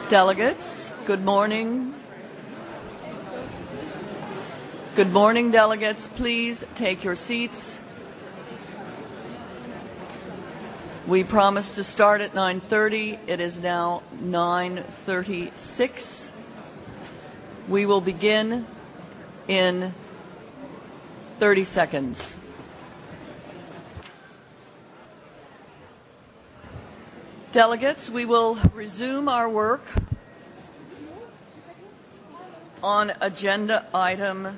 Delegates, good morning. Good morning, delegates. Please take your seats. We promised to start at 9:30. It is now 9:36. We will begin in 30 seconds. Delegates, we will resume our work on agenda item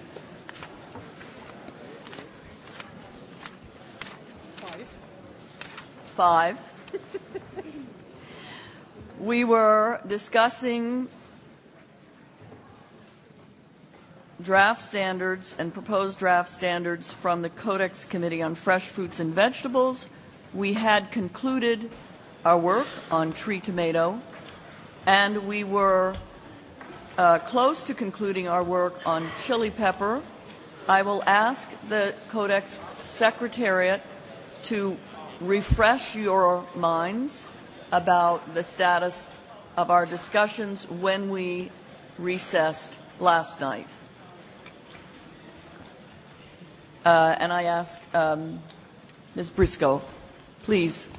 5. We were discussing draft standards and proposed draft standards from the Codex Committee on Fresh Fruits and Vegetables. We had concluded our work on tree tomato, and we were close to concluding our work on chili pepper. I will ask the Codex Secretariat to refresh your minds about the status of our discussions when we recessed last night. And I ask Ms. Briscoe, please.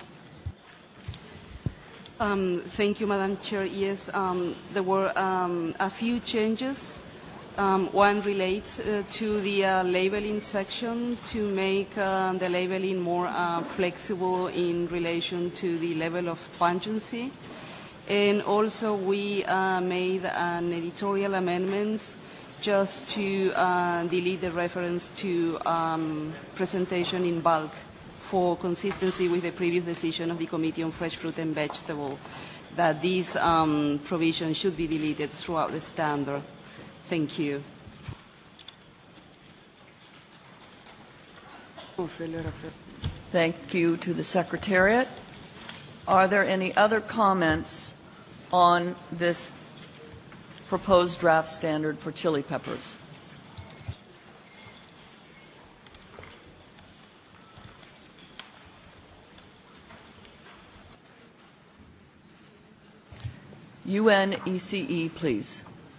Thank you, Madam Chair. Yes, there were a few changes. One relates to the labeling section to make the labeling more flexible in relation to the level of pungency. And also we made an editorial amendment just to delete the reference to presentation in bulk for consistency with the previous decision of the Committee on Fresh Fruit and Vegetable, that this provision should be deleted throughout the standard. Thank you. Thank you to the Secretariat. Are there any other comments on this proposed draft standard for chili peppers? UNECE, please.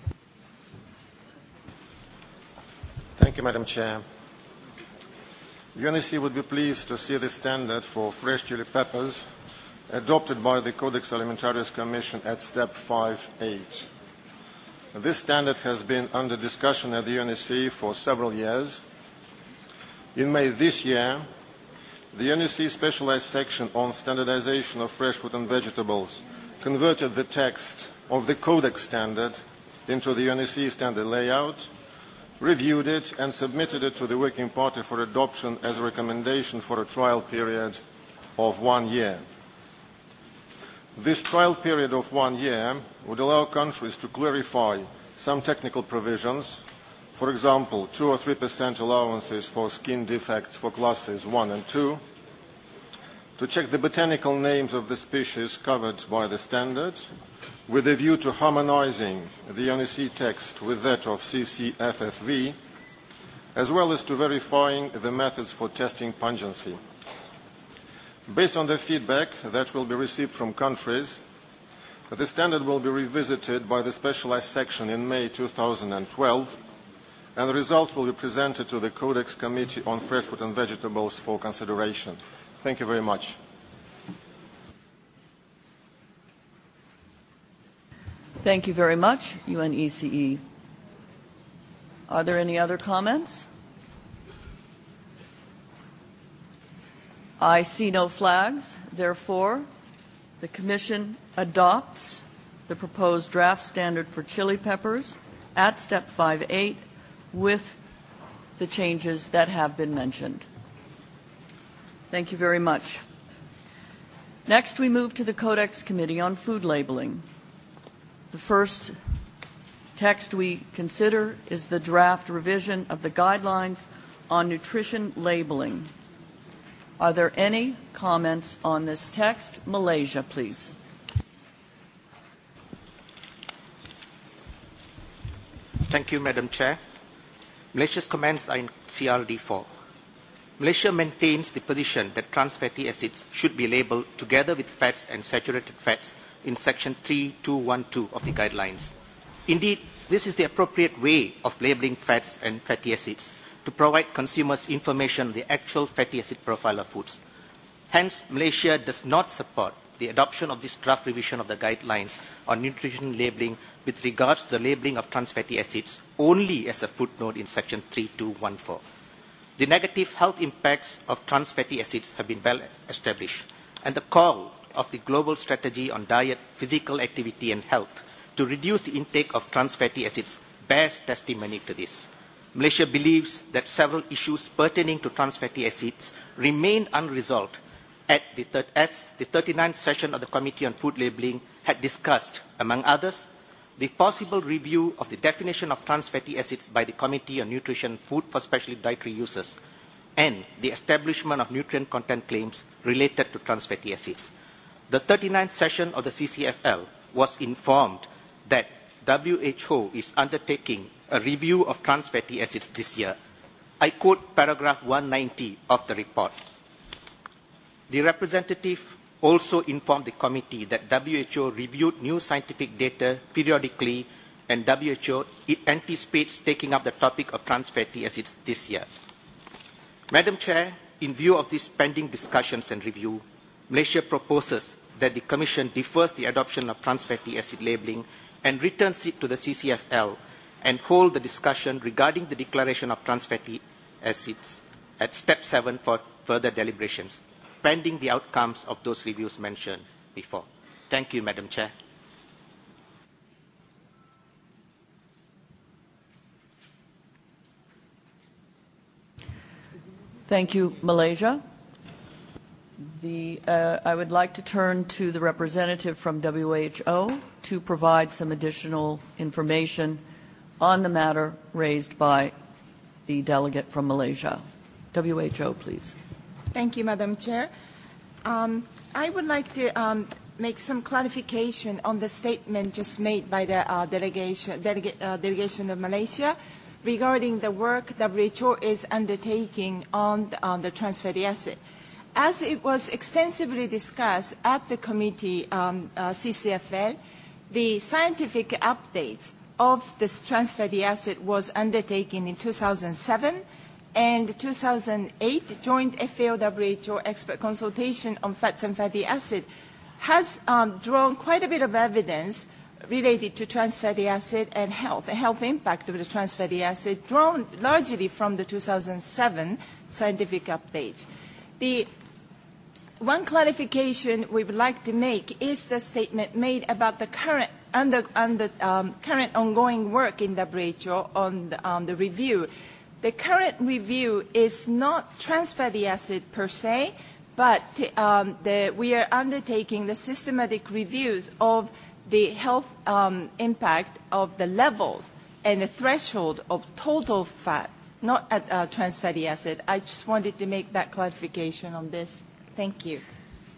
Thank you, Madam Chair. UNECE would be pleased to see the standard for fresh chili peppers adopted by the Codex Alimentarius Commission at step 5.8. This standard has been under discussion at the UNECE for several years. In May this year, the UNECE specialized section on standardization of fresh fruit and vegetables converted the text of the Codex standard into the UNECE standard layout, reviewed it, and submitted it to the Working Party for adoption as a recommendation for a trial period of 1 year. This trial period of 1 year would allow countries to clarify some technical provisions, for example, 2 or 3% allowances for skin defects for classes 1 and 2, to check the botanical names of the species covered by the standard, with a view to harmonizing the UNECE text with that of CCFFV, as well as to verifying the methods for testing pungency. Based on the feedback that will be received from countries, the standard will be revisited by the specialized section in May 2012, and the results will be presented to the Codex Committee on Fresh Fruit and Vegetables for consideration. Thank you very much. Thank you very much, UNECE. Are there any other comments? I see no flags. Therefore, the Commission adopts the proposed draft standard for chili peppers at step 5.8 with the changes that have been mentioned. Thank you very much. Next, we move to the Codex Committee on Food Labeling. The first text we consider is the draft revision of the guidelines on nutrition labeling. Are there any comments on this text? Malaysia, please. Thank you, Madam Chair. Malaysia's comments are in CRD4. Malaysia maintains the position that trans fatty acids should be labelled together with fats and saturated fats in Section 3212 of the guidelines. Indeed, this is the appropriate way of labelling fats and fatty acids to provide consumers information on the actual fatty acid profile of foods. Hence, Malaysia does not support the adoption of this draft revision of the guidelines on nutrition labelling with regards to the labelling of trans fatty acids only as a footnote in Section 3214. The negative health impacts of trans fatty acids have been well established, and the call of the Global Strategy on Diet, Physical Activity and Health to reduce the intake of trans fatty acids bears testimony to this. Malaysia believes that several issues pertaining to trans fatty acids remain unresolved as the 39th session of the Committee on Food Labelling had discussed, among others, the possible review of the definition of trans fatty acids by the Committee on Nutrition and Food for Specially Dietary Users, and the establishment of nutrient content claims related to trans fatty acids. The 39th session of the CCFL was informed that WHO is undertaking a review of trans fatty acids this year. I quote paragraph 190 of the report. The representative also informed the committee that WHO reviewed new scientific data periodically, and WHO anticipates taking up the topic of trans fatty acids this year. Madam Chair, in view of these pending discussions and review, Malaysia proposes that the Commission defers the adoption of trans fatty acid labelling and returns it to the CCFL and hold the discussion regarding the declaration of trans fatty acids at Step 7 for further deliberations, pending the outcomes of those reviews mentioned before. Thank you, Madam Chair. Thank you, Malaysia. I would like to turn to the representative from WHO to provide some additional information on the matter raised by the delegate from Malaysia. WHO, please. Thank you, Madam Chair. I would like to make some clarification on the statement just made by the delegation of Malaysia regarding the work WHO is undertaking on the trans fatty acid. As it was extensively discussed at the committee CCFL, the scientific updates of this trans fatty acid was undertaken in 2007, and 2008 joint FAO-WHO expert consultation on fats and fatty acid has drawn quite a bit of evidence related to trans fatty acid and the health impact of the trans fatty acid, drawn largely from the 2007 scientific updates. The one clarification we would like to make is the statement made about the current ongoing work in WHO on the review. The current review is not trans fatty acid per se, but we are undertaking the systematic reviews of the health impact of the levels and the threshold of total fat, not trans fatty acid. I just wanted to make that clarification on this. Thank you.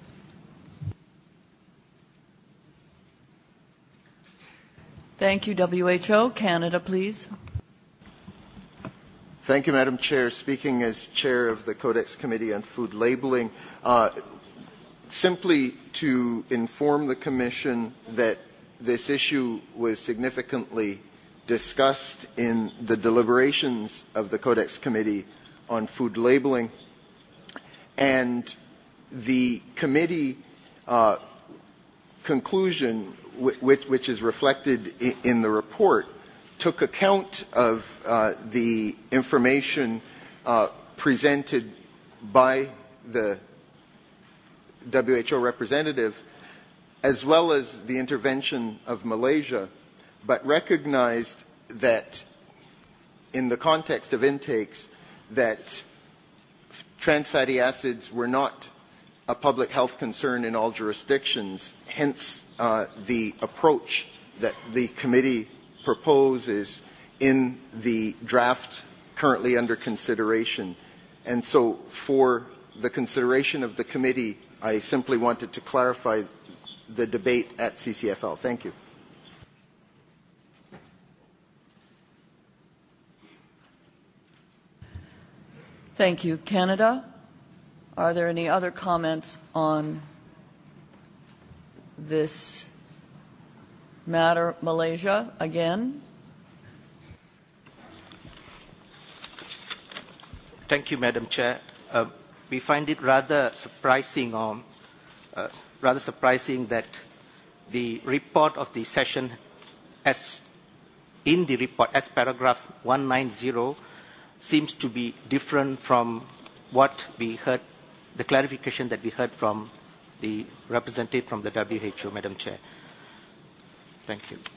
Thank you, WHO. Canada, please. Thank you, Madam Chair. Speaking as Chair of the Codex Committee on Food Labeling, simply to inform the Commission that this issue was significantly discussed in the deliberations of the Codex Committee on Food Labeling, and the committee conclusion, which is reflected in the report, took account of the information presented by the WHO representative, as well as the intervention of Malaysia, but recognized that in the context of intakes that trans fatty acids were not a public health concern in all jurisdictions. Hence, the approach that the committee proposes in the draft currently under consideration. And so for the consideration of the committee, I simply wanted to clarify the debate at CCFL. Thank you. Thank you. Canada, are there any other comments on this matter? Malaysia, again. Thank you, Madam Chair. We find it rather surprising that the report of the session, as in the report, as paragraph 190, seems to be different from what we heard, the clarification that we heard from the representative from the WHO, Madam Chair. Thank you.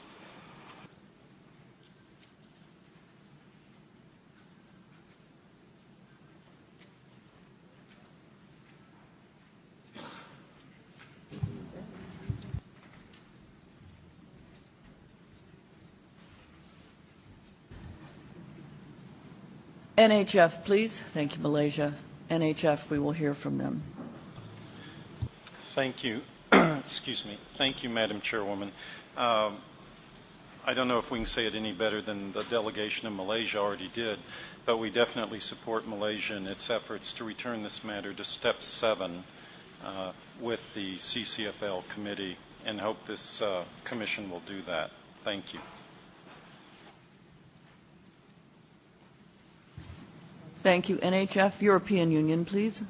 NHF, please. Thank you, Malaysia. NHF, we will hear from them. Thank you. Excuse me. Thank you, Madam Chairwoman. I don't know if we can say it any better than the delegation of Malaysia already did, but we definitely support Malaysia in its efforts to return this matter to Step 7 with the CCFL committee, and hope this commission will do that. Thank you. Thank you. NHF, European Union, please.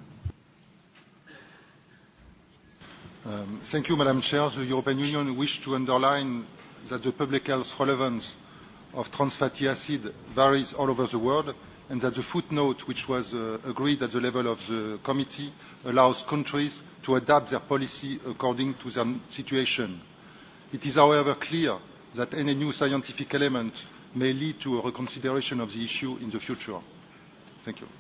Thank you, Madam Chair. The European Union wishes to underline that the public health relevance of trans fatty acid varies all over the world, and that the footnote which was agreed at the level of the committee allows countries to adapt their policy according to their situation. It is, however, clear that any new scientific element may lead to a reconsideration of the issue in the future. Thank you.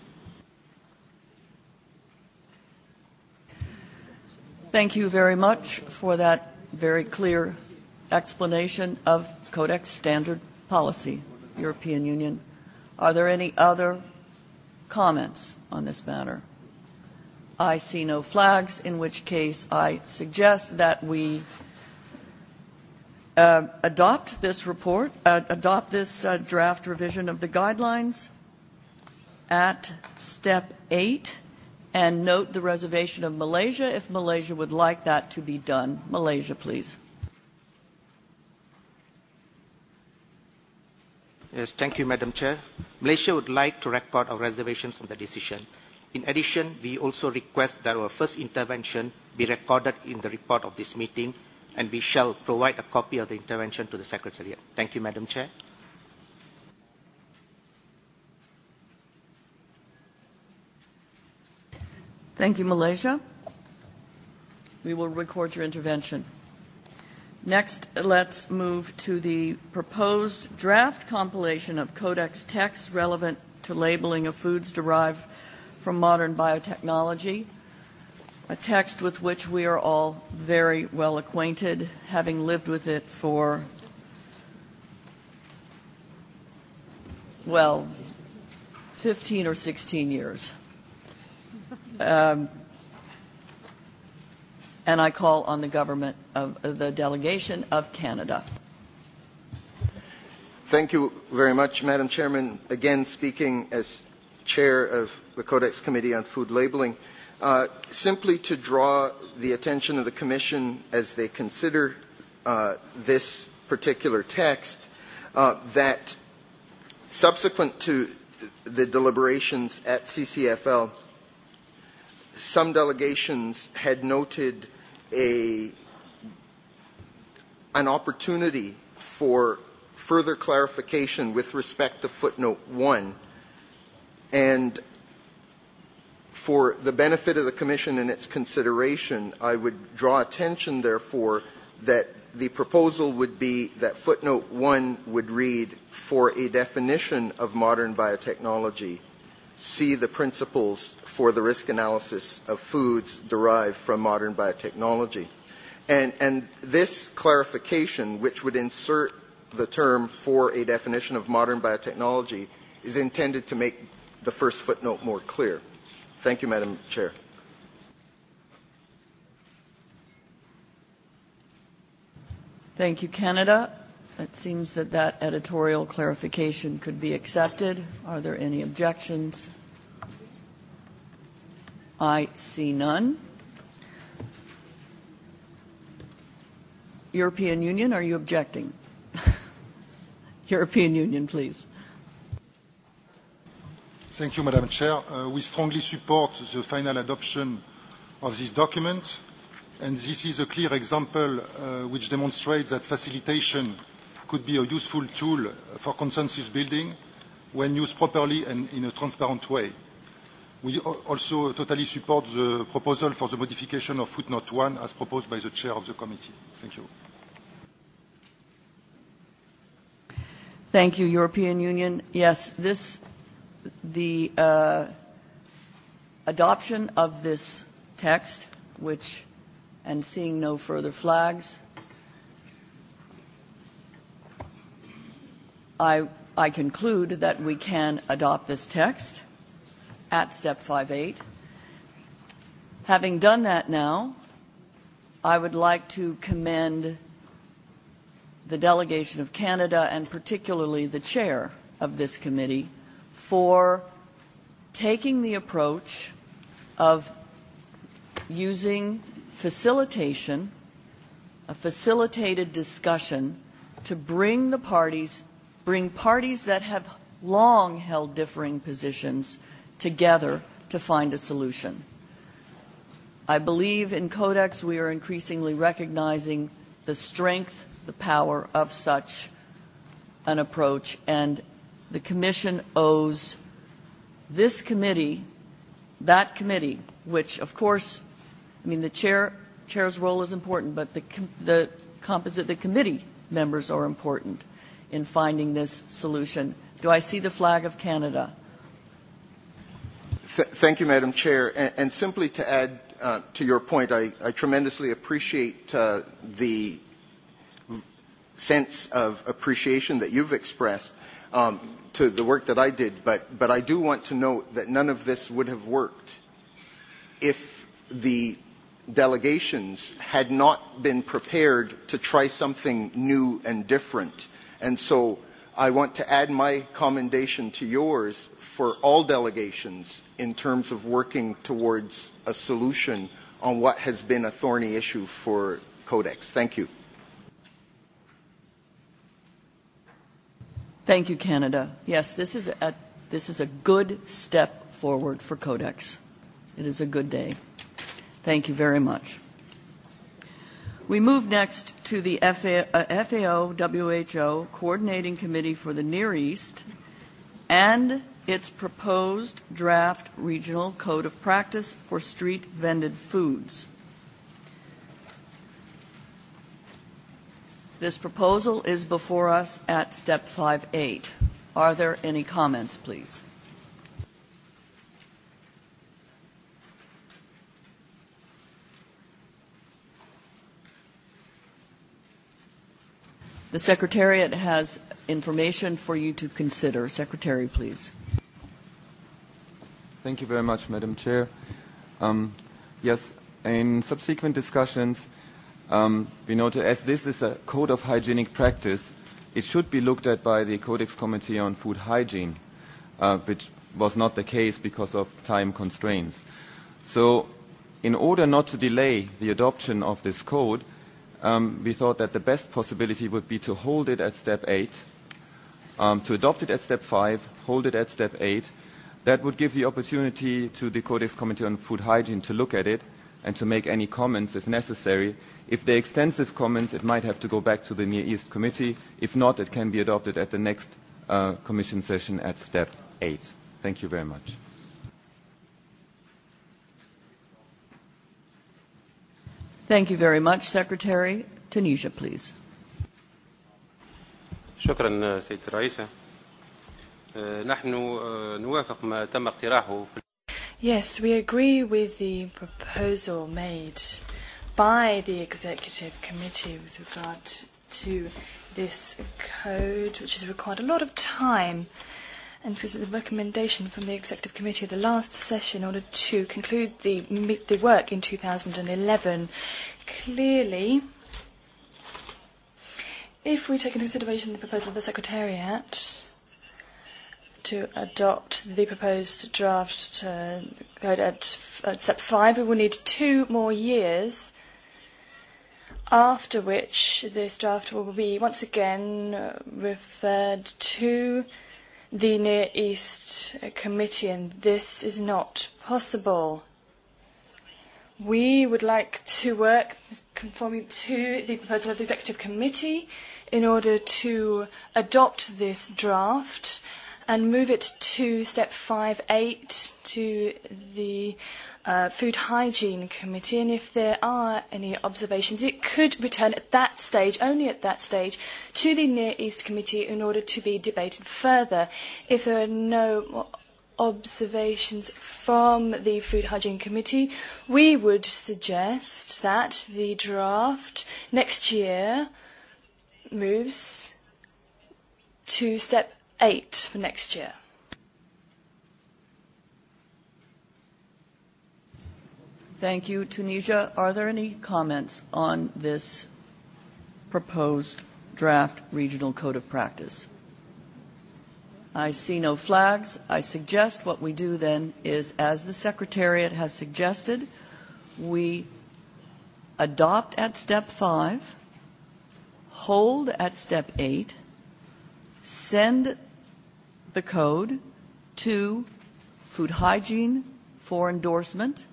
Thank you very much for that very clear explanation of Codex Standard Policy, European Union. Are there any other comments on this matter? I see no flags, in which case I suggest that we adopt this report, adopt this draft revision of the guidelines at Step 8, and note the reservation of Malaysia if Malaysia would like that to be done. Malaysia, please. Yes, thank you, Madam Chair. Malaysia would like to record our reservations on the decision. In addition, we also request that our first intervention be recorded in the report of this meeting, and we shall provide a copy of the intervention to the Secretariat. Thank you, Madam Chair. Thank you, Malaysia. We will record your intervention. Next, let's move to the proposed draft compilation of Codex texts relevant to labeling of foods derived from modern biotechnology, a text with which we are all very well acquainted, having lived with it for, well, 15 or 16 years. And I call on the government of the delegation of Canada. Thank you very much, Madam Chairman. Again, speaking as chair of the Codex Committee on Food Labeling, simply to draw the attention of the Commission as they consider this particular text, that subsequent to the deliberations at CCFL, some delegations had noted an opportunity for further clarification with respect to footnote 1. And for the benefit of the Commission and its consideration, I would draw attention, therefore, that the proposal would be that footnote 1 would read, for a definition of modern biotechnology, see the principles for the risk analysis of foods derived from modern biotechnology. And this clarification, which would insert the term for a definition of modern biotechnology, is intended to make the first footnote more clear. Thank you, Madam Chair. Thank you, Canada. It seems that that editorial clarification could be accepted. Are there any objections? I see none. European Union, are you objecting? European Union, please. Thank you, Madam Chair. We strongly support the final adoption of this document, and this is a clear example which demonstrates that facilitation could be a useful tool for consensus building when used properly and in a transparent way. We also totally support the proposal for the modification of footnote 1 as proposed by the chair of the committee. Thank you. Thank you, European Union. Yes, the adoption of this text, and seeing no further flags, I conclude that we can adopt this text at step 5.8. Having done that now, I would like to commend the delegation of Canada and particularly the chair of this committee for taking the approach of using facilitation, a facilitated discussion, to bring parties that have long held differing positions together to find a solution. I believe in Codex we are increasingly recognizing the strength, the power of such an approach, and the Commission owes this committee, that committee, which of course, I mean the chair's role is important, but the committee members are important in finding this solution. Do I see the flag of Canada? Thank you, Madam Chair. And simply to add to your point, I tremendously appreciate the sense of appreciation that you've expressed to the work that I did, but I do want to note that none of this would have worked if the delegations had not been prepared to try something new and different. And so I want to add my commendation to yours for all delegations in terms of working towards a solution on what has been a thorny issue for Codex. Thank you. Thank you, Canada. Yes, this is a good step forward for Codex. It is a good day. Thank you very much. We move next to the FAO-WHO Coordinating Committee for the Near East and its proposed draft regional code of practice for street vended foods. This proposal is before us at step 5.8. Are there any comments, please? The Secretariat has information for you to consider. Secretary, please. Thank you very much, Madam Chair. Yes, in subsequent discussions, we noted as this is a code of hygienic practice, it should be looked at by the Codex Committee on Food Hygiene, which was not the case because of time constraints. So in order not to delay the adoption of this code, we thought that the best possibility would be to hold it at step 8, to adopt it at step 5, hold it at step 8. That would give the opportunity to the Codex Committee on Food Hygiene to look at it and to make any comments if necessary. If there are extensive comments, it might have to go back to the Near East Committee. If not, it can be adopted at the next Commission session at step 8. Thank you very much. Thank you very much, Secretary. Tunisia, please. شكرا سيد الرئيسة. نحن نوافق ما تم اقتراحه. Yes, we agree with the proposal made by the Executive Committee with regard to this code, which has required a lot of time, and this is the recommendation from the Executive Committee at the last session in order to conclude the work in 2011. Clearly, if we take into consideration the proposal of the Secretariat, to adopt the proposed draft code at step 5, we will need 2 more years, after which this draft will be once again referred to the Near East Committee, and this is not possible. We would like to work conforming to the proposal of the Executive Committee in order to adopt this draft and move it to step 5.8 to the Food Hygiene Committee. And if there are any observations, it could return at that stage, only at that stage, to the Near East Committee in order to be debated further. If there are no observations from the Food Hygiene Committee, we would suggest that the draft next year moves to step 8 for next year. Thank you, Tunisia. Are there any comments on this proposed draft regional code of practice? I see no flags. I suggest what we do then is, as the Secretariat has suggested, we adopt at step 5, hold at step 8, send the code to Food Hygiene for endorsement.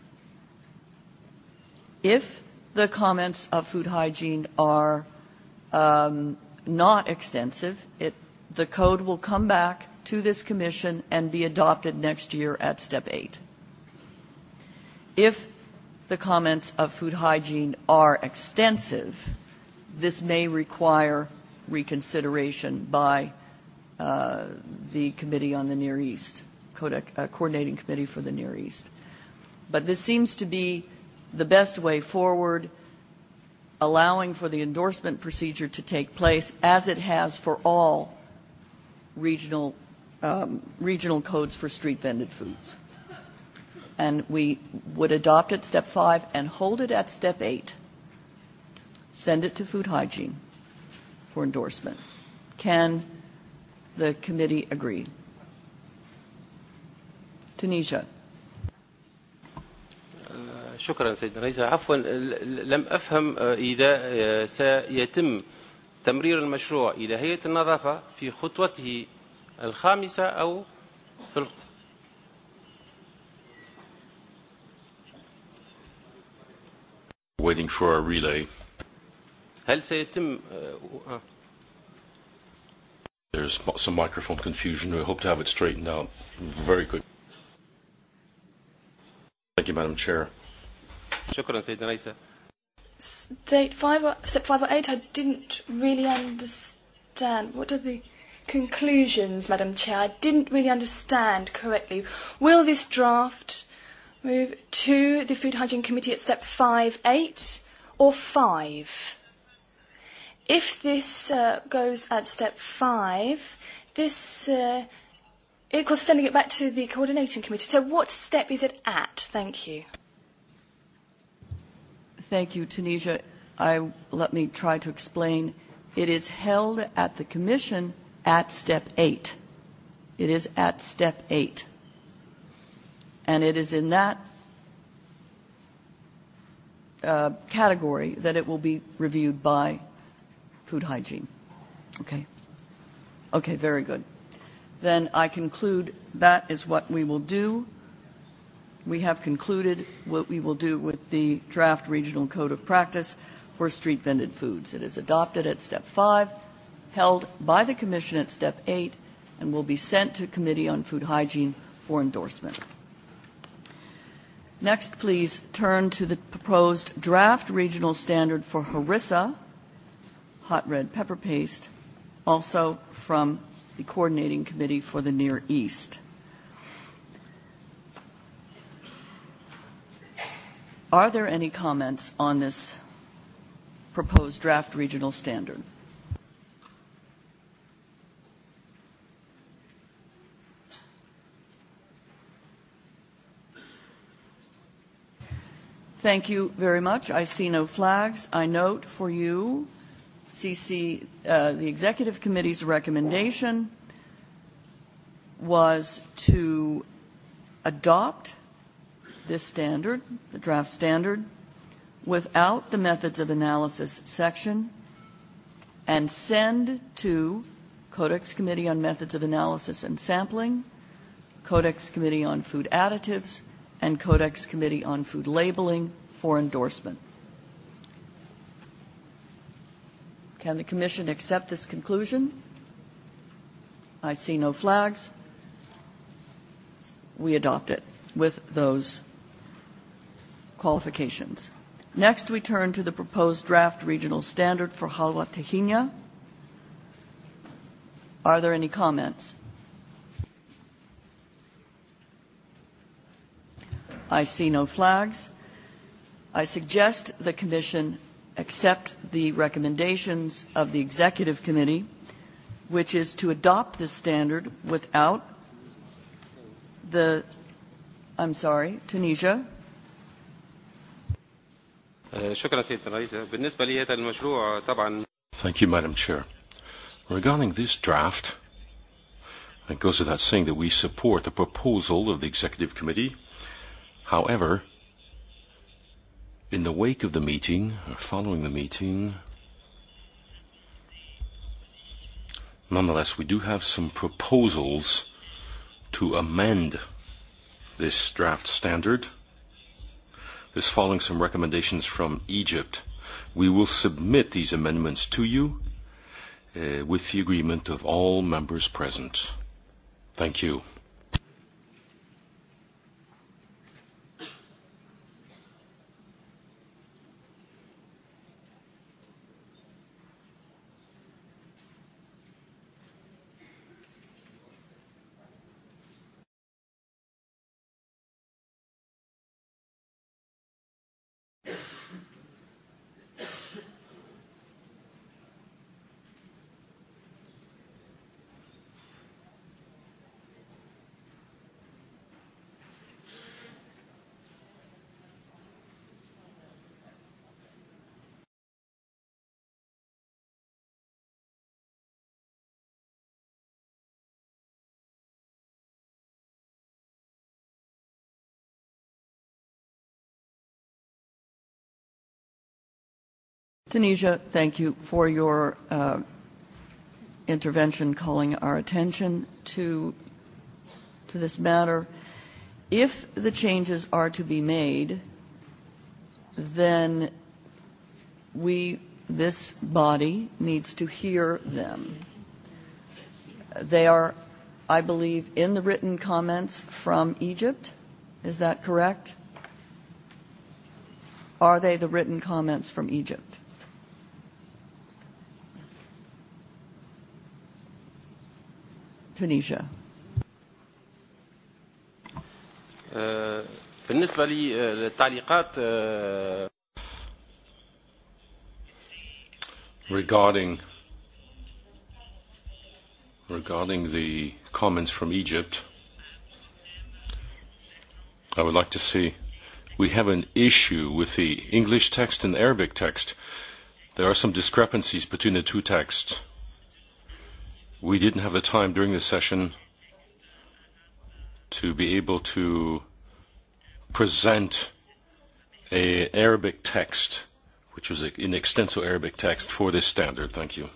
If the comments of Food Hygiene are not extensive, the code will come back to this Commission and be adopted next year at step 8. If the comments of Food Hygiene are extensive, this may require reconsideration by the Committee on the Near East, Coordinating Committee for the Near East. But this seems to be the best way forward, allowing for the endorsement procedure to take place as it has for all regional codes for street vended foods. And we would adopt at step 5 and hold it at step 8. Send it to Food Hygiene for endorsement. Can the committee agree? Tunisia. شكرا سيدنا الرئيس. عفوا لم أفهم إذا سيتم تمرير المشروع إلى هيئة النظافة في خطوته الخامسة أو في Waiting for a relay. هل سيتم There's some microphone confusion. We hope to have it straightened out very quick. Thank you, Madam Chair. شكرا سيدنا الرئيس. Step 5 or 8, I didn't really understand. What are the conclusions, Madam Chair? I didn't really understand correctly. Will this draft move to the Food Hygiene Committee at step 5.8 or 5? If this goes at step 5, this equals sending it back to the Coordinating Committee. So what step is it at? Thank you. Thank you, Tunisia. Let me try to explain. It is held at the Commission at step 8. It is at step 8. And it is in that category that it will be reviewed by Food Hygiene. Okay? Okay, very good. Then I conclude that is what we will do. We have concluded what we will do with the draft regional code of practice for street vended foods. It is adopted at step 5, held by the Commission at step 8, and will be sent to Committee on Food Hygiene for endorsement. Next, please turn to the proposed draft regional standard for harissa, hot red pepper paste, also from the Coordinating Committee for the Near East. Are there any comments on this proposed draft regional standard? Thank you very much. I see no flags. I note for you, CC, the Executive Committee's recommendation was to adopt this standard, the draft standard, without the methods of analysis section and send to Codex Committee on Methods of Analysis and Sampling, Codex Committee on Food Additives, and Codex Committee on Food Labeling for endorsement. Can the Commission accept this conclusion? I see no flags. We adopt it with those qualifications. Next, we turn to the proposed draft regional standard for Halwa Tahina. Are there any comments? I see no flags. I suggest the Commission accept the recommendations of the Executive Committee, which is to adopt this standard without the, Tunisia. شكرا سيدة الرئيسة. بالنسبة لي هذا المشروع طبعا. Thank you, Madam Chair. Regarding this draft, it goes without saying that we support the proposal of the Executive Committee. However, in the wake of the meeting, or following the meeting, nonetheless, we do have some proposals to amend this draft standard. This following some recommendations from Egypt. We will submit these amendments to you with the agreement of all members present. Thank you. Tunisia, thank you for your intervention calling our attention to this matter. If the changes are to be made, then this body needs to hear them. They are, I believe, in the written comments from Egypt. Is that correct? Are they the written comments from Egypt? Tunisia. بالنسبة لي التعليقات regarding the comments from Egypt, I would like to say we have an issue with the English text and Arabic text. There are some discrepancies between the two texts. We didn't have the time during the session to be able to present an Arabic text, which was an extensive Arabic text for this standard. Thank you.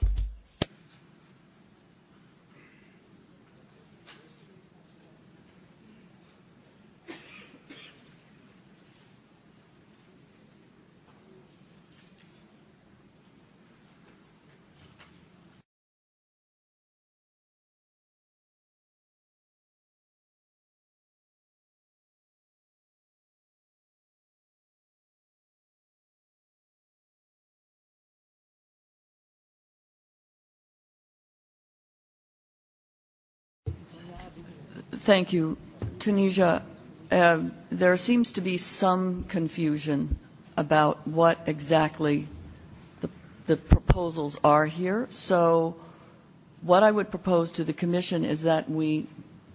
Thank you. Tunisia, there seems to be some confusion about what exactly the proposals are here. So what I would propose to the Commission is that we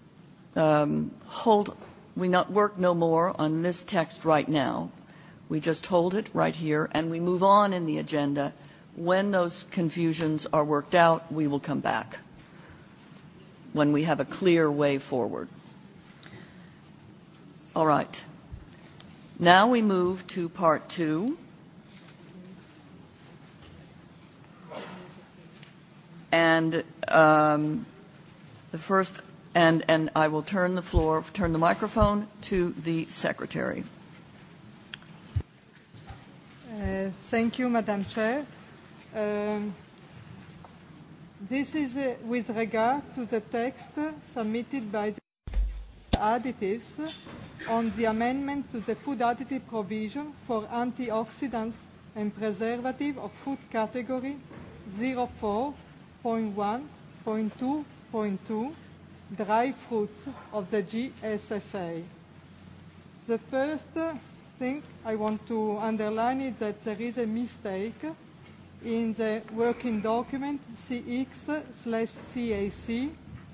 work no more on this text right now. We just hold it right here, and we move on in the agenda. When those confusions are worked out, we will come back. when we have a clear way forward. All right. Now we move to part 2. And the first, and I will turn the microphone to the Secretary. Thank you, Madam Chair. This is with regard to the text submitted by the additives on the amendment to the food additive provision for antioxidants and preservative of food category 04.1.2.2 dry fruits of the GSFA. The first thing I want to underline is that there is a mistake in the working document CX/CAC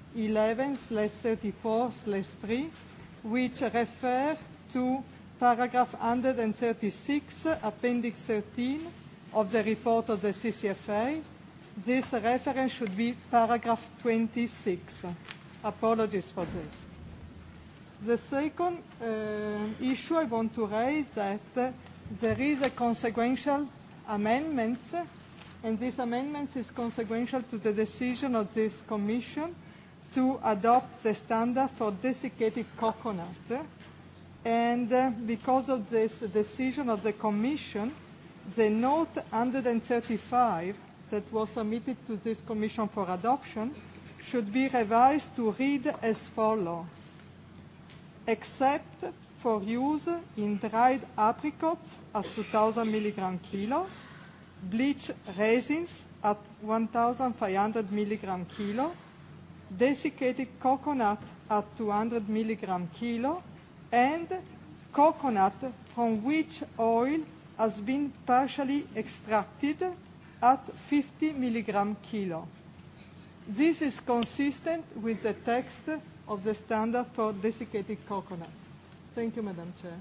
11/34/3, which refer to paragraph 136, appendix 13 of the report of the CCFA. This reference should be paragraph 26. Apologies for this. The second issue I want to raise is that there is a consequential amendment, and this amendment is consequential to the decision of this Commission to adopt the standard for desiccated coconut. And because of this decision of the Commission, the note 135 that was submitted to this Commission for adoption should be revised to read as follows. Except for use in dried apricots at 2,000 milligram kilo, bleached raisins at 1,500 milligram kilo, desiccated coconut at 200 milligram kilo, and coconut from which oil has been partially extracted at 50 milligram kilo. This is consistent with the text of the standard for desiccated coconut. Thank you, Madam Chair.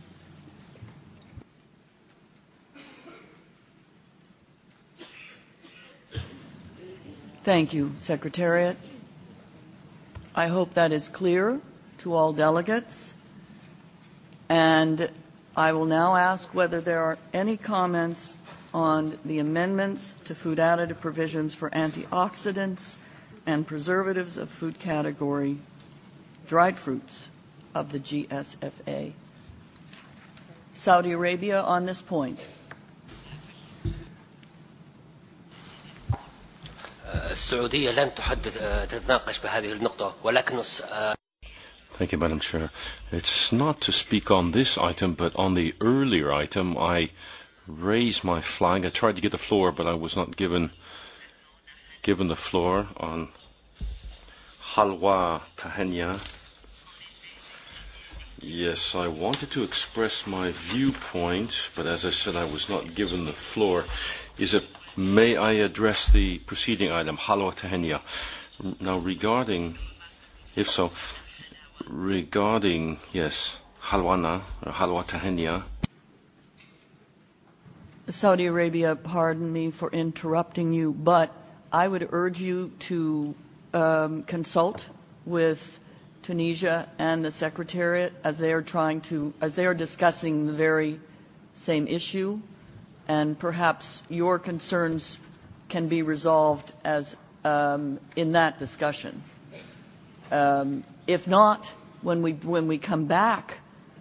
Thank you, Secretariat. I hope that is clear to all delegates. And I will now ask whether there are any comments on the amendments to food additive provisions for antioxidants and preservatives of food category dried fruits of the GSFA. Saudi Arabia on this point. السعودية لن تتناقش بهذه النقطة ولكن Thank you, Madam Chair. It's not to speak on this item, but on the earlier item, I raised my flag. I tried to get the floor, but I was not given the floor on Halwa Tahania. Yes, I wanted to express my viewpoint, but as I said, I was not given the floor. May I address the preceding item, Halwa Tahania? Now, regarding, yes, Halwana, or Halwa Tahania. Saudi Arabia, pardon me for interrupting you, but I would urge you to consult with Tunisia and the Secretariat as they are discussing the very same issue, and perhaps your concerns can be resolved as in that discussion. If not, when we come back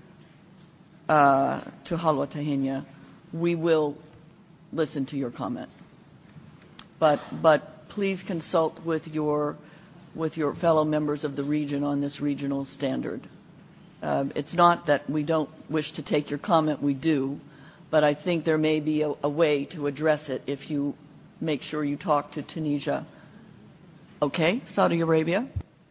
to Halwa Tahania, we will listen to your comment. But please consult with your fellow members of the region on this regional standard. It's not that we don't wish to take your comment, we do, but I think there may be a way to address it if you make sure you talk to Tunisia. Okay, Saudi Arabia?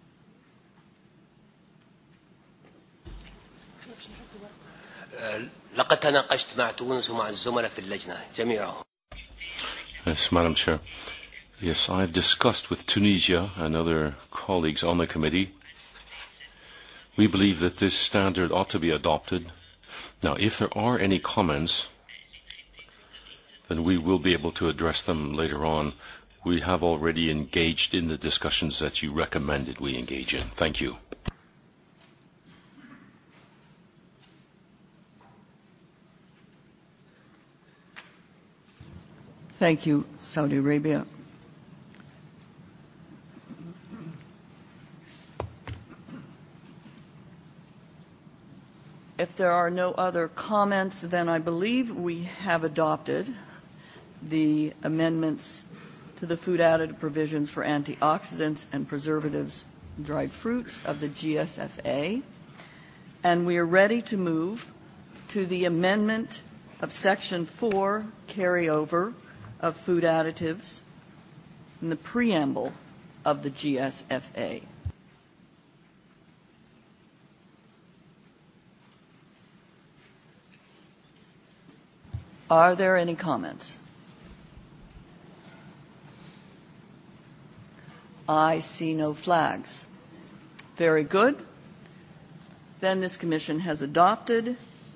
لقد تناقشت مع تونس ومع الزملاء في اللجنة جميعهم. Yes, Madam Chair. Yes, I've discussed with Tunisia and other colleagues on the committee. We believe that this standard ought to be adopted. Now, if there are any comments, then we will be able to address them later on we have already engaged in the discussions that you recommended we engage in. Thank you. Thank you, Saudi Arabia. If there are no other comments, then I believe we have adopted the amendments to the food additive provisions for antioxidants and preservatives, dried fruits of the GSFA. And we are ready to move to the amendment of Section 4, carryover of food additives in the preamble of the GSFA. Are there any comments? I see no flags. Very good. Then this commission has adopted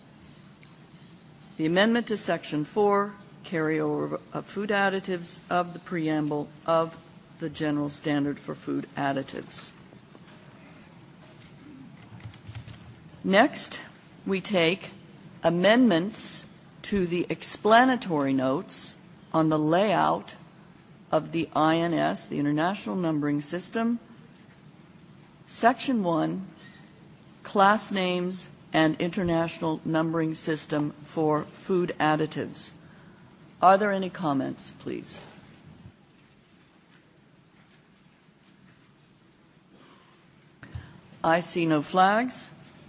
the amendment to Section 4, carryover of food additives of the preamble of the General Standard for Food Additives. Next, we take amendments to the explanatory notes on the layout of the INS, the International Numbering System, Section 1, Class Names and International Numbering System for Food Additives. Are there any comments, please? I see no flags.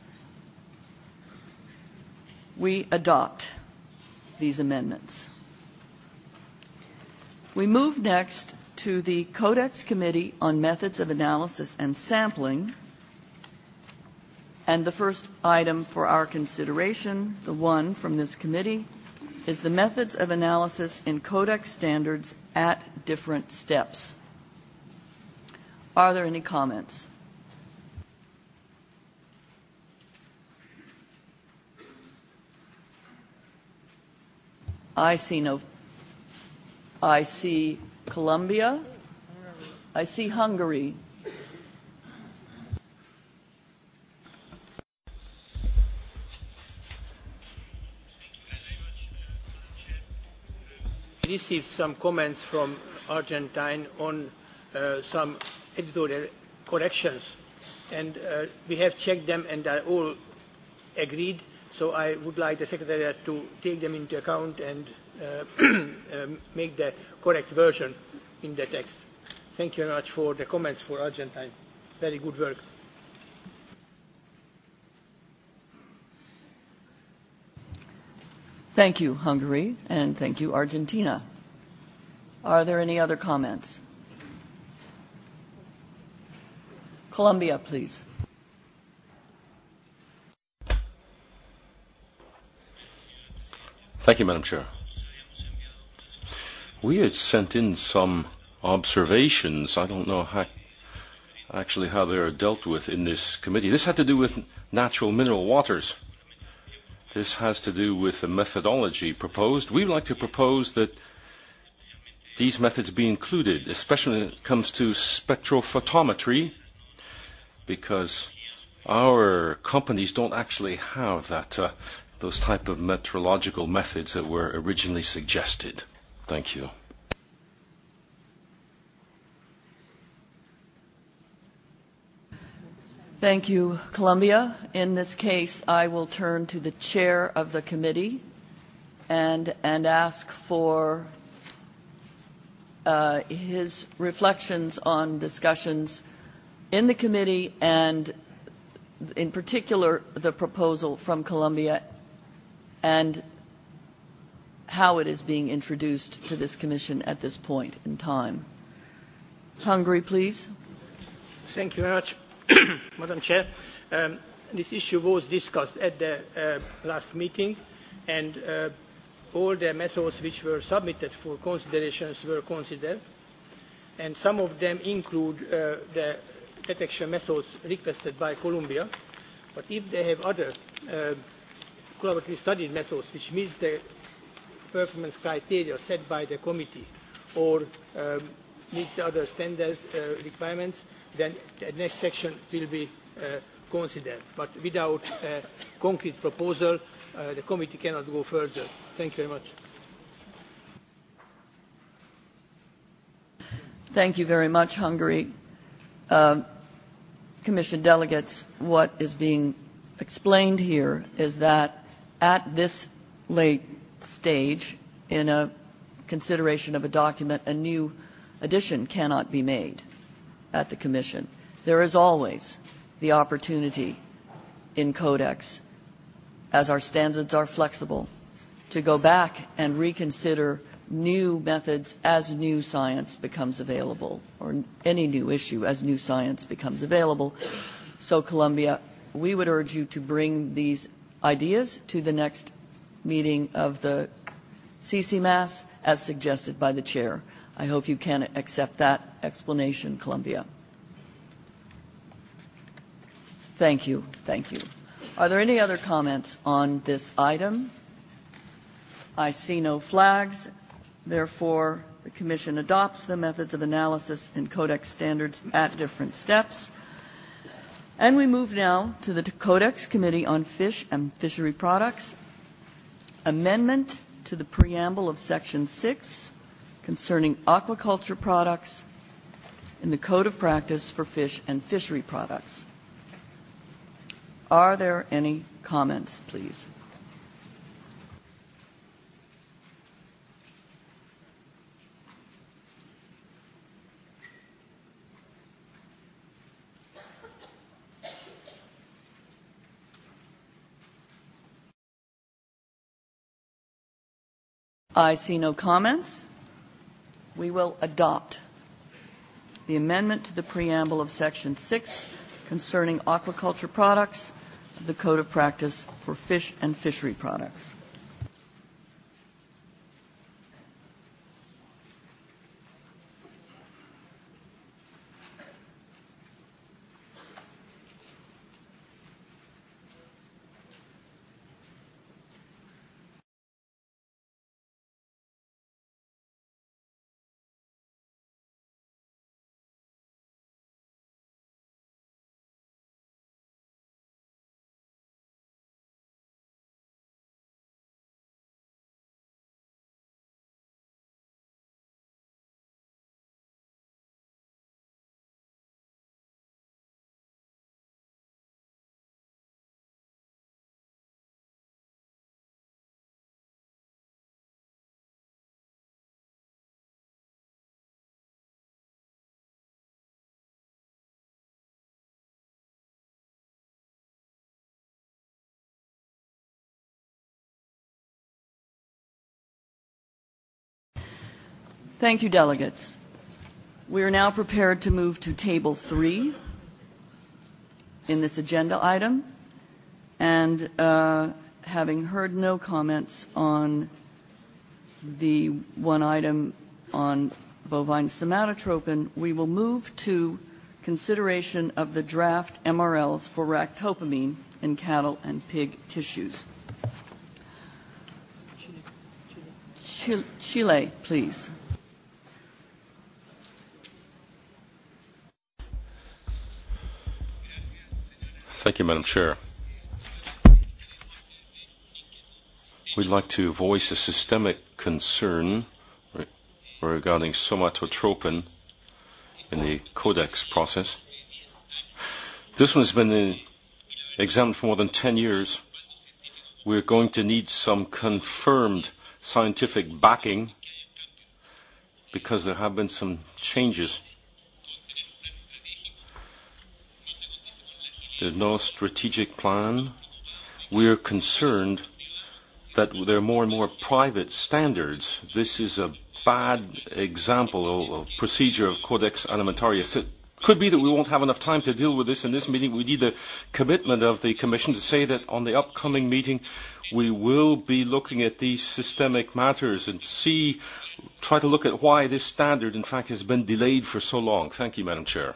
We adopt these amendments. We move next to the Codex Committee on Methods of Analysis and Sampling. And the first item for our consideration, the one from this committee, is the methods of analysis in Codex standards at different steps. Are there any comments? I see no. I see Colombia. I see Hungary. We received some comments from Argentine on some editorial corrections, and we have checked them and are all agreed. So I would like the Secretariat to take them into account and make the correct version in the text. Thank you very much for the comments for Argentine. Very good work. Thank you, Hungary, and thank you, Argentina. Are there any other comments? Colombia, please. Thank you, Madam Chair. We had sent in some observations. I don't know how they are dealt with in this committee. This had to do with natural mineral waters. This has to do with the methodology proposed. We would like to propose that these methods be included, especially when it comes to spectrophotometry, because our companies don't actually have that those type of metrological methods that were originally suggested. Thank you. Thank you, Colombia. In this case, I will turn to the chair of the committee and ask for his reflections on discussions in the committee and in particular the proposal from Colombia and how it is being introduced to this commission at this point in time. Hungary, please. Thank you very much, Madam Chair. This issue was discussed at the last meeting, and all the methods which were submitted for considerations were considered, and some of them include the detection methods requested by Colombia. But if they have other collaboratively studied methods which meet the performance criteria set by the committee, or meet the other standard requirements, then the next section will be considered. But without a concrete proposal, the committee cannot go further. Thank you very much. Thank you very much, Hungary. Commission delegates, what is being explained here is that at this late stage in a consideration of a document, a new addition cannot be made at the Commission. There is always the opportunity in Codex, as our standards are flexible, to go back and reconsider new methods as new science becomes available, or any new issue as new science becomes available. So, Colombia, we would urge you to bring these ideas to the next meeting of the CCMAS as suggested by the chair. I hope you can accept that explanation, Colombia. Thank you. Thank you. Are there any other comments on this item? I see no flags. Therefore, the Commission adopts the methods of analysis and Codex standards at different steps. And we move now to the Codex Committee on Fish and Fishery Products. Amendment to the preamble of Section 6 concerning aquaculture products in the Code of Practice for Fish and Fishery Products. Are there any comments, please? I see no comments. We will adopt the amendment to the preamble of Section 6 concerning aquaculture products of the Code of Practice for Fish and Fishery Products. Thank you, delegates. We are now prepared to move to Table 3 in this agenda item. And having heard no comments on the one item on bovine somatotropin, we will move to consideration of the draft MRLs for ractopamine in cattle and pig tissues. Chile, please. Thank you, Madam Chair. We'd like to voice a systemic concern regarding somatotropin in the Codex process. This one has been examined for more than 10 years. We're going to need some confirmed scientific backing because there have been some changes. There's no strategic plan. We're concerned that there are more and more private standards. This is a bad example of procedure of Codex Alimentarius. It could be that we won't have enough time to deal with this in this meeting. We need the commitment of the Commission to say that on the upcoming meeting we will be looking at these systemic matters and try to look at why this standard in fact has been delayed for so long. Thank you, Madam Chair.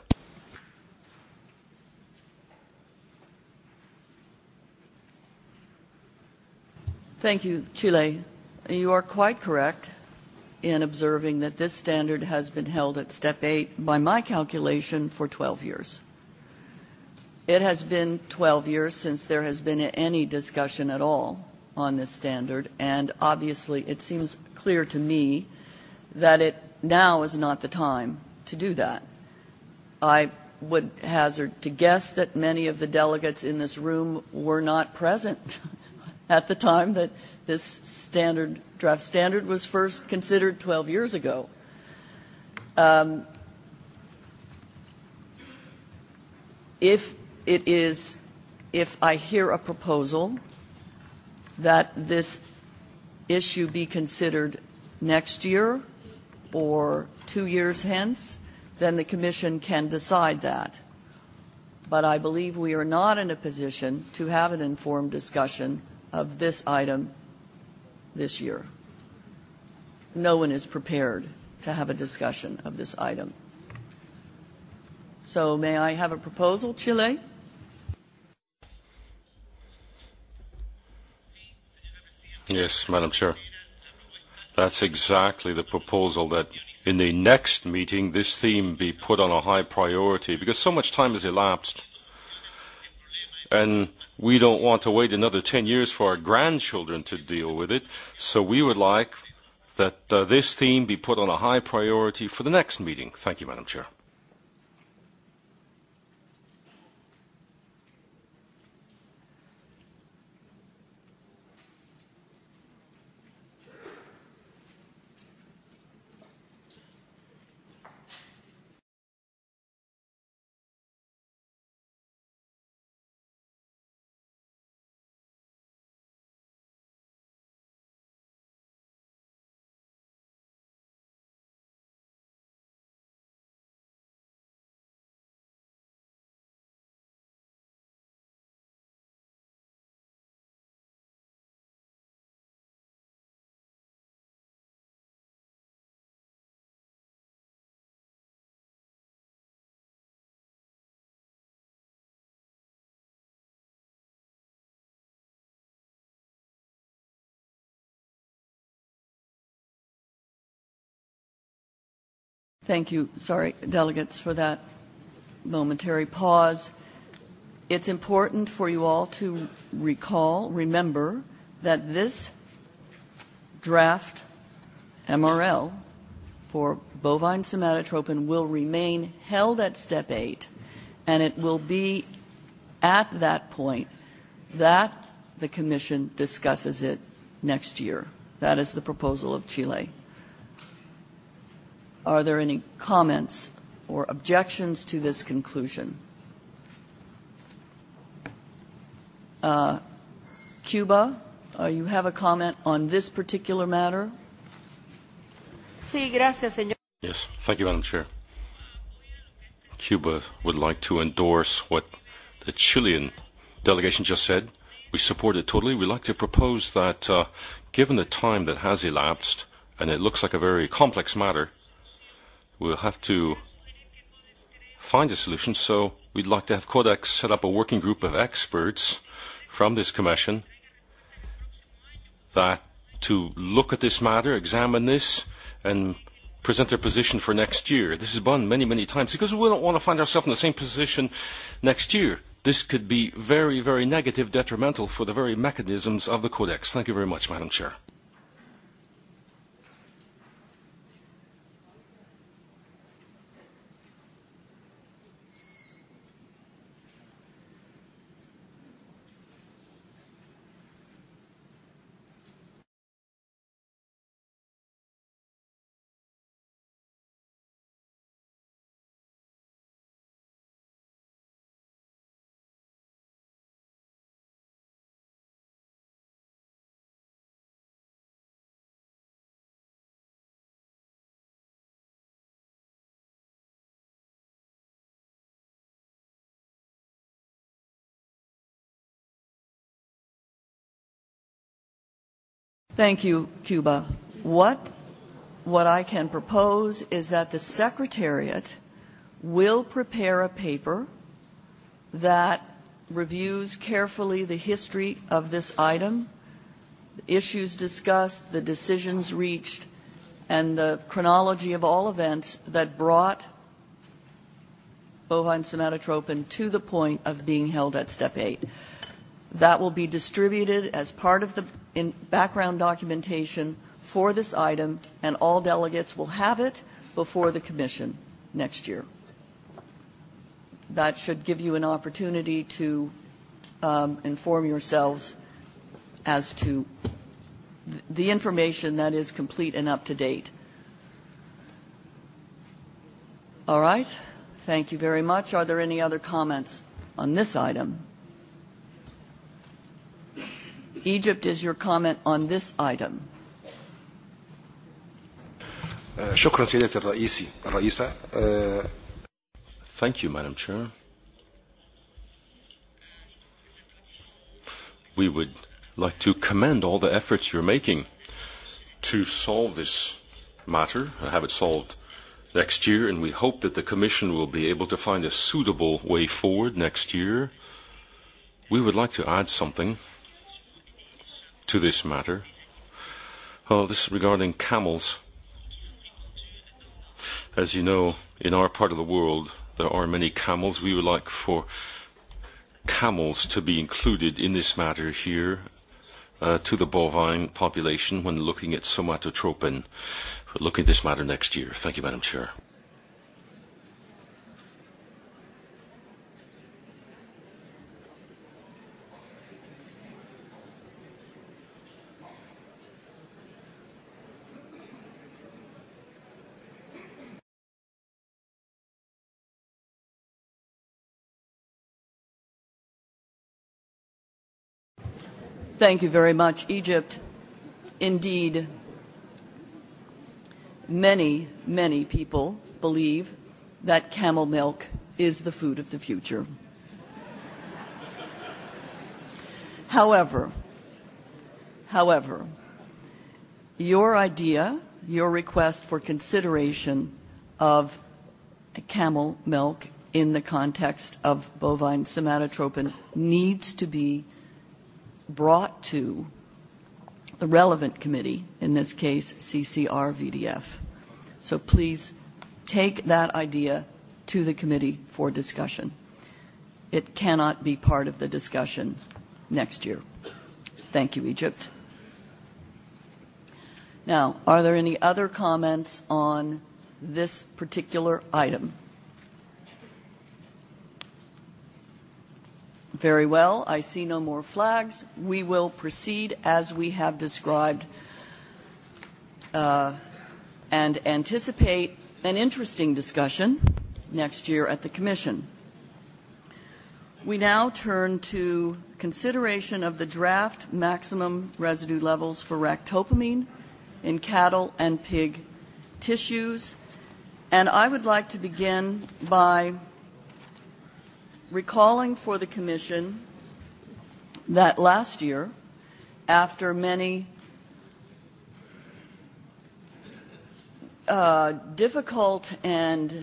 Thank you, Chile. You are quite correct in observing that this standard has been held at step 8, by my calculation, for 12 years. It has been 12 years since there has been any discussion at all on this standard, and obviously it seems clear to me that it now is not the time to do that. I would hazard to guess that many of the delegates in this room were not present at the time that this draft standard was first considered 12 years ago. If I hear a proposal that this issue be considered next year or 2 years hence, then the Commission can decide that. But I believe we are not in a position to have an informed discussion of this item this year. No one is prepared to have a discussion of this item. So may I have a proposal, Chile? Yes, Madam Chair. That's exactly the proposal, that in the next meeting this theme be put on a high priority, because so much time has elapsed and we don't want to wait another 10 years for our grandchildren to deal with it. So we would like that this theme be put on a high priority for the next meeting. Thank you, Madam Chair. Thank you, delegates, for that momentary pause. It's important for you all to remember that this draft MRL for bovine somatotropin will remain held at step 8, and it will be at that point that the Commission discusses it next year. That is the proposal of Chile. Are there any comments or objections to this conclusion? Cuba, you have a comment on this particular matter? Sí, gracias, señor. Yes, thank you, Madam Chair. Cuba would like to endorse what the Chilean delegation just said. We support it totally. We'd like to propose that, given the time that has elapsed, and it looks like a very complex matter, we'll have to find a solution. So we'd like to have Codex set up a working group of experts from this Commission that to look at this matter, examine this, and present their position for next year. This has been many, many times, because we don't want to find ourselves in the same position next year. This could be very, very negative, detrimental for the very mechanisms of the Codex. Thank you very much, Madam Chair. Thank you, Cuba. What I can propose is that the Secretariat will prepare a paper that reviews carefully the history of this item, the issues discussed, the decisions reached, and the chronology of all events that brought bovine somatotropin to the point of being held at Step 8. That will be distributed as part of the background documentation for this item, and all delegates will have it before the Commission next year. That should give you an opportunity to inform yourselves as to the information that is complete and up to date. All right. Thank you very much. Are there any other comments on this item? Egypt is your comment on this item. شكرا سيدة الرئيسة. Thank you, Madam Chair. We would like to commend all the efforts you're making to solve this matter, have it solved next year, and we hope that the Commission will be able to find a suitable way forward next year. We would like to add something to this matter. This is regarding camels. As you know, in our part of the world, there are many camels. We would like for camels to be included in this matter here to the bovine population when looking at somatotropin. We'll look at this matter next year. Thank you, Madam Chair. Thank you very much, Egypt. Indeed, many, many people believe that camel milk is the food of the future. However, your idea, your request for consideration of camel milk in the context of bovine somatotropin needs to be brought to the relevant committee, in this case CCR-VDF. So please take that idea to the committee for discussion. It cannot be part of the discussion next year. Thank you, Egypt. Now, are there any other comments on this particular item? Very well. I see no more flags. We will proceed as we have described and anticipate an interesting discussion next year at the Commission. We now turn to consideration of the draft maximum residue levels for ractopamine in cattle and pig tissues. And I would like to begin by recalling for the Commission that last year, after many difficult and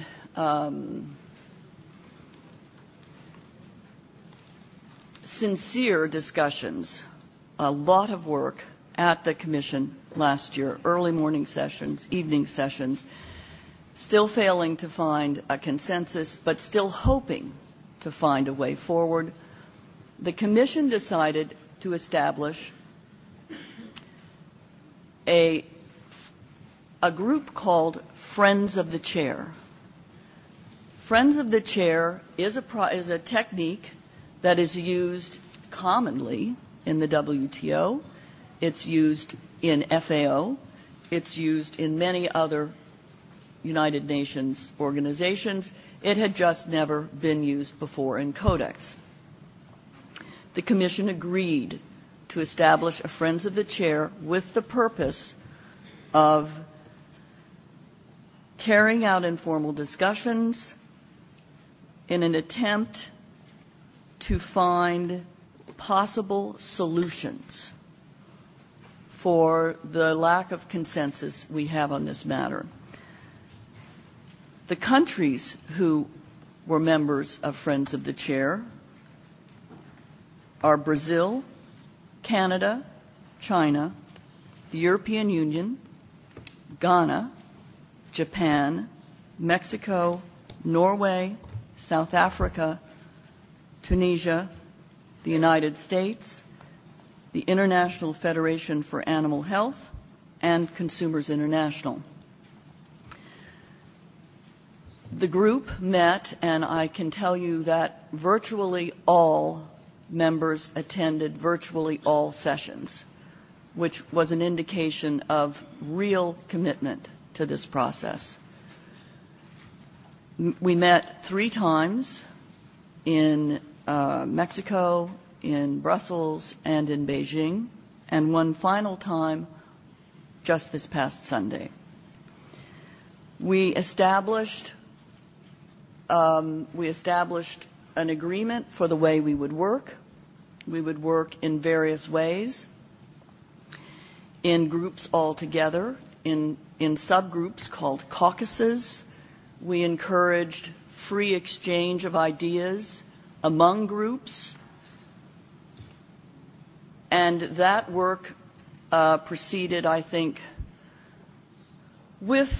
sincere discussions, a lot of work at the Commission last year, early morning sessions, evening sessions, still failing to find a consensus, but still hoping to find a way forward, the Commission decided to establish a group called Friends of the Chair. Friends of the Chair is a technique that is used commonly in the WTO. It's used in FAO. It's used in many other United Nations organizations. It had just never been used before in Codex. The Commission agreed to establish a Friends of the Chair with the purpose of carrying out informal discussions in an attempt to find possible solutions for the lack of consensus we have on this matter. The countries who were members of Friends of the Chair are Brazil, Canada, China, the European Union, Ghana, Japan, Mexico, Norway, South Africa, Tunisia, the United States, the International Federation for Animal Health, and Consumers International. The group met, and I can tell you that virtually all members attended virtually all sessions, which was an indication of real commitment to this process. We met 3 times in Mexico, in Brussels, and in Beijing, and one final time just this past Sunday. We established an agreement for the way we would work. We would work in various ways, in groups all together, in subgroups called caucuses. We encouraged free exchange of ideas among groups, and that work proceeded, I think, with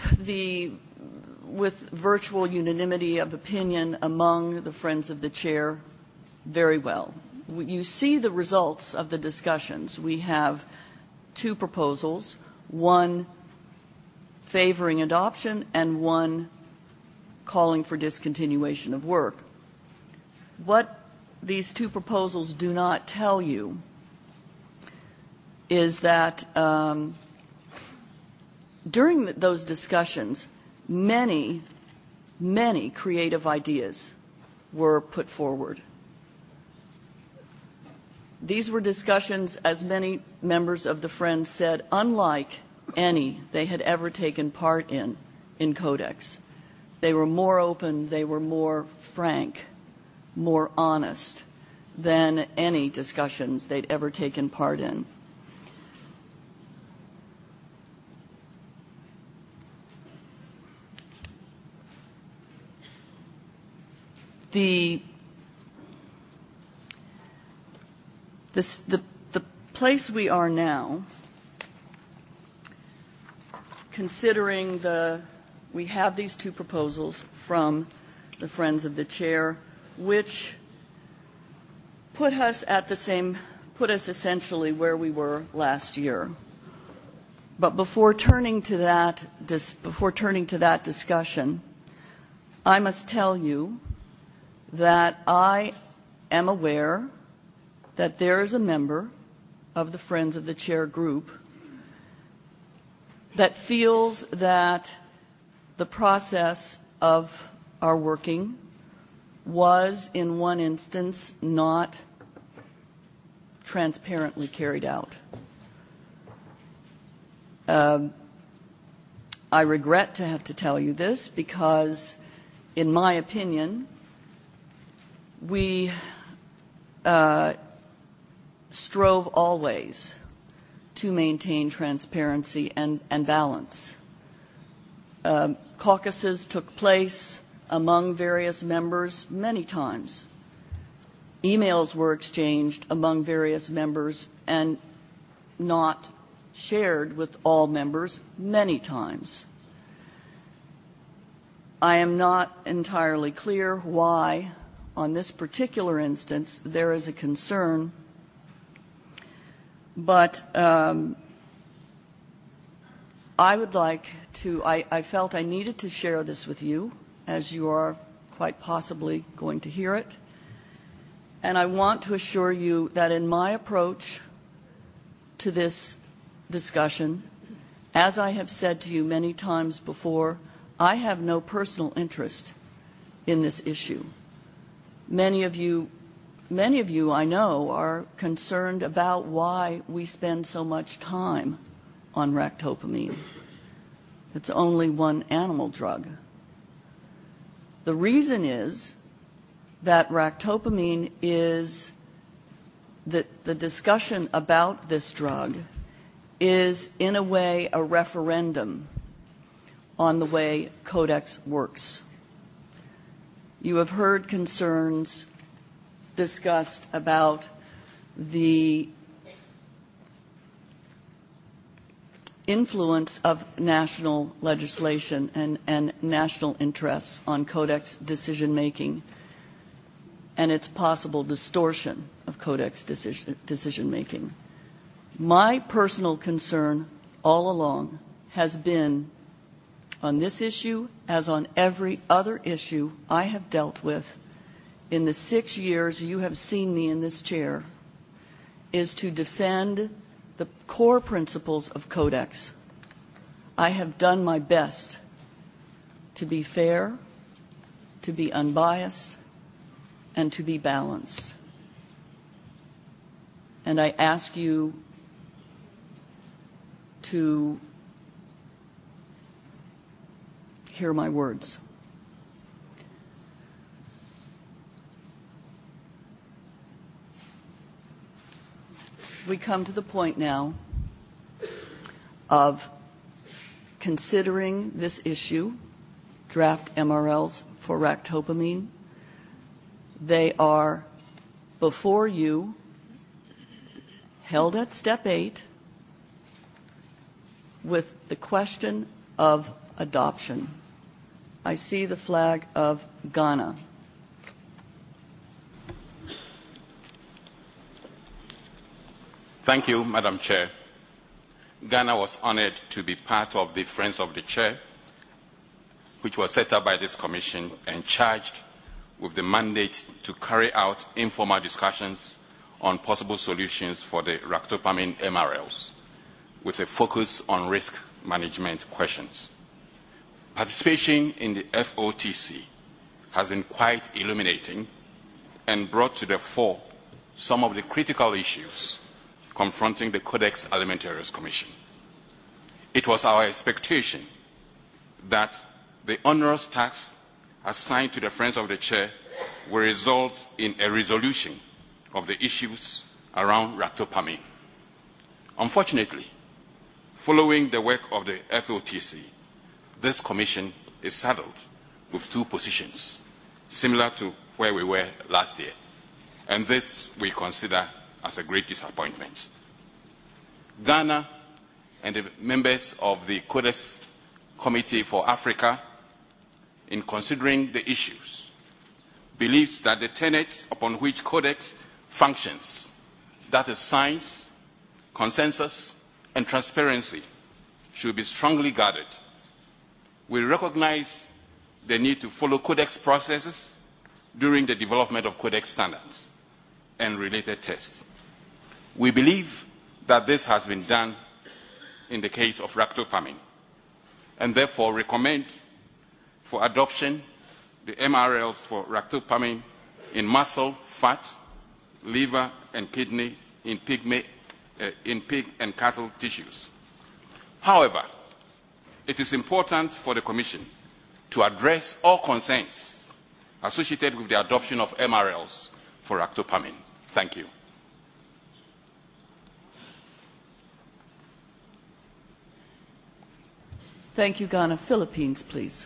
virtual unanimity of opinion among the Friends of the Chair very well. You see the results of the discussions. We have 2 proposals, one favoring adoption and one calling for discontinuation of work. What these 2 proposals do not tell you is that during those discussions, many creative ideas were put forward. These were discussions, as many members of the Friends said, unlike any they had ever taken part in Codex. They were more open, they were more frank, more honest than any discussions they'd ever taken part in. The place we are now, considering we have these 2 proposals from the Friends of the Chair, which put us essentially where we were last year. But before turning to that discussion, I must tell you that I am aware that there is a member of the Friends of the Chair group that feels that the process of our working was, in one instance, not transparently carried out. I regret to have to tell you this because, in my opinion, we strove always to maintain transparency and balance. Caucuses took place among various members many times. Emails were exchanged among various members and not shared with all members many times. I am not entirely clear why, on this particular instance, there is a concern, but I felt I needed to share this with you, as you are quite possibly going to hear it. And I want to assure you that in my approach to this discussion, as I have said to you many times before, I have no personal interest in this issue. Many of you I know are concerned about why we spend so much time on ractopamine. It's only one animal drug. The reason is that ractopamine is that the discussion about this drug is, in a way, a referendum on the way Codex works. You have heard concerns discussed about the influence of national legislation and national interests on Codex decision-making and its possible distortion of Codex decision-making. My personal concern all along has been, on this issue as on every other issue I have dealt with in the 6 years you have seen me in this chair, is to defend the core principles of Codex. I have done my best to be fair, to be unbiased, and to be balanced. And I ask you to hear my words. We come to the point now of considering this issue, draft MRLs for ractopamine. They are before you, held at step 8, with the question of adoption. I see the flag of Ghana. Thank you, Madam Chair. Ghana was honored to be part of the Friends of the Chair, which was set up by this Commission and charged with the mandate to carry out informal discussions on possible solutions for the ractopamine MRLs, with a focus on risk management questions. Participation in the FOTC has been quite illuminating and brought to the fore some of the critical issues confronting the Codex Alimentarius Commission. It was our expectation that the onerous task assigned to the Friends of the Chair will result in a resolution of the issues around ractopamine. Unfortunately, following the work of the FOTC, this Commission is saddled with 2 positions, similar to where we were last year. And this we consider as a great disappointment. Ghana and the members of the Codex Committee for Africa, in considering the issues, believes that the tenets upon which Codex functions, that is science, consensus, and transparency, should be strongly guarded. We recognize the need to follow Codex processes during the development of Codex standards and related tests. We believe that this has been done in the case of ractopamine, and therefore recommend for adoption the MRLs for ractopamine in muscle, fat, liver, and kidney in pig and cattle tissues. However, it is important for the Commission to address all concerns associated with the adoption of MRLs for ractopamine. Thank you. Thank you, Ghana. Philippines, please.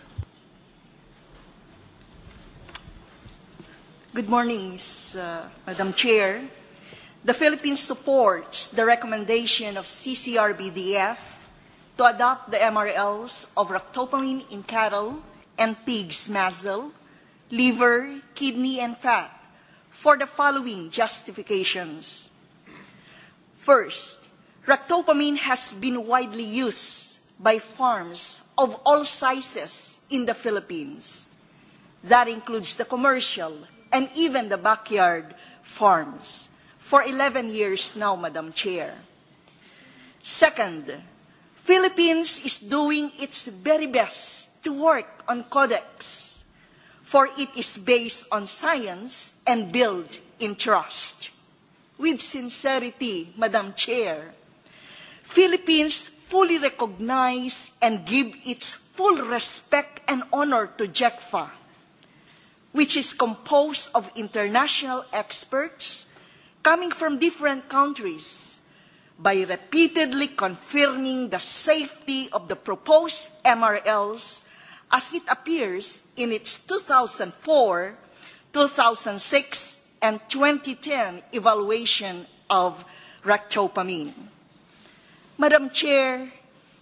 Good morning, Madam Chair. The Philippines supports the recommendation of CCRBDF to adopt the MRLs of ractopamine in cattle and pigs' muscle, liver, kidney, and fat for the following justifications. First, ractopamine has been widely used by farms of all sizes in the Philippines. That includes the commercial and even the backyard farms for 11 years now, Madam Chair. Second, Philippines is doing its very best to work on Codex, for it is based on science and built in trust. With sincerity, Madam Chair, Philippines fully recognize and give its full respect and honor to JECFA, which is composed of international experts coming from different countries, by repeatedly confirming the safety of the proposed MRLs as it appears in its 2004, 2006, and 2010 evaluation of ractopamine. Madam Chair,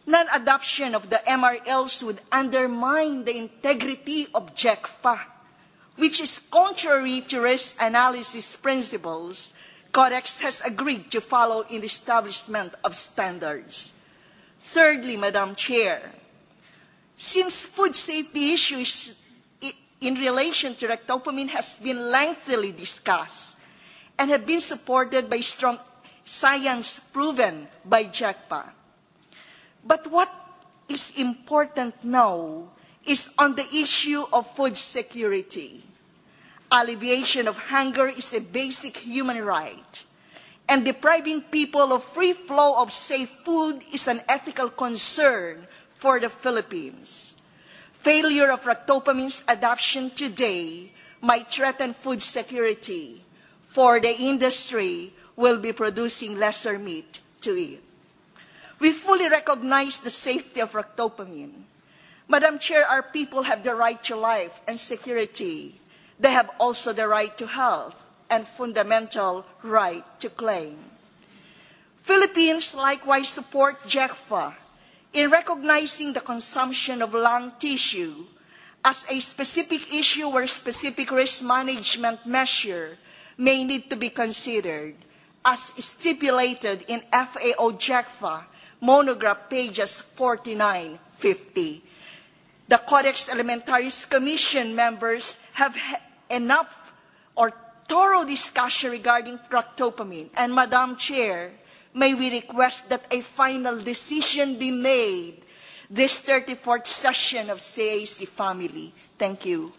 Non-adoption of the MRLs would undermine the integrity of JECFA, which is contrary to risk analysis principles Codex has agreed to follow in the establishment of standards. Thirdly, Madam Chair, since food safety issues in relation to ractopamine has been lengthily discussed and have been supported by strong science proven by JECFA. But what is important now is on the issue of food security. Alleviation of hunger is a basic human right, and depriving people of free flow of safe food is an ethical concern for the Philippines. Failure of ractopamine's adoption today might threaten food security, for the industry will be producing lesser meat to eat. We fully recognize the safety of ractopamine. Madam Chair, our people have the right to life and security. They have also the right to health and fundamental right to claim. Philippines likewise support JECFA in recognizing the consumption of lung tissue as a specific issue where specific risk management measure may need to be considered, as stipulated in FAO JECFA monograph pages 49-50. The Codex Alimentarius Commission members have enough or thorough discussion regarding ractopamine. And Madam Chair, may we request that a final decision be made this 34th session of CAC family. Thank you.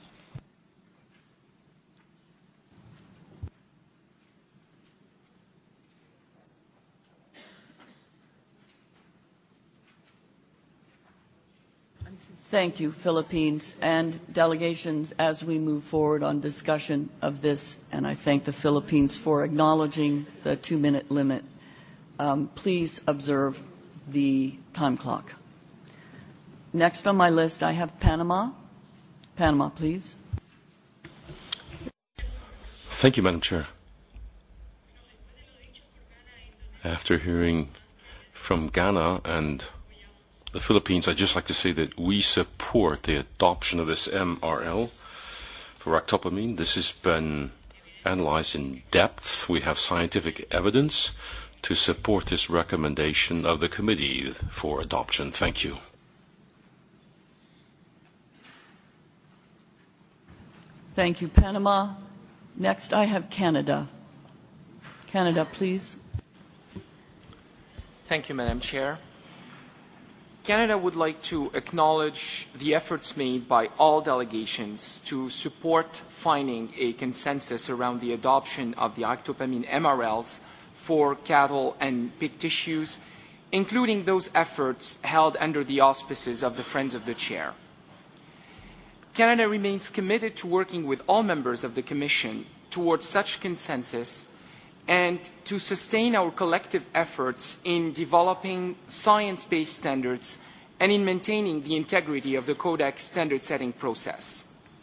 Thank you, Philippines, and delegations, as we move forward on discussion of this, and I thank the Philippines for acknowledging the 2-minute limit. Please observe the time clock. Next on my list, I have Panama. Panama, please. Thank you, Madam Chair. After hearing from Ghana and the Philippines, I'd just like to say that we support the adoption of this MRL for ractopamine. This has been analyzed in depth. We have scientific evidence to support this recommendation of the committee for adoption. Thank you. Thank you, Panama. Next, I have Canada. Canada, please. Thank you, Madam Chair. Canada would like to acknowledge the efforts made by all delegations to support finding a consensus around the adoption of the ractopamine MRLs for cattle and pig tissues, including those efforts held under the auspices of the Friends of the Chair. Canada remains committed to working with all members of the Commission towards such consensus and to sustain our collective efforts in developing science-based standards and in maintaining the integrity of the Codex standard-setting process.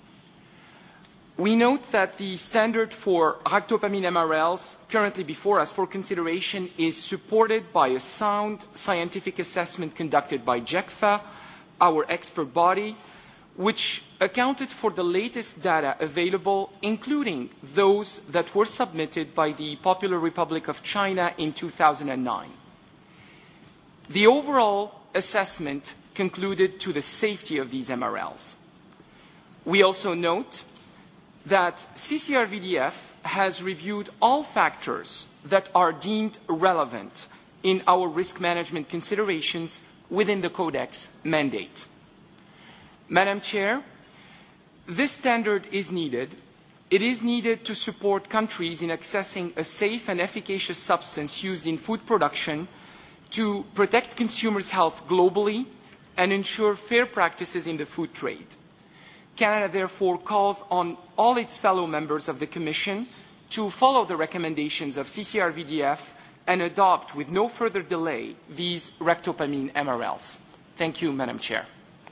We note that the standard for ractopamine MRLs currently before us for consideration is supported by a sound scientific assessment conducted by JECFA, our expert body, which accounted for the latest data available, including those that were submitted by the Popular Republic of China in 2009. The overall assessment concluded to the safety of these MRLs. We also note that CCRVDF has reviewed all factors that are deemed relevant in our risk management considerations within the Codex mandate. Madam Chair, this standard is needed. It is needed to support countries in accessing a safe and efficacious substance used in food production to protect consumers' health globally and ensure fair practices in the food trade. Canada therefore calls on all its fellow members of the Commission to follow the recommendations of CCRVDF and adopt with no further delay these ractopamine MRLs. Thank you, Madam Chair.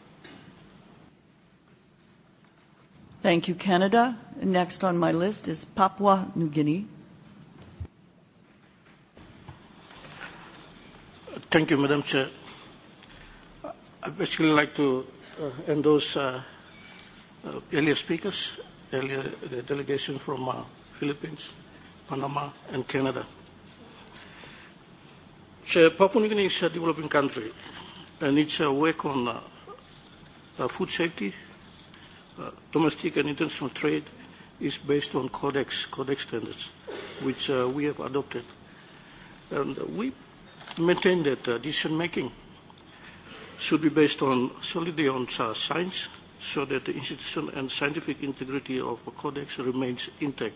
Thank you, Canada. Next on my list is Papua New Guinea. Thank you, Madam Chair. I'd basically like to endorse earlier speakers, earlier the delegation from Philippines, Panama, and Canada. Papua New Guinea is a developing country, and its work on food safety, domestic and international trade is based on codex standards, which we have adopted. And we maintain that decision-making should be based solidly on science, so that the institution and scientific integrity of the codex remains intact.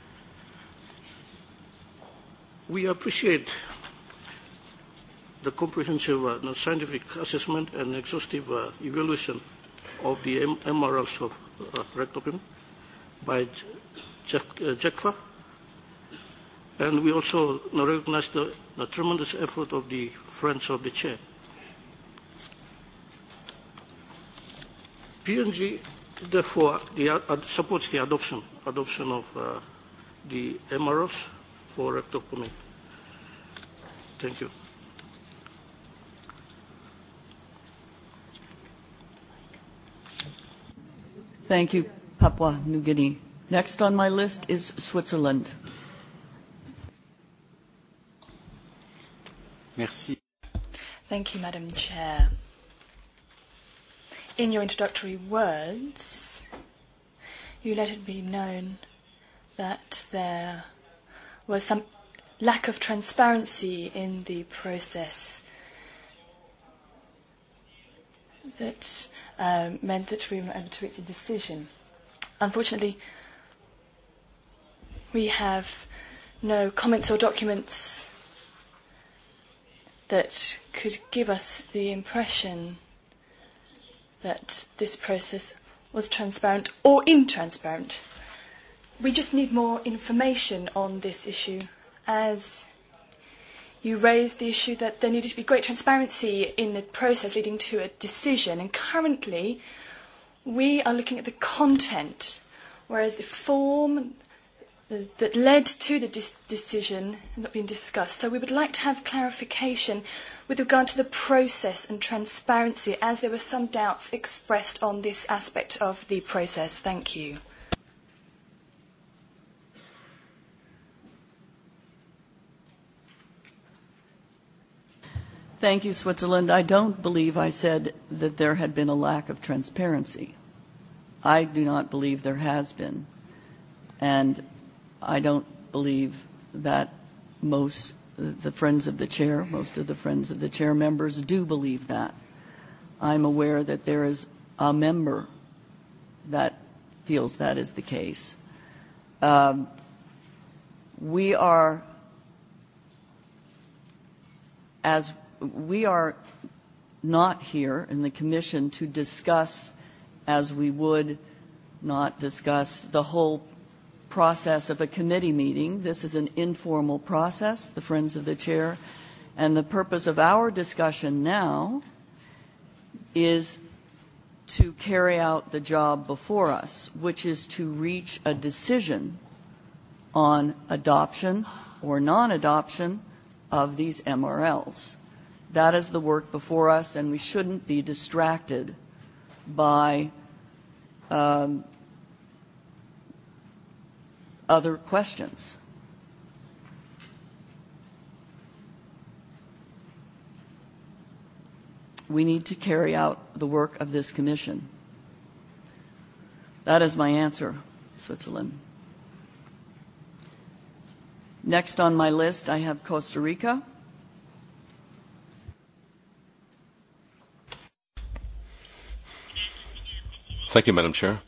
We appreciate the comprehensive scientific assessment and exhaustive evaluation of the MRLs of Ractopamine by JECFA, and we also recognize the tremendous effort of the Friends of the Chair. PNG, therefore, supports the adoption of the MRLs for Ractopamine. Thank you. Thank you, Papua New Guinea. Next on my list is Switzerland. Merci. Thank you, Madam Chair. In your introductory words, you let it be known that there was some lack of transparency in the process that meant that we were able to reach a decision. Unfortunately, we have no comments or documents that could give us the impression that this process was transparent or intransparent. We just need more information on this issue, as you raised the issue that there needed to be great transparency in the process leading to a decision. And currently, we are looking at the content, whereas the form that led to the decision has not been discussed. So we would like to have clarification with regard to the process and transparency, as there were some doubts expressed on this aspect of the process. Thank you. Thank you, Switzerland. I don't believe I said that there had been a lack of transparency. I do not believe there has been. And I don't believe that most of the Friends of the Chair members do believe that. I'm aware that there is a member that feels that is the case. We are not here in the Commission to discuss, as we would not discuss the whole process of a committee meeting. This is an informal process, the Friends of the Chair, and the purpose of our discussion now is to carry out the job before us, which is to reach a decision on adoption or non-adoption of these MRLs. That is the work before us, and we shouldn't be distracted by other questions. We need to carry out the work of this commission. That is my answer, Switzerland. Next on my list, I have Costa Rica. Thank you, Madam Chair.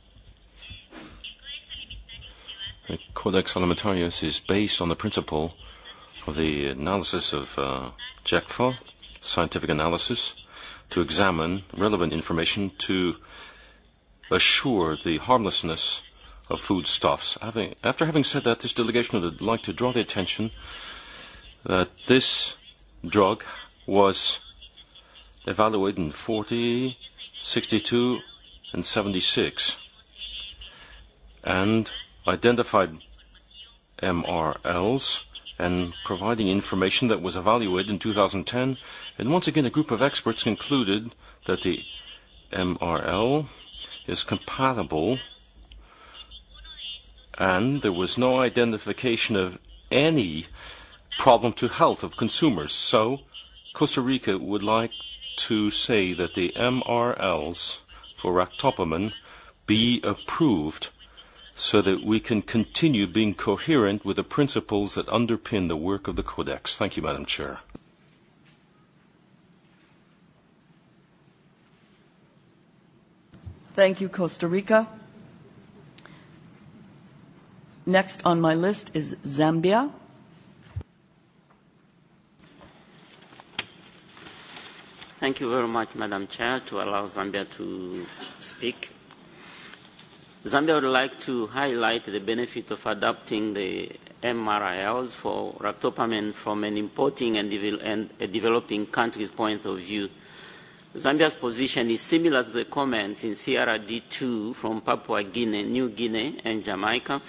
The Codex Alimentarius is based on the principle of the analysis of JECFA, scientific analysis, to examine relevant information to assure the harmlessness of foodstuffs. After having said that, this delegation would like to draw the attention that this drug was evaluated in 40, 62, and 76, and identified MRLs and providing information that was evaluated in 2010. And once again, a group of experts concluded that the MRL is compatible, and there was no identification of any problem to health of consumers. So Costa Rica would like to say that the MRLs for ractopamine be approved so that we can continue being coherent with the principles that underpin the work of the Codex. Thank you, Madam Chair. Thank you, Costa Rica. Next on my list is Zambia. Thank you very much, Madam Chair, to allow Zambia to speak. Zambia would like to highlight the benefit of adopting the MRILs for ractopamine from an importing and a developing country's point of view. Zambia's position is similar to the comments in CRD2 from Papua Guinea, New Guinea, and Jamaica.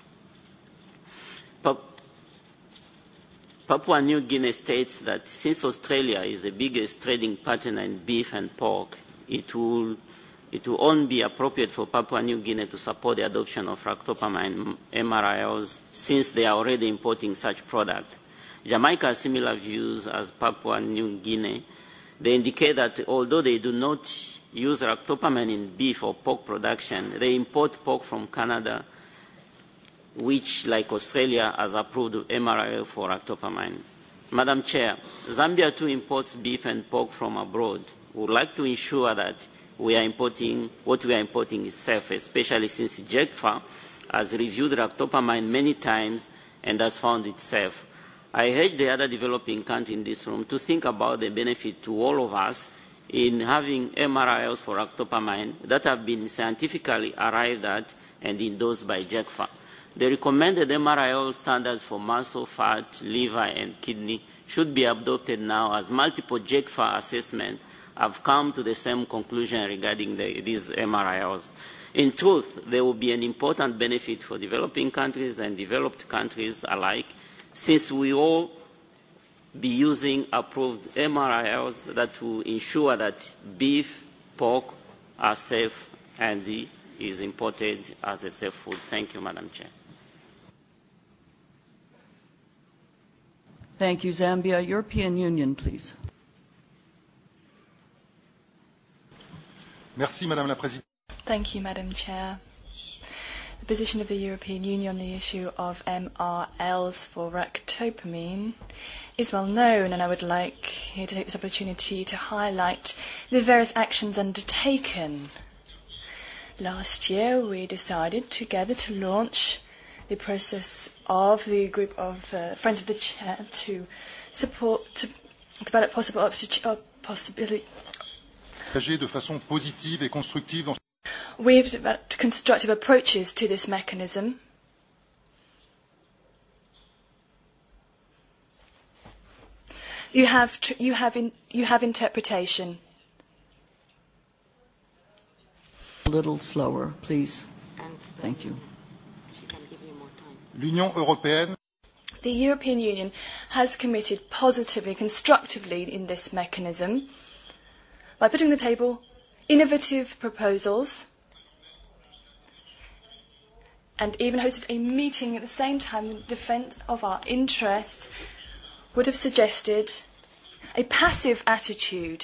Papua New Guinea states that since Australia is the biggest trading partner in beef and pork, it will only be appropriate for Papua New Guinea to support the adoption of ractopamine MRILs since they are already importing such product. Jamaica has similar views as Papua New Guinea. They indicate that although they do not use ractopamine in beef or pork production, they import pork from Canada, which, like Australia, has approved MRIL for ractopamine. Madam Chair, Zambia too imports beef and pork from abroad. We would like to ensure that what we are importing is safe, especially since JECFA has reviewed ractopamine many times and has found it safe. I urge the other developing countries in this room to think about the benefit to all of us in having MRILs for ractopamine that have been scientifically arrived at and endorsed by JECFA. The recommended MRIL standards for muscle, fat, liver, and kidney should be adopted now, as multiple JECFA assessments have come to the same conclusion regarding these MRILs. In truth, there will be an important benefit for developing countries and developed countries alike, since we all be using approved MRILs that will ensure that beef, pork are safe and is imported as a safe food. Thank you, Madam Chair. Thank you, Zambia. European Union, please. Merci, Madame la Présidente. Thank you, Madam Chair. The position of the European Union on the issue of MRLs for ractopamine is well known, and I would like here to take this opportunity to highlight the various actions undertaken. Last year, we decided together to launch the process of the group of Friends of the Chair to develop possibility. De façon positive et constructive dans... We've developed constructive approaches to this mechanism. You have interpretation. A little slower, please. Thank you. L'Union européenne. The European Union has committed positively, constructively in this mechanism by putting on the table innovative proposals and even hosted a meeting at the same time in defence of our interests, would have suggested a passive attitude,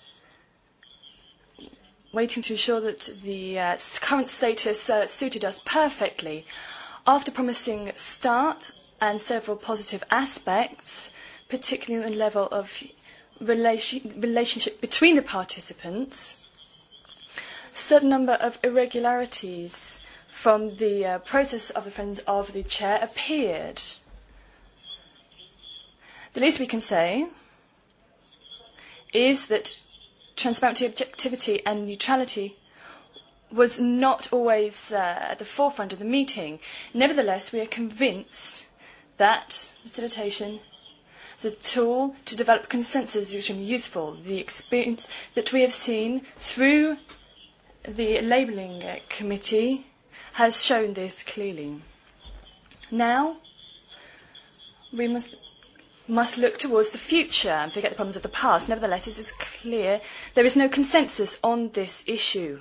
waiting to ensure that the current status suited us perfectly. After promising start and several positive aspects, particularly at the level of relationship between the participants, a certain number of irregularities from the process of the Friends of the Chair appeared. The least we can say is that transparency, objectivity and neutrality was not always at the forefront of the meeting. Nevertheless, we are convinced that facilitation is a tool to develop consensus is extremely useful. The experience that we have seen through the labelling committee has shown this clearly. Now, we must look towards the future and forget the problems of the past. Nevertheless, it is clear there is no consensus on this issue.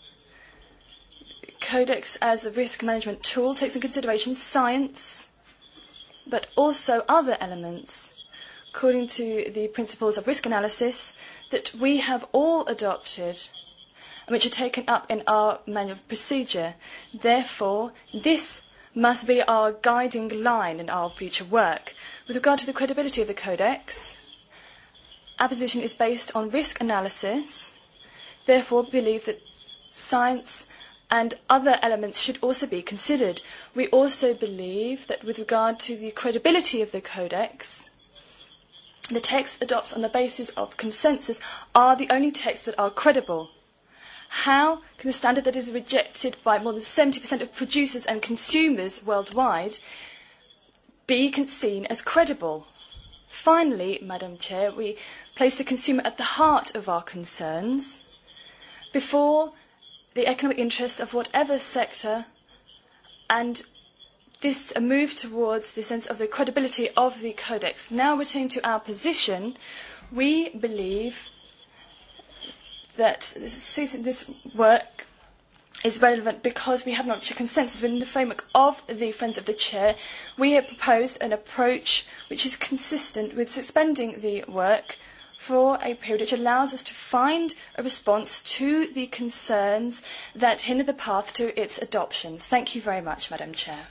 Codex as a risk management tool takes into consideration science, but also other elements, according to the principles of risk analysis that we have all adopted and which are taken up in our manual of procedure. Therefore, this must be our guiding line in our future work. With regard to the credibility of the Codex, our position is based on risk analysis. Therefore, we believe that science and other elements should also be considered. We also believe that with regard to the credibility of the Codex, the texts adopted on the basis of consensus are the only texts that are credible. How can a standard that is rejected by more than 70% of producers and consumers worldwide be seen as credible? Finally, Madam Chair, we place the consumer at the heart of our concerns. Before the economic interest of whatever sector, and this a move towards the sense of the credibility of the Codex. Now returning to our position, we believe that this work is relevant because we have not reached a consensus within the framework of the Friends of the Chair. We have proposed an approach which is consistent with suspending the work for a period which allows us to find a response to the concerns that hinder the path to its adoption. Thank you very much, Madam Chair.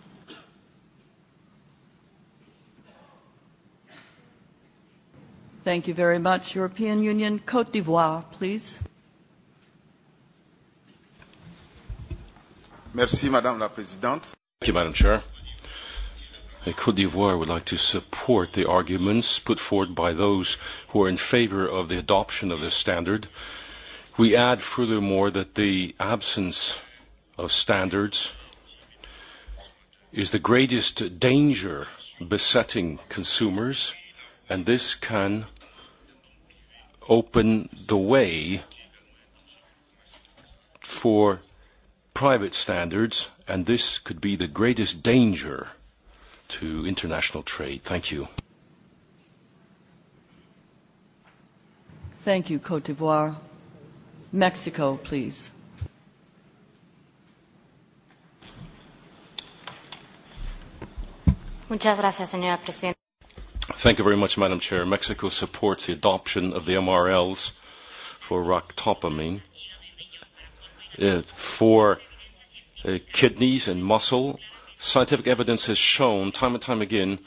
Thank you very much. European Union, Côte d'Ivoire, please. Merci, Madame la Présidente. Thank you, Madam Chair. Côte d'Ivoire would like to support the arguments put forward by those who are in favor of the adoption of this standard. We add furthermore that the absence of standards is the greatest danger besetting consumers, and this can open the way for private standards, and this could be the greatest danger to international trade. Thank you. Thank you, Côte d'Ivoire. Mexico, please. Muchas gracias, señora presidenta. Thank you very much, Madam Chair. Mexico supports the adoption of the MRLs for ractopamine for kidneys and muscle. Scientific evidence has shown time and time again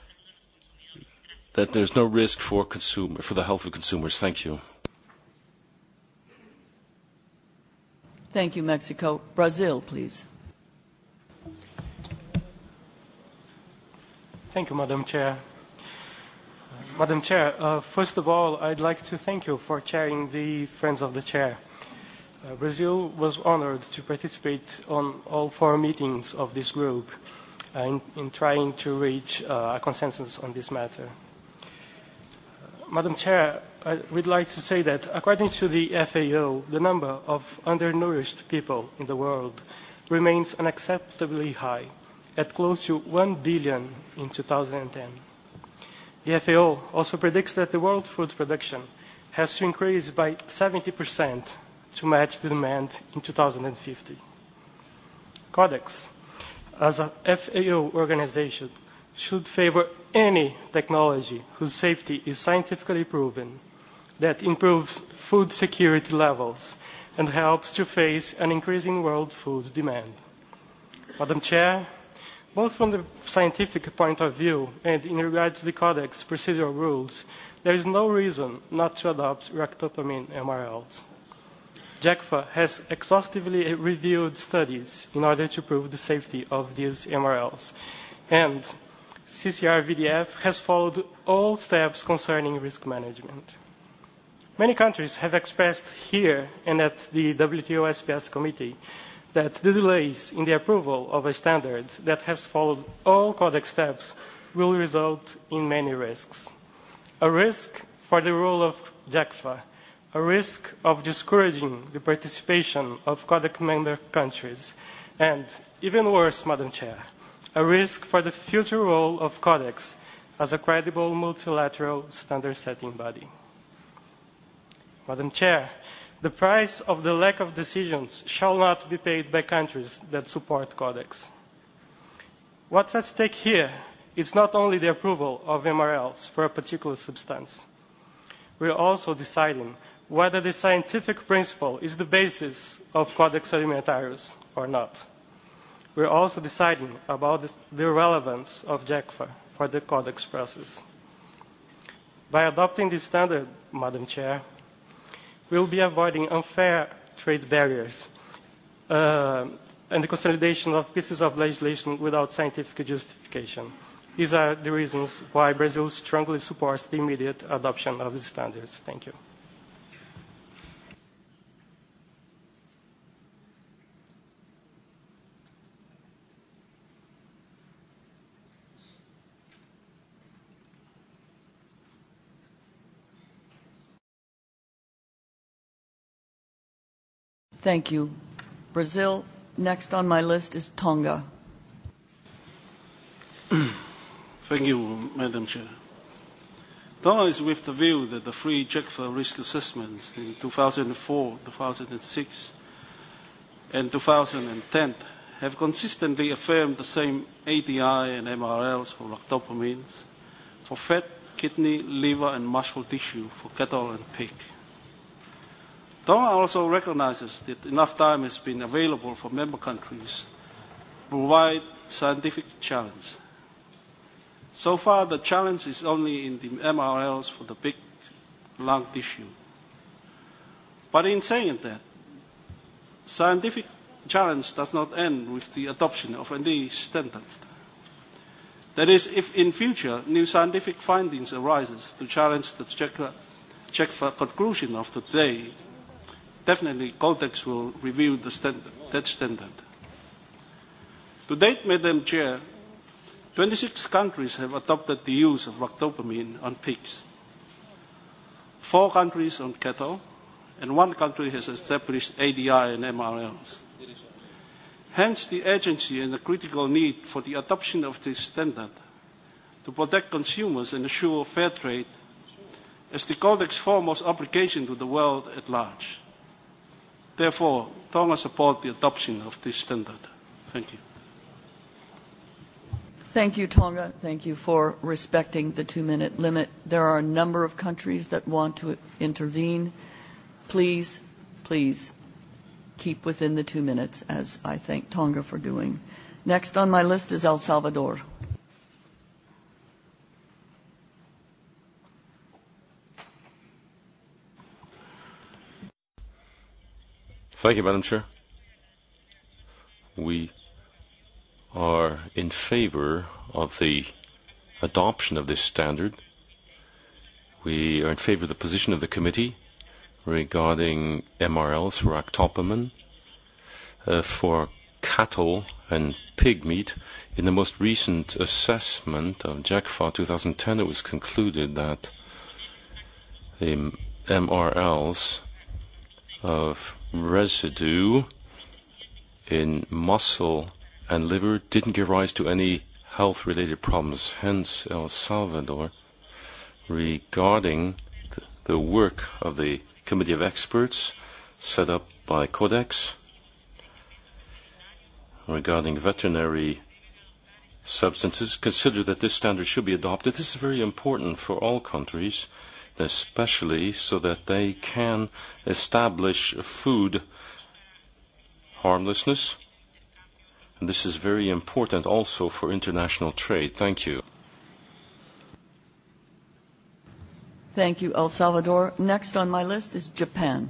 that there's no risk for the health of consumers. Thank you. Thank you, Mexico. Brazil, please. Thank you, Madam Chair. Madam Chair, first of all, I'd like to thank you for chairing the Friends of the Chair. Brazil was honored to participate on all 4 meetings of this group in trying to reach a consensus on this matter. Madam Chair, I would like to say that according to the FAO, the number of undernourished people in the world remains unacceptably high, at close to 1 billion in 2010. The FAO also predicts that the world food production has to increase by 70% to match the demand in 2050. Codex, as a FAO organization, should favor any technology whose safety is scientifically proven, that improves food security levels and helps to face an increasing world food demand. Madam Chair, both from the scientific point of view and in regard to the Codex procedural rules, there is no reason not to adopt ractopamine MRLs. JACFA has exhaustively reviewed studies in order to prove the safety of these MRLs, and CCR-VDF has followed all steps concerning risk management. Many countries have expressed here and at the WTO SPS committee that the delays in the approval of a standard that has followed all Codex steps will result in many risks. A risk for the role of JACFA, a risk of discouraging the participation of Codex member countries, and, even worse, Madam Chair, a risk for the future role of Codex as a credible multilateral standard-setting body. Madam Chair, the price of the lack of decisions shall not be paid by countries that support Codex. What's at stake here is not only the approval of MRLs for a particular substance. We are also deciding whether the scientific principle is the basis of Codex Alimentarius or not. We are also deciding about the relevance of JECFA for the Codex process. By adopting this standard, Madam Chair, we will be avoiding unfair trade barriers and the consolidation of pieces of legislation without scientific justification. These are the reasons why Brazil strongly supports the immediate adoption of these standards. Thank you. Thank you. Brazil. Next on my list is Tonga. Thank you, Madam Chair. Tonga is with the view that the three JECFA risk assessments in 2004, 2006, and 2010 have consistently affirmed the same ADI and MRLs for ractopamines for fat, kidney, liver, and muscle tissue for cattle and pig. Tonga also recognizes that enough time has been available for member countries to provide scientific challenge. So far, the challenge is only in the MRLs for the pig lung tissue. But in saying that, scientific challenge does not end with the adoption of any standards. That is, if in future new scientific findings arises to challenge the JECFA conclusion of today, definitely Codex will review that standard. To date, Madam Chair, 26 countries have adopted the use of ractopamine on pigs, 4 countries on cattle, and 1 country has established ADI and MRLs. Hence, the urgency and the critical need for the adoption of this standard to protect consumers and assure fair trade as the Codex's foremost obligation to the world at large. Therefore, Tonga supports the adoption of this standard. Thank you. Thank you, Tonga. Thank you for respecting the 2-minute limit. There are a number of countries that want to intervene. Please, please keep within the 2 minutes, as I thank Tonga for doing. Next on my list is El Salvador. Thank you, Madam Chair. We are in favor of the adoption of this standard. We are in favor of the position of the committee regarding MRLs for ractopamine, for cattle and pig meat. In the most recent assessment of JECFA 2010, it was concluded that the MRLs of residue in muscle and liver didn't give rise to any health-related problems. Hence, El Salvador, regarding the work of the committee of experts set up by Codex regarding veterinary substances, consider that this standard should be adopted. This is very important for all countries, especially so that they can establish food harmlessness. And this is very important also for international trade. Thank you. Thank you, El Salvador. Next on my list is Japan.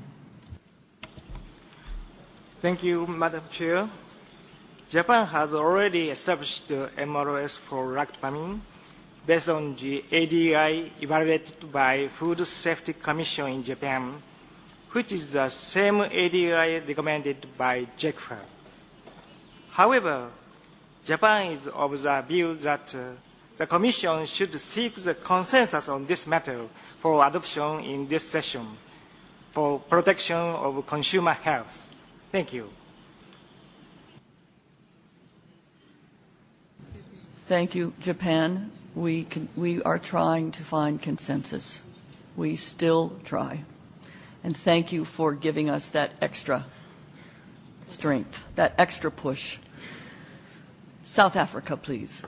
Thank you, Madam Chair. Japan has already established the MRS for ractopamine based on the ADI evaluated by Food Safety Commission in Japan, which is the same ADI recommended by JECFA. However, Japan is of the view that the Commission should seek the consensus on this matter for adoption in this session for protection of consumer health. Thank you. Thank you, Japan. We are trying to find consensus. We still try. And thank you for giving us that extra strength, that extra push. South Africa, please.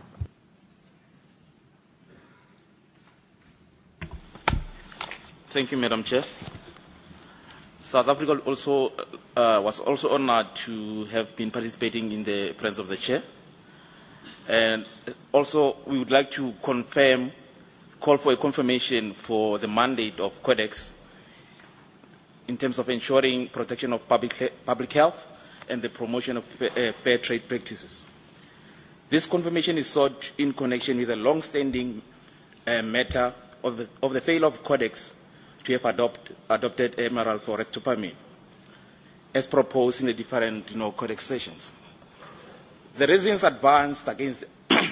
Thank you, Madam Chair. South Africa also was also honored to have been participating in the Friends of the Chair. And also, we would like to call for a confirmation for the mandate of Codex in terms of ensuring protection of public health and the promotion of fair trade practices. This confirmation is sought in connection with a long-standing matter of the failure of Codex to have adopted MRL for ractopamine, as proposed in the different Codex sessions. The reasons advanced against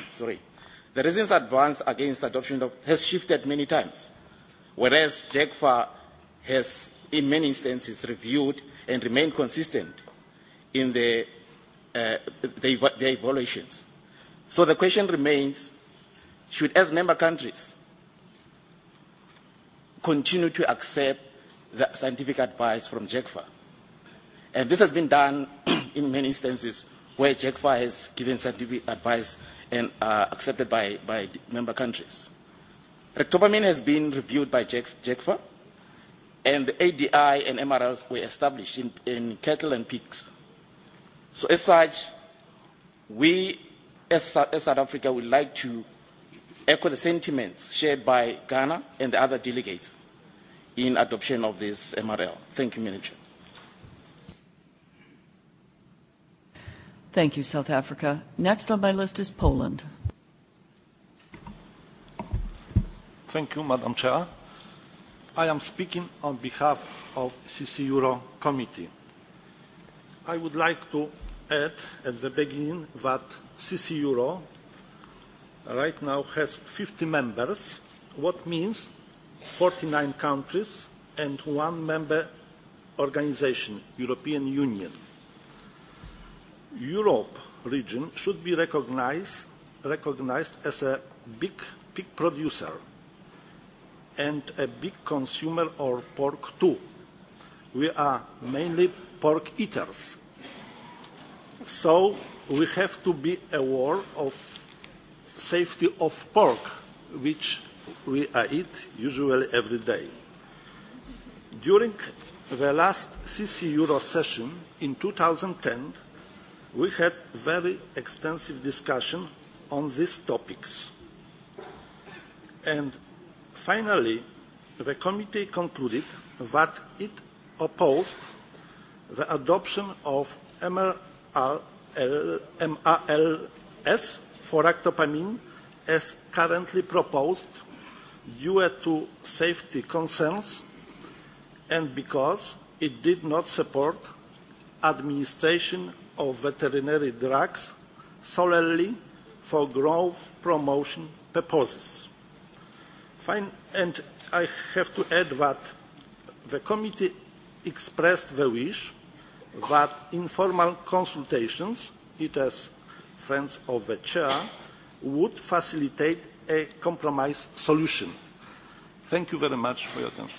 adoption has shifted many times, whereas JECFA has, in many instances, reviewed and remained consistent in their evaluations. So the question remains, should, as member countries, continue to accept the scientific advice from JECFA? And this has been done in many instances where JECFA has given scientific advice and accepted by member countries. Ractopamine has been reviewed by JECFA, and the ADI and MRLs were established in cattle and pigs. So as such, we, as South Africa, would like to echo the sentiments shared by Ghana and the other delegates in adoption of this MRL. Thank you, Madam Chair. Thank you, South Africa. Next on my list is Poland. Thank you, Madam Chair. I am speaking on behalf of CC Euro Committee. I would like to add at the beginning that CC Euro right now has 50 members, what means 49 countries and one member organization, European Union. Europe region should be recognized as a big pig producer and a big consumer of pork too. We are mainly pork eaters. So we have to be aware of safety of pork, which we eat usually every day. During the last CC Euro session in 2010, we had very extensive discussion on these topics. And finally, the committee concluded that it opposed the adoption of MRLS for ractopamine as currently proposed due to safety concerns and because it did not support administration of veterinary drugs solely for growth promotion purposes. And I have to add that the committee expressed the wish that informal consultations, it as Friends of the Chair, would facilitate a compromise solution. Thank you very much for your attention.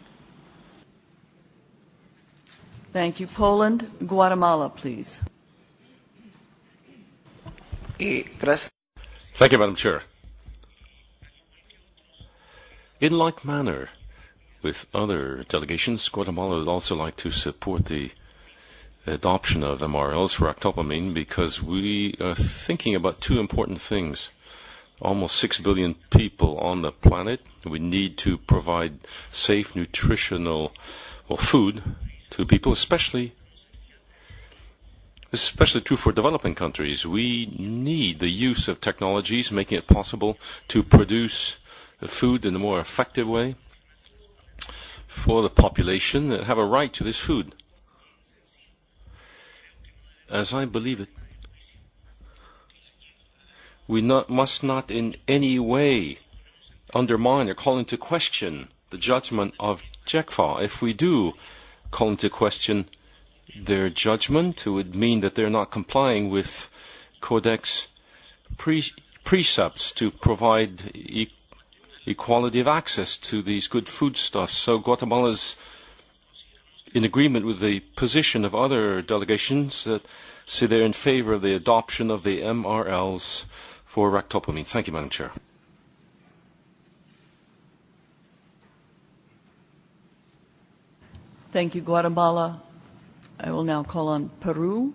Thank you. Poland. Guatemala, please. Thank you, Madam Chair. In like manner with other delegations, Guatemala would also like to support the adoption of MRLs for ractopamine because we are thinking about two important things. Almost 6 billion people on the planet. We need to provide safe, nutritional food to people, especially true for developing countries. We need the use of technologies making it possible to produce food in a more effective way for the population that have a right to this food. As I believe it, we must not in any way undermine or call into question the judgment of JECFA. If we do call into question their judgment, it would mean that they're not complying with Codex precepts to provide equality of access to these good foodstuffs. So Guatemala is in agreement with the position of other delegations that say they're in favor of the adoption of the MRLs for ractopamine. Thank you, Madam Chair. Thank you, Guatemala. I will now call on Peru.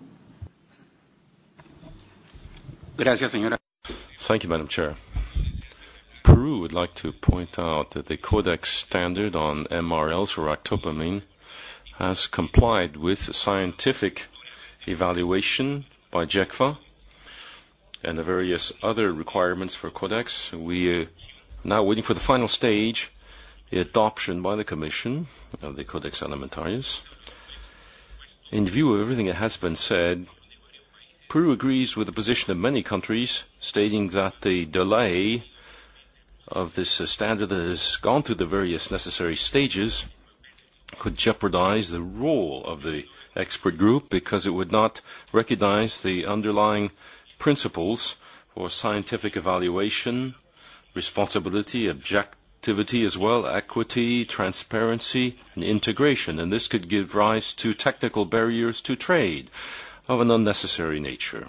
Gracias, señora. Thank you, Madam Chair. Peru would like to point out that the Codex standard on MRLs for ractopamine has complied with scientific evaluation by JECFA and the various other requirements for Codex. We are now waiting for the final stage, the adoption by the Commission of the Codex Alimentarius. In view of everything that has been said, Peru agrees with the position of many countries, stating that the delay of this standard that has gone through the various necessary stages could jeopardize the role of the expert group because it would not recognize the underlying principles for scientific evaluation, responsibility, objectivity as well, equity, transparency, and integration. And this could give rise to technical barriers to trade of an unnecessary nature.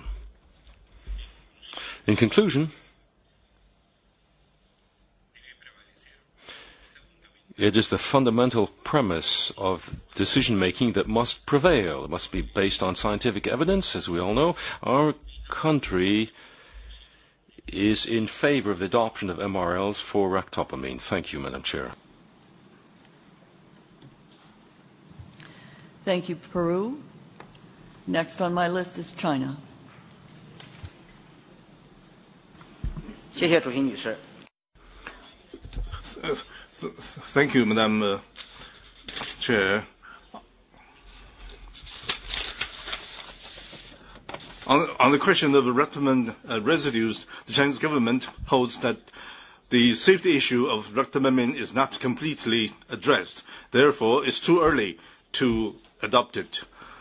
In conclusion, it is the fundamental premise of decision-making that must prevail. It must be based on scientific evidence, as we all know. Our country is in favor of the adoption of MRLs for ractopamine. Thank you, Madam Chair. Thank you, Peru. Next on my list is China. 谢谢主席女士。 Thank you, Madam Chair. On the question of ractopamine residues, the Chinese government holds that the safety issue of ractopamine is not completely addressed. Therefore, it's too early to adopt it.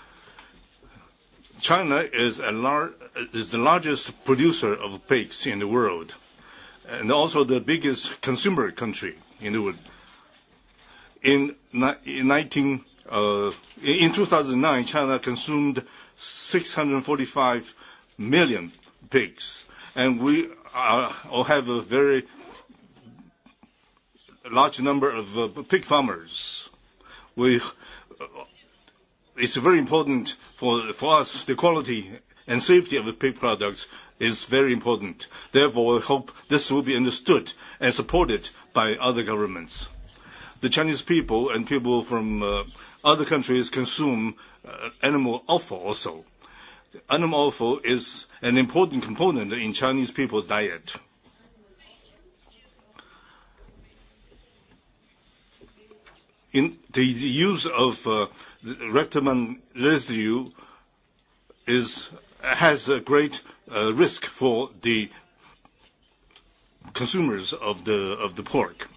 China is the largest producer of pigs in the world, and also the biggest consumer country in the world. In 2009, China consumed 645 million pigs, and we all have a very large number of pig farmers. It's very important for us. The quality and safety of the pig products is very important. Therefore, I hope this will be understood and supported by other governments. The Chinese people and people from other countries consume animal offal also. Animal offal is an important component in Chinese people's diet. In the use of ractopamine residue has a great risk for the consumers of the pork.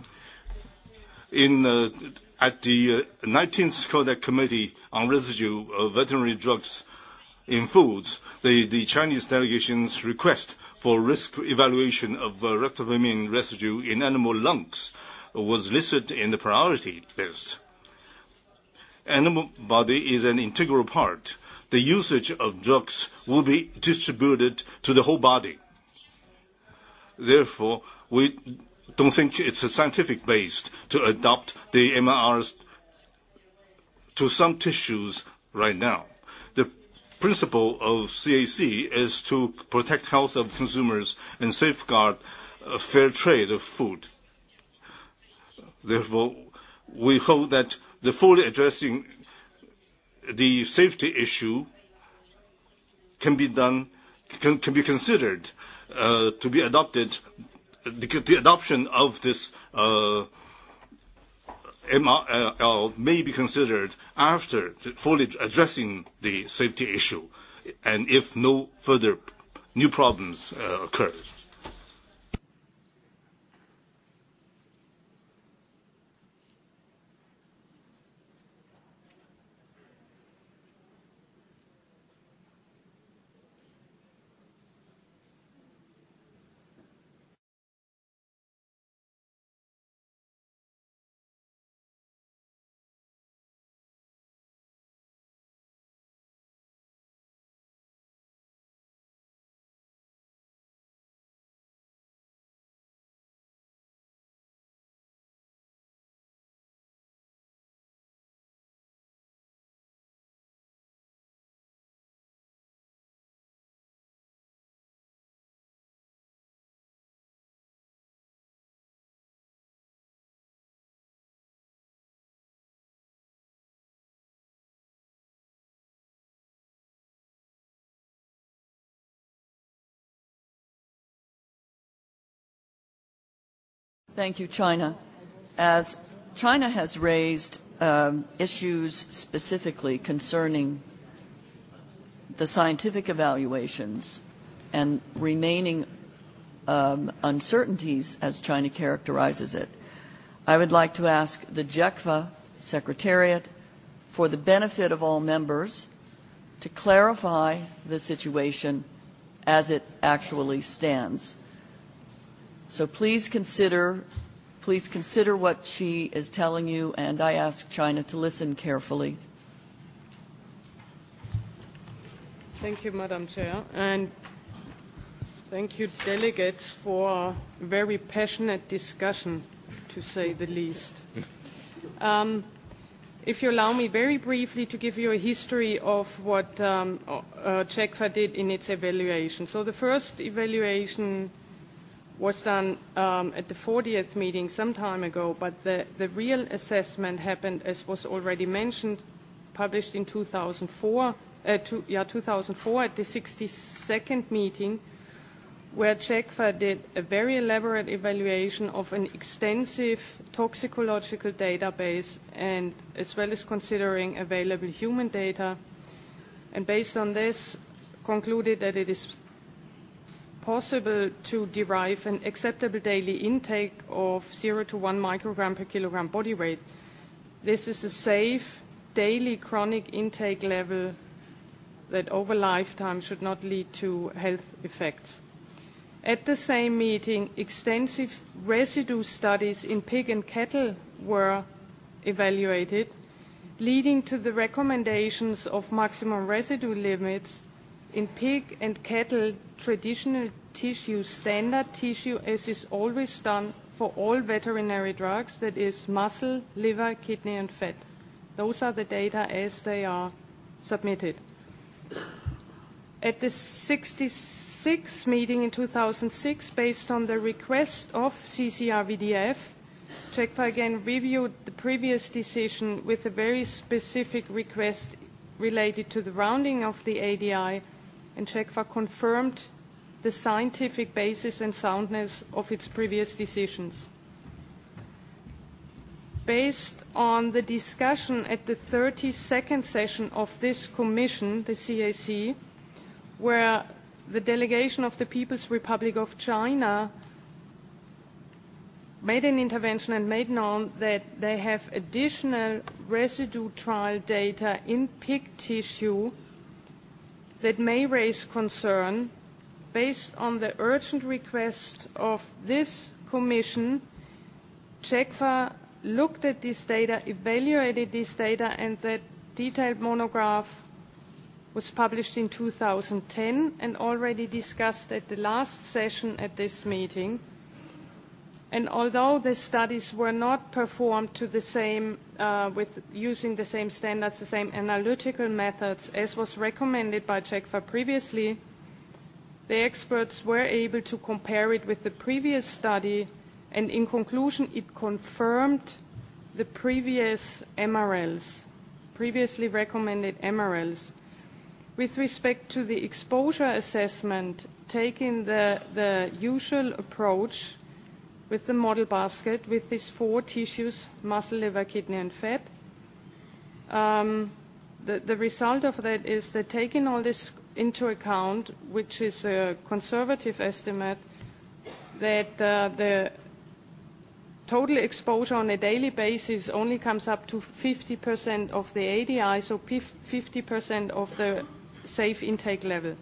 At the 19th Codex Committee on Residue of Veterinary Drugs in Foods, the Chinese delegation's request for risk evaluation of ractopamine residue in animal lungs was listed in the priority list. Animal body is an integral part. The usage of drugs will be distributed to the whole body. Therefore, we don't think it's scientific based to adopt the MRLs to some tissues right now. The principle of CAC is to protect health of consumers and safeguard fair trade of food. Therefore, we hope that the fully addressing the safety issue can be considered to be adopted. The adoption of this MRL may be considered after fully addressing the safety issue, and if no further new problems occur. Thank you, China. As China has raised issues specifically concerning the scientific evaluations and remaining uncertainties, as China characterizes it, I would like to ask the JECFA Secretariat, for the benefit of all members, to clarify the situation as it actually stands. So please consider what she is telling you, and I ask China to listen carefully. Thank you, Madam Chair, and thank you, delegates, for a very passionate discussion, to say the least. If you allow me very briefly to give you a history of what JECFA did in its evaluation. So the first evaluation was done at the 40th meeting some time ago, but the real assessment happened, as was already mentioned, published in 2004 at the 62nd meeting, where JECFA did a very elaborate evaluation of an extensive toxicological database, and as well as considering available human data, and based on this concluded that it is possible to derive an acceptable daily intake of 0 to 1 microgram per kilogram body weight. This is a safe daily chronic intake level that over lifetime should not lead to health effects. At the same meeting, extensive residue studies in pig and cattle were evaluated, leading to the recommendations of maximum residue limits in pig and cattle traditional tissue, standard tissue, as is always done for all veterinary drugs, that is muscle, liver, kidney and fat. Those are the data as they are submitted. At the 66th meeting in 2006, based on the request of CCRVDF, JECFA again reviewed the previous decision with a very specific request related to the rounding of the ADI, and JECFA confirmed the scientific basis and soundness of its previous decisions. Based on the discussion at the 32nd session of this commission, the CAC, where the delegation of the People's Republic of China made an intervention and made known that they have additional residue trial data in pig tissue that may raise concern. Based on the urgent request of this commission, JECFA looked at this data, evaluated this data, and that detailed monograph was published in 2010 and already discussed at the last session at this meeting. And although the studies were not performed to the same, with using the same standards, the same analytical methods as was recommended by JECFA previously, the experts were able to compare it with the previous study, and in conclusion it confirmed the previous MRLs, previously recommended MRLs. With respect to the exposure assessment, taking the usual approach with the model basket with these 4 tissues, muscle, liver, kidney and fat, the result of that is that taking all this into account, which is a conservative estimate, that the total exposure on a daily basis only comes up to 50% of the ADI, so 50% of the safe intake level.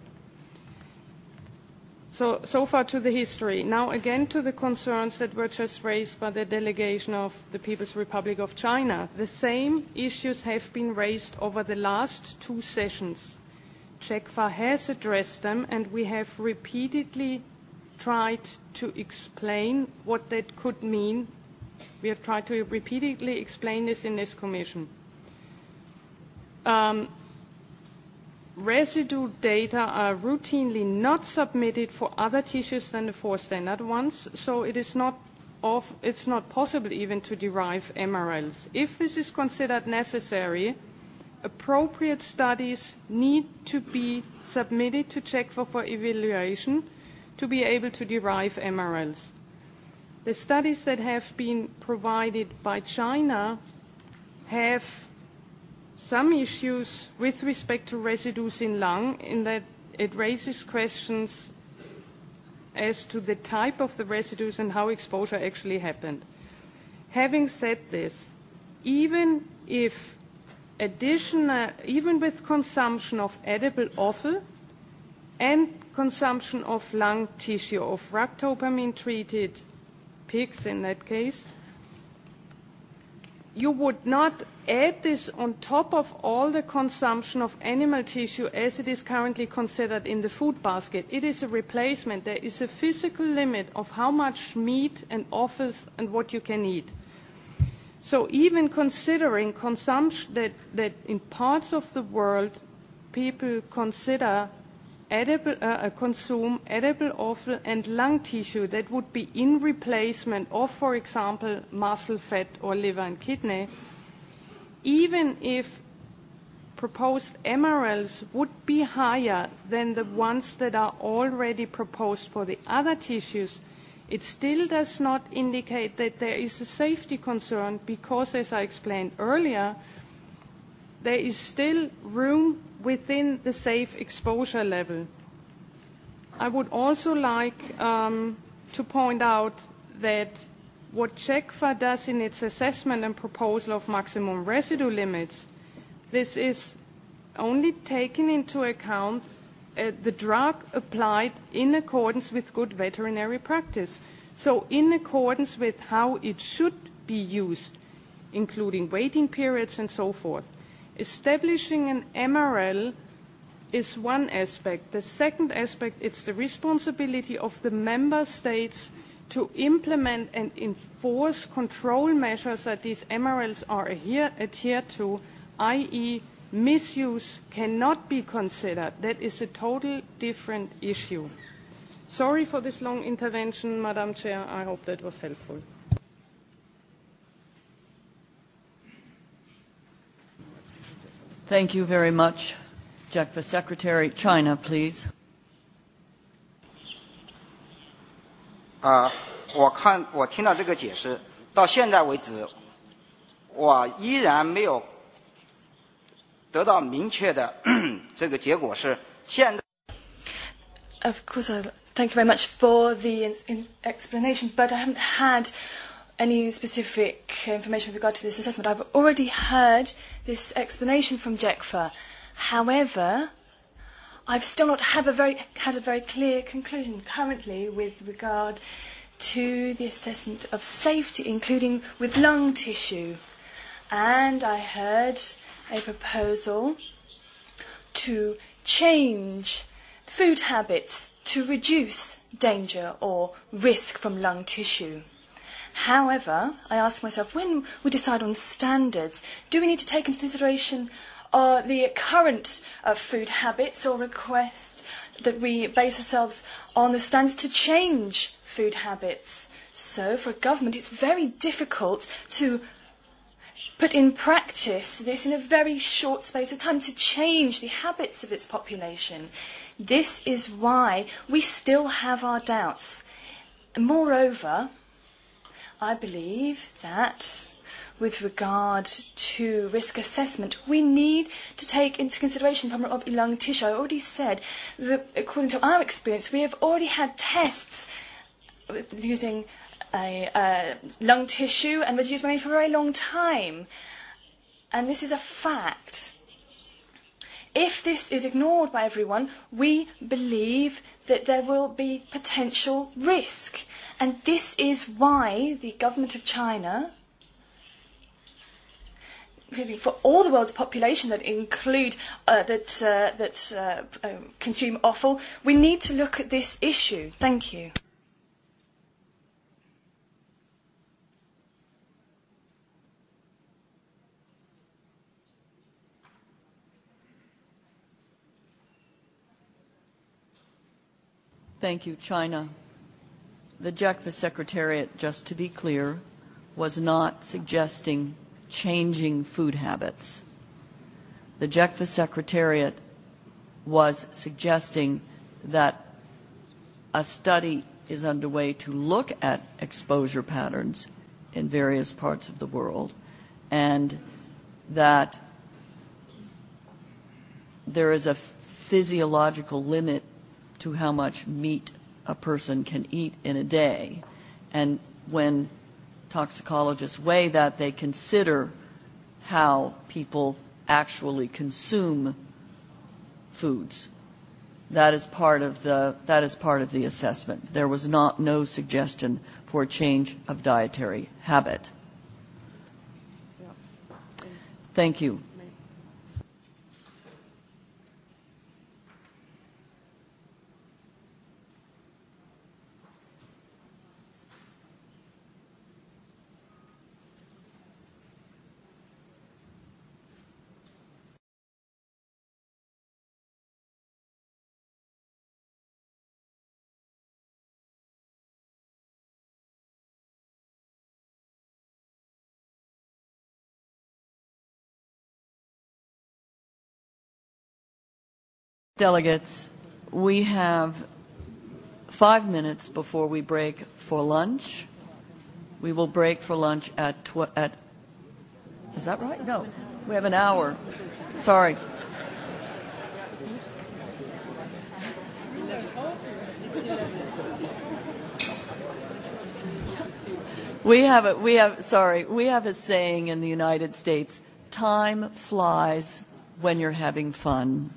So far to the history. Now again to the concerns that were just raised by the delegation of the People's Republic of China. The same issues have been raised over the last 2 sessions. JECFA has addressed them, and we have repeatedly tried to explain what that could mean. We have tried to repeatedly explain this in this commission. Residue data are routinely not submitted for other tissues than the 4 standard ones, so it's not possible even to derive MRLs. If this is considered necessary, appropriate studies need to be submitted to JECFA for evaluation to be able to derive MRLs. The studies that have been provided by China have some issues with respect to residues in lung, in that it raises questions as to the type of the residues and how exposure actually happened. Having said this, even with consumption of edible offal and consumption of lung tissue of ractopamine-treated pigs in that case, you would not add this on top of all the consumption of animal tissue as it is currently considered in the food basket. It is a replacement. There is a physical limit of how much meat and offals and what you can eat. So even considering consumption that in parts of the world people consider consume edible offal and lung tissue that would be in replacement of, for example, muscle fat or liver and kidney, even if proposed MRLs would be higher than the ones that are already proposed for the other tissues, it still does not indicate that there is a safety concern because, as I explained earlier, there is still room within the safe exposure level. I would also like to point out that what JECFA does in its assessment and proposal of maximum residue limits, this is only taking into account the drug applied in accordance with good veterinary practice. So in accordance with how it should be used, including waiting periods and so forth. Establishing an MRL is one aspect. The second aspect, it's the responsibility of the member states to implement and enforce control measures that these MRLs are adhered to, i.e. misuse cannot be considered. That is a total different issue. Sorry for this long intervention, Madam Chair. I hope that was helpful. Thank you very much, JECFA Secretary. China, please. 我听到这个解释，到现在为止，我依然没有得到明确的这个结果是现在。 Of course, thank you very much for the explanation, but I haven't had any specific information with regard to this assessment. I've already heard this explanation from JECFA. However, I've still not had a very clear conclusion currently with regard to the assessment of safety, including with lung tissue. And I heard a proposal to change food habits to reduce danger or risk from lung tissue. However, I ask myself, when we decide on standards, do we need to take into consideration the current food habits, or request that we base ourselves on the standards to change food habits? So for a government, it's very difficult to put in practice this in a very short space of time, to change the habits of its population. This is why we still have our doubts. Moreover, I believe that with regard to risk assessment, we need to take into consideration the problem of lung tissue. I already said that according to our experience, we have already had tests using lung tissue and residues made for a very long time. And this is a fact. If this is ignored by everyone, we believe that there will be potential risk. And this is why the government of China, for all the world's population that include consume offal, we need to look at this issue. Thank you. Thank you, China. The JECFA Secretariat, just to be clear, was not suggesting changing food habits. The JECFA Secretariat was suggesting that a study is underway to look at exposure patterns in various parts of the world, and that there is a physiological limit to how much meat a person can eat in a day. And when toxicologists weigh that, they consider how people actually consume foods. That is part of the assessment. There was no suggestion for a change of dietary habit. Thank you. Delegates, we have 5 minutes before we break for lunch. We will break for lunch at is that right? No, we have an hour. Sorry. We have a saying in the United States: time flies when you're having fun.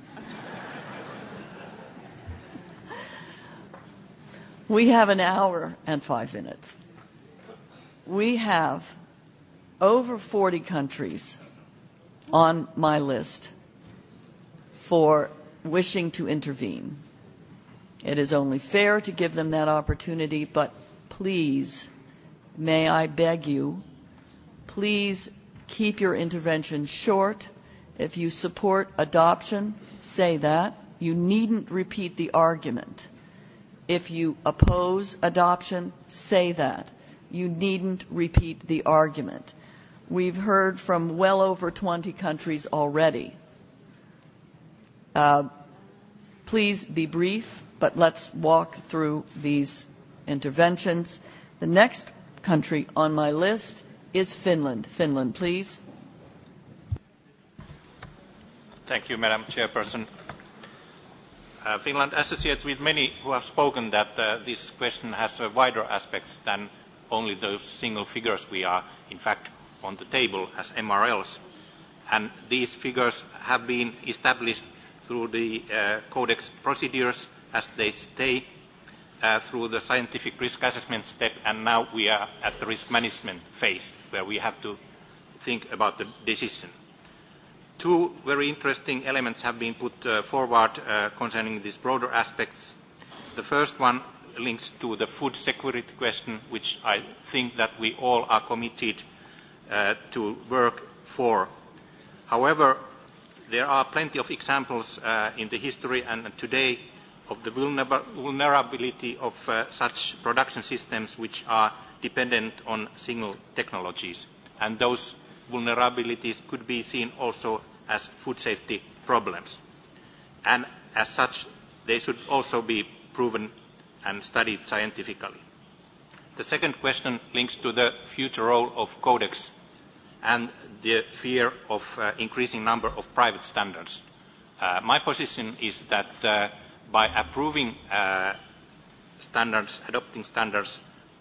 We have an hour and 5 minutes. We have over 40 countries on my list for wishing to intervene. It is only fair to give them that opportunity, but please, may I beg you, please keep your intervention short. If you support adoption, say that. You needn't repeat the argument. If you oppose adoption, say that. You needn't repeat the argument. We've heard from well over 20 countries already. Please be brief, but let's walk through these interventions. The next country on my list is Finland. Finland, please. Thank you, Madam Chairperson. Finland associates with many who have spoken that this question has wider aspects than only those single figures we are, in fact, on the table as MRLs. And these figures have been established through the Codex procedures as they stay through the scientific risk assessment step, and now we are at the risk management phase where we have to think about the decision. Two very interesting elements have been put forward concerning these broader aspects. The first one links to the food security question, which I think that we all are committed to work for. However, there are plenty of examples in the history and today of the vulnerability of such production systems which are dependent on single technologies. And those vulnerabilities could be seen also as food safety problems. And as such, they should also be proven and studied scientifically. The second question links to the future role of Codex and the fear of increasing number of private standards. My position is that by approving standards, adopting standards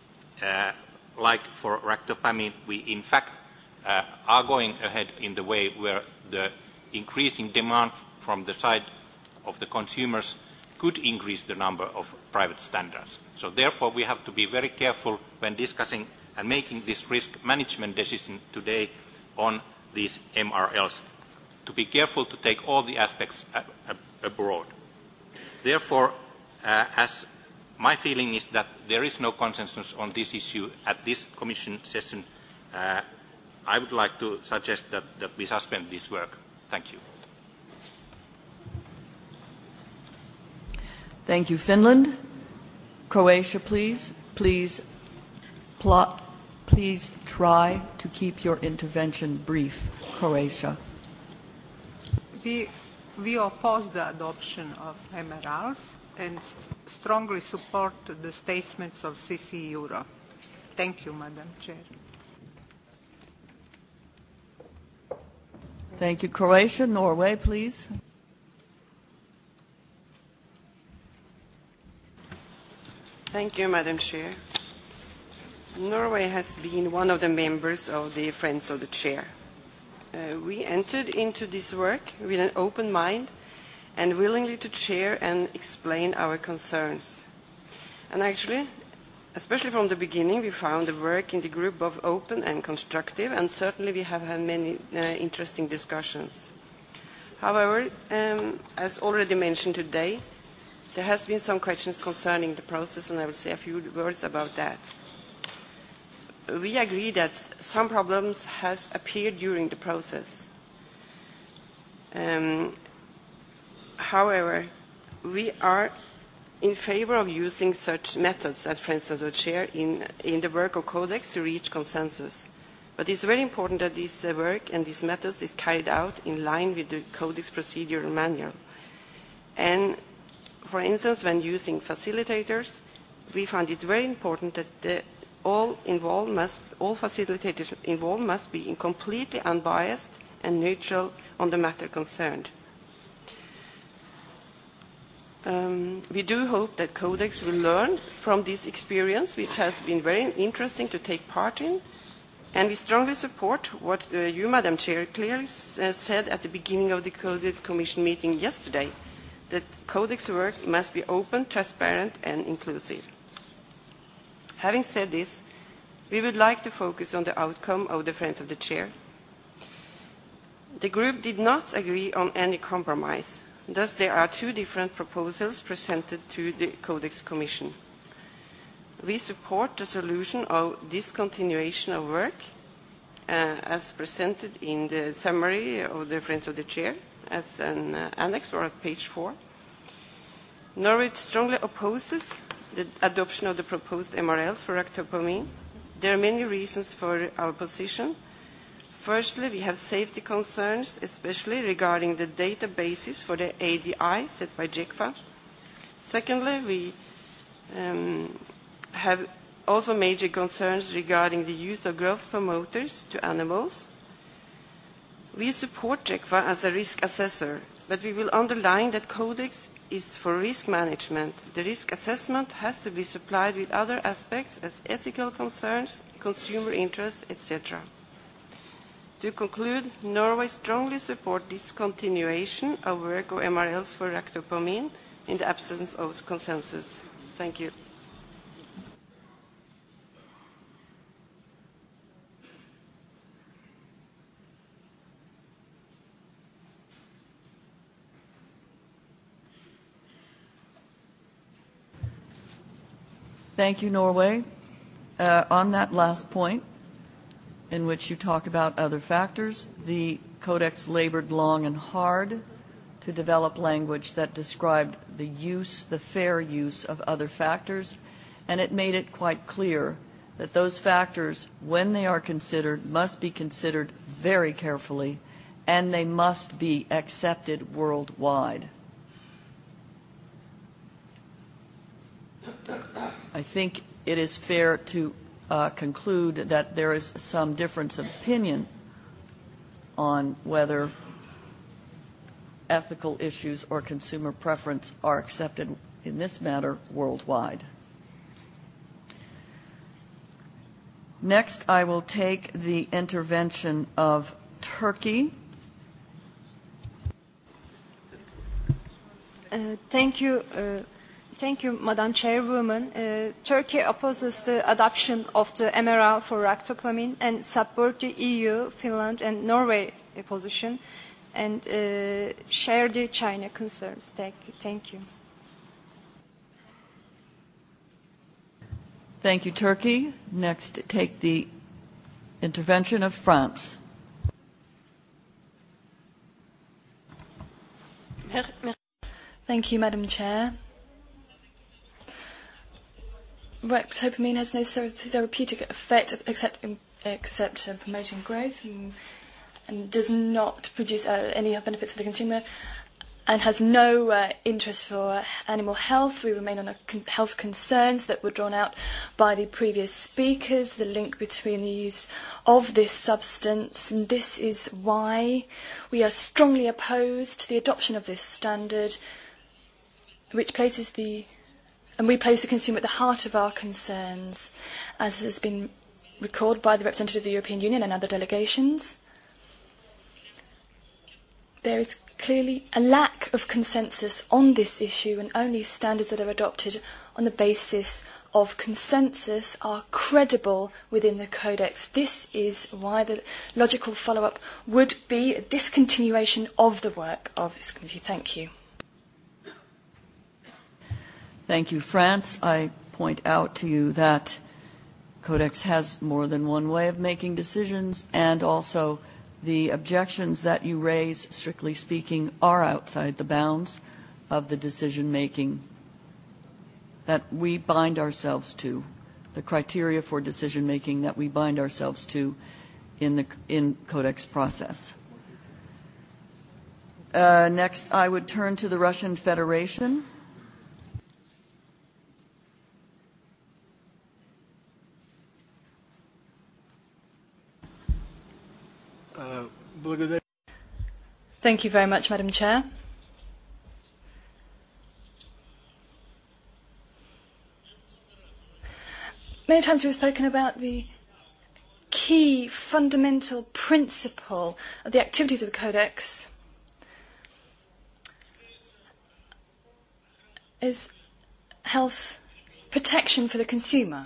like for ractopamine, we in fact are going ahead in the way where the increasing demand from the side of the consumers could increase the number of private standards. So therefore we have to be very careful when discussing and making this risk management decision today on these MRLs, to be careful to take all the aspects abroad. Therefore, as my feeling is that there is no consensus on this issue at this Commission session, I would like to suggest that we suspend this work. Thank you. Thank you. Finland. Croatia, please. Please try to keep your intervention brief. Croatia. We oppose the adoption of MRLs and strongly support the statements of CC Euro. Thank you, Madam Chair. Thank you. Croatia, Norway, please. Thank you, Madam Chair. Norway has been one of the members of the Friends of the Chair. We entered into this work with an open mind and willingly to share and explain our concerns. And actually, especially from the beginning, we found the work in the group both open and constructive, and certainly we have had many interesting discussions. However, as already mentioned today, there has been some questions concerning the process, and I will say a few words about that. We agree that some problems has appeared during the process. However, we are in favor of using such methods as Friends of the Chair in the work of Codex to reach consensus. But it's very important that this work and these methods is carried out in line with the Codex procedural manual. And for instance, when using facilitators, we find it very important that all facilitators involved must be completely unbiased and neutral on the matter concerned. We do hope that Codex will learn from this experience, which has been very interesting to take part in, and we strongly support what you, Madam Chair, clearly said at the beginning of the Codex Commission meeting yesterday, that Codex work must be open, transparent, and inclusive. Having said this, we would like to focus on the outcome of the Friends of the Chair. The group did not agree on any compromise. Thus, there are two different proposals presented to the Codex Commission. We support the solution of discontinuation of work as presented in the summary of the Friends of the Chair as an annex or at page 4. Norway strongly opposes the adoption of the proposed MRLs for ractopamine. There are many reasons for our position. Firstly, we have safety concerns, especially regarding the databases for the ADI set by JECFA. Secondly, we have also major concerns regarding the use of growth promoters to animals. We support JECFA as a risk assessor, but we will underline that Codex is for risk management. The risk assessment has to be supplied with other aspects as ethical concerns, consumer interest, etc. To conclude, Norway strongly supports discontinuation of work of MRLs for ractopamine in the absence of consensus. Thank you. Thank you, Norway. On that last point, in which you talk about other factors, the Codex labored long and hard to develop language that described the use, the fair use of other factors, and it made it quite clear that those factors, when they are considered, must be considered very carefully, and they must be accepted worldwide. I think it is fair to conclude that there is some difference of opinion on whether ethical issues or consumer preference are accepted in this matter worldwide. Next, I will take the intervention of Turkey. Thank you. Thank you, Madam Chairwoman. Turkey opposes the adoption of the MRL for ractopamine and support the EU, Finland, and Norway position, and share the China concerns. Thank you. Thank you, Turkey. Next, take the intervention of France. Thank you, Madam Chair. Ractopamine has no therapeutic effect except promoting growth and does not produce any benefits for the consumer. and has no interest for animal health. We remain on health concerns that were drawn out by the previous speakers, the link between the use of this substance, and this is why we are strongly opposed to the adoption of this standard, which places we place the consumer at the heart of our concerns, as has been recalled by the representative of the European Union and other delegations. There is clearly a lack of consensus on this issue, and only standards that are adopted on the basis of consensus are credible within the Codex. This is why the logical follow-up would be a discontinuation of the work of this committee. Thank you. Thank you, France. I point out to you that Codex has more than one way of making decisions, and also the objections that you raise, strictly speaking, are outside the bounds of the decision-making that we bind ourselves to, the criteria for decision-making that we bind ourselves to in Codex process. Next, I would turn to the Russian Federation. Thank you very much, Madam Chair. Many times we've spoken about the key fundamental principle of the activities of the Codex is health protection for the consumer.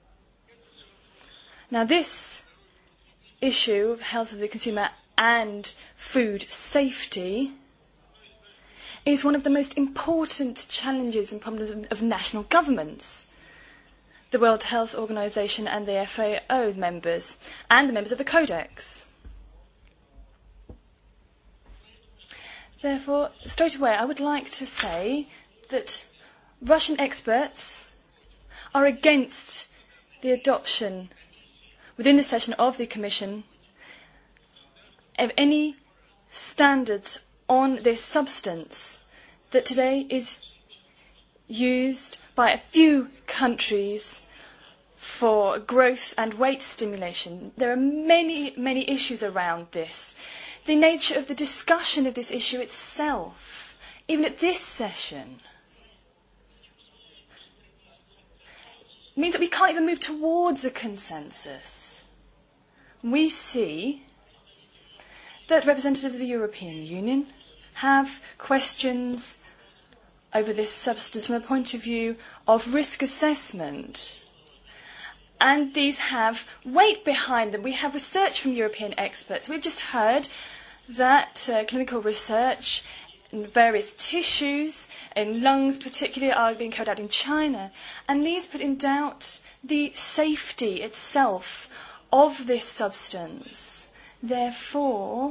Now, this issue of health of the consumer and food safety is one of the most important challenges and problems of national governments, the World Health Organization and the FAO members, and the members of the Codex. Therefore, straight away, I would like to say that Russian experts are against the adoption within the session of the Commission of any standards on this substance that today is used by a few countries for growth and weight stimulation. There are many, many issues around this. The nature of the discussion of this issue itself, even at this session, means that we can't even move towards a consensus. We see that representatives of the European Union have questions over this substance from a point of view of risk assessment. And these have weight behind them. We have research from European experts. We've just heard that clinical research in various tissues, in lungs particularly, are being carried out in China. And these put in doubt the safety itself of this substance. Therefore,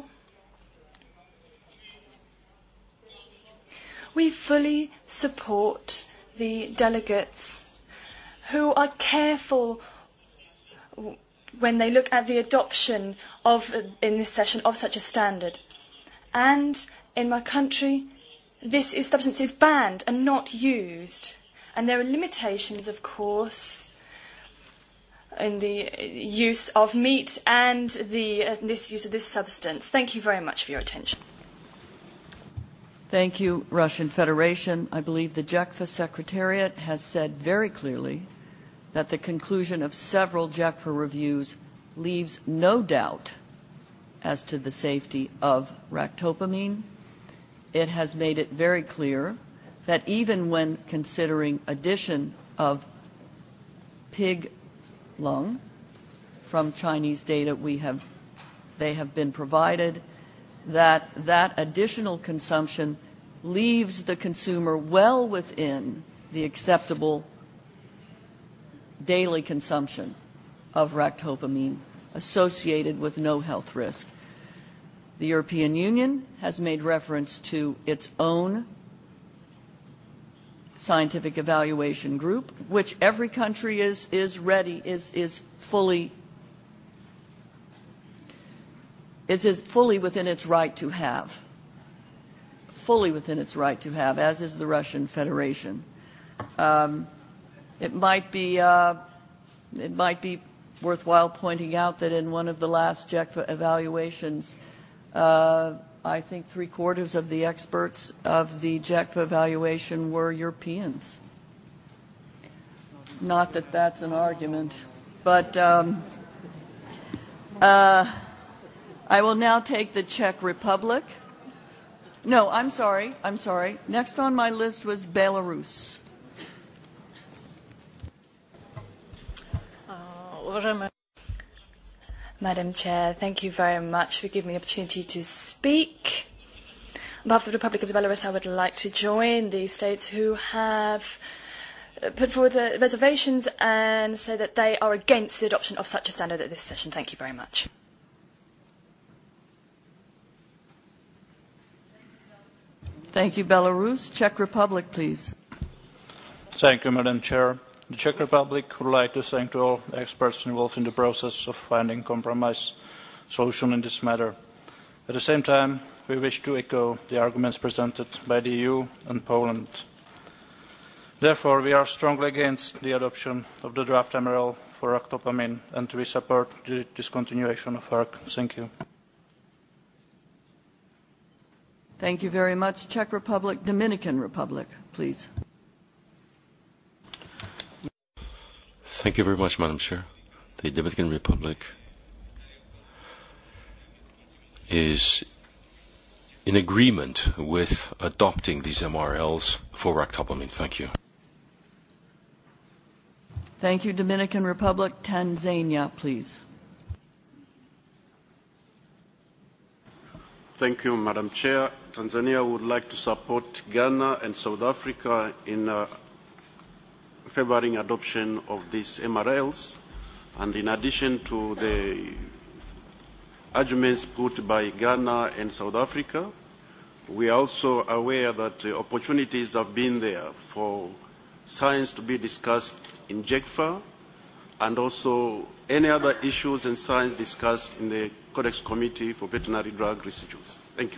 we fully support the delegates who are careful when they look at the adoption of, in this session, of such a standard. And in my country, this substance is banned and not used. And there are limitations, of course, in the use of meat and this use of this substance. Thank you very much for your attention. Thank you, Russian Federation. I believe the JECFA Secretariat has said very clearly that the conclusion of several JECFA reviews leaves no doubt as to the safety of ractopamine. It has made it very clear that even when considering addition of pig lung from Chinese data they have been provided, that additional consumption leaves the consumer well within the acceptable daily consumption of ractopamine associated with no health risk. The European Union has made reference to its own scientific evaluation group, which every country is fully within its right to have, fully within its right to have, as is the Russian Federation. It might be worthwhile pointing out that in one of the last JECFA evaluations, I think 3/4 of the experts of the JECFA evaluation were Europeans. Not that that's an argument, but I will now take the Czech Republic. No, I'm sorry. Next on my list was Belarus. Madam Chair, thank you very much for giving me the opportunity to speak. On behalf of the Republic of Belarus, I would like to join the states who have put forward reservations and say that they are against the adoption of such a standard at this session. Thank you very much. Thank you, Belarus. Czech Republic, please. Thank you, Madam Chair. The Czech Republic would like to thank all experts involved in the process of finding compromise solution in this matter. At the same time, we wish to echo the arguments presented by the EU and Poland. Therefore, we are strongly against the adoption of the draft MRL for ractopamine, and we support the discontinuation of ARC. Thank you. Thank you very much. Czech Republic, Dominican Republic, please. Thank you very much, Madam Chair. The Dominican Republic is in agreement with adopting these MRLs for ractopamine. Thank you. Thank you, Dominican Republic. Tanzania, please. Thank you, Madam Chair. Tanzania would like to support Ghana and South Africa in favoring adoption of these MRLs. And in addition to the arguments put by Ghana and South Africa, we are also aware that opportunities have been there for science to be discussed in JECFA, and also any other issues and science discussed in the Codex Committee for Veterinary Drug Residues. Thank you.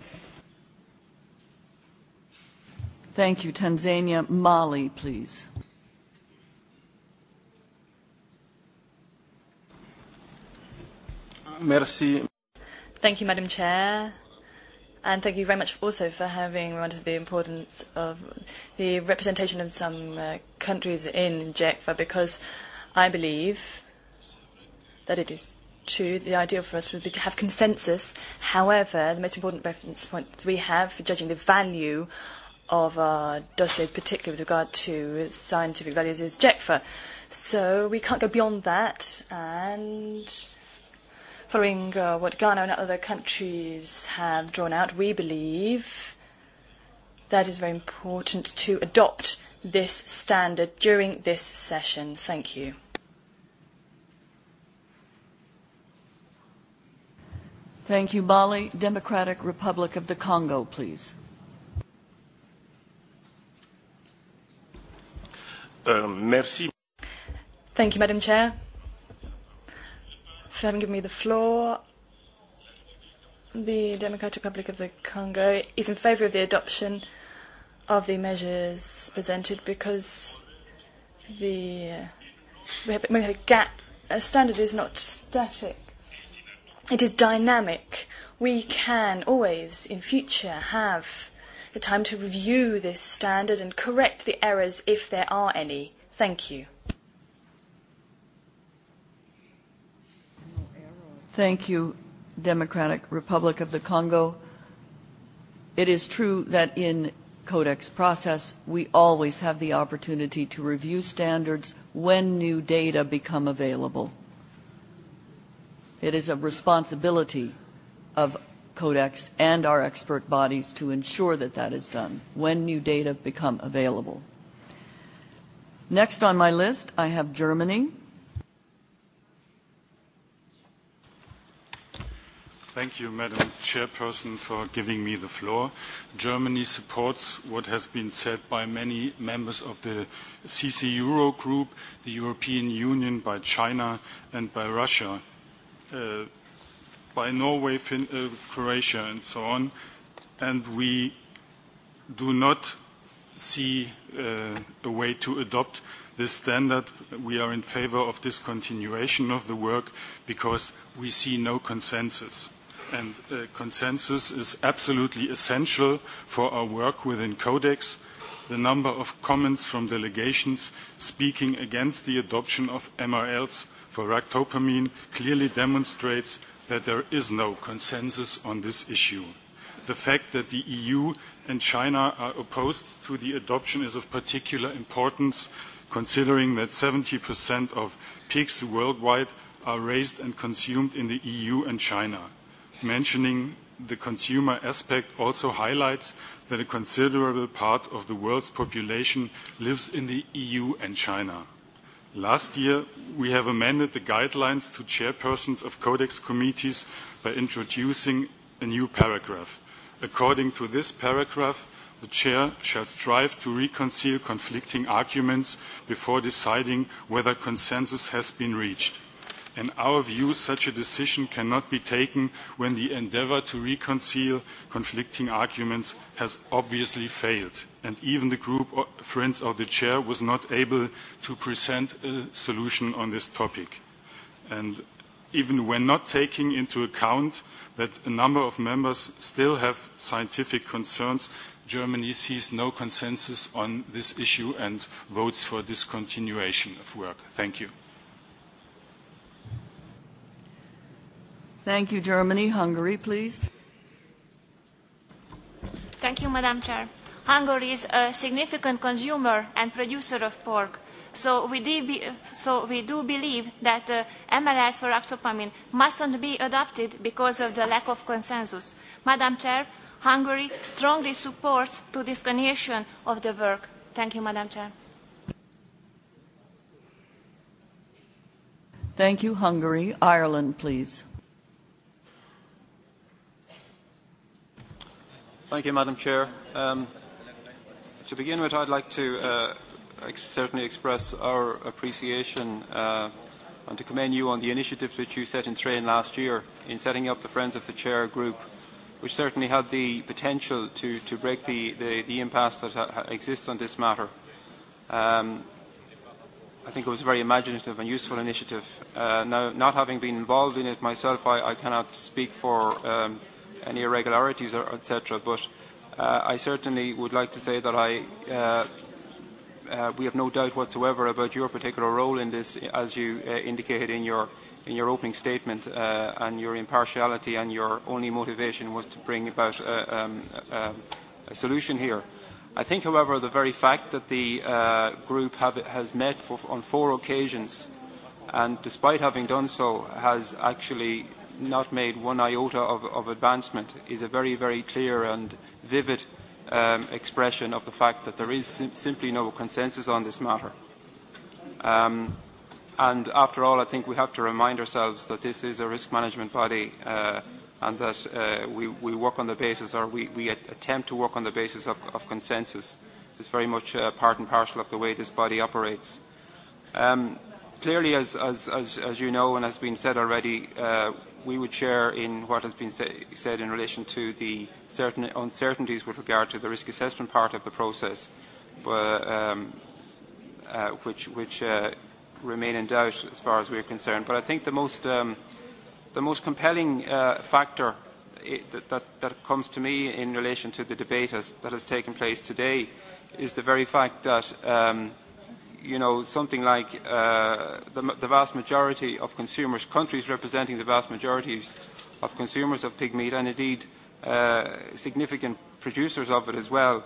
Thank you. Tanzania. Mali, please. Merci. Thank you, Madam Chair. And thank you very much also for having reminded the importance of the representation of some countries in JECFA, because I believe that it is true. The ideal for us would be to have consensus. However, the most important reference point we have for judging the value of our dossiers, particularly with regard to scientific values, is JECFA. So we can't go beyond that, and following what Ghana and other countries have drawn out, we believe that it's very important to adopt this standard during this session. Thank you. Thank you, Mali. Democratic Republic of the Congo, please. Merci. Thank you, Madam Chair, for having given me the floor. The Democratic Republic of the Congo is in favour of the adoption of the measures presented because we have a gap. A standard is not static. It is dynamic. We can always, in future, have the time to review this standard and correct the errors if there are any. Thank you. Thank you, Democratic Republic of the Congo. It is true that in Codex process, we always have the opportunity to review standards when new data become available. It is a responsibility of Codex and our expert bodies to ensure that that is done when new data become available. Next on my list, I have Germany. Thank you, Madam Chairperson, for giving me the floor. Germany supports what has been said by many members of the CC Euro group, the European Union, by China and by Russia, by Norway, Croatia and so on. And we do not see a way to adopt this standard. We are in favor of discontinuation of the work because we see no consensus. And consensus is absolutely essential for our work within Codex. The number of comments from delegations speaking against the adoption of MRLs for ractopamine clearly demonstrates that there is no consensus on this issue. The fact that the EU and China are opposed to the adoption is of particular importance, considering that 70% of pigs worldwide are raised and consumed in the EU and China. Mentioning the consumer aspect also highlights that a considerable part of the world's population lives in the EU and China. Last year, we have amended the guidelines to chairpersons of Codex committees by introducing a new paragraph. According to this paragraph, the chair shall strive to reconcile conflicting arguments before deciding whether consensus has been reached. In our view, such a decision cannot be taken when the endeavor to reconcile conflicting arguments has obviously failed, and even the group of Friends of the Chair was not able to present a solution on this topic. And even when not taking into account that a number of members still have scientific concerns, Germany sees no consensus on this issue and votes for discontinuation of work. Thank you. Thank you, Germany. Hungary, please. Thank you, Madam Chair. Hungary is a significant consumer and producer of pork. So we do believe that MRLs for ractopamine mustn't be adopted because of the lack of consensus. Madam Chair, Hungary strongly supports the discontinuation of the work. Thank you, Madam Chair. Thank you, Hungary. Ireland, please. Thank you, Madam Chair. To begin with, I'd like to certainly express our appreciation and to commend you on the initiatives which you set in train last year in setting up the Friends of the Chair group, which certainly had the potential to break the impasse that exists on this matter. I think it was a very imaginative and useful initiative. Now, not having been involved in it myself, I cannot speak for any irregularities, etc., but I certainly would like to say that we have no doubt whatsoever about your particular role in this, as you indicated in your opening statement, and your impartiality and your only motivation was to bring about a solution here. I think, however, the very fact that the group has met on 4 occasions, and despite having done so, has actually not made one iota of advancement is a very, very clear and vivid expression of the fact that there is simply no consensus on this matter. And after all, I think we have to remind ourselves that this is a risk management body and that we work on the basis, or we attempt to work on the basis of consensus. It's very much part and parcel of the way this body operates. Clearly, as you know and has been said already, we would share in what has been said in relation to the certain uncertainties with regard to the risk assessment part of the process, which remain in doubt as far as we're concerned. But I think the most compelling factor that comes to me in relation to the debate that has taken place today is the very fact that something like the vast majority of consumers, countries representing the vast majority of consumers of pig meat, and indeed significant producers of it as well,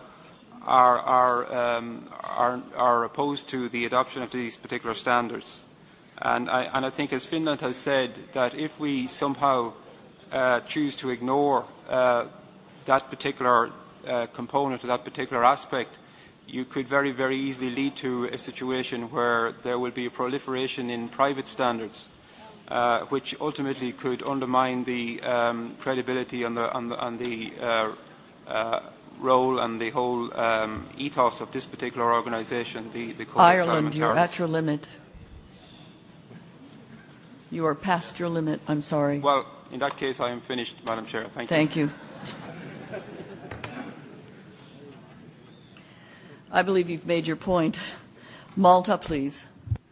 are opposed to the adoption of these particular standards. And I think, as Finland has said, that if we somehow choose to ignore that particular component, or that particular aspect, you could very, very easily lead to a situation where there will be a proliferation in private standards, which ultimately could undermine the credibility and the role and the whole ethos of this particular organisation, the Codex Ireland, Alimentarius. you're at your limit. You are past your limit. I'm sorry. Well, in that case, I am finished, Madam Chair. Thank you. Thank you. I believe you've made your point. Malta, please.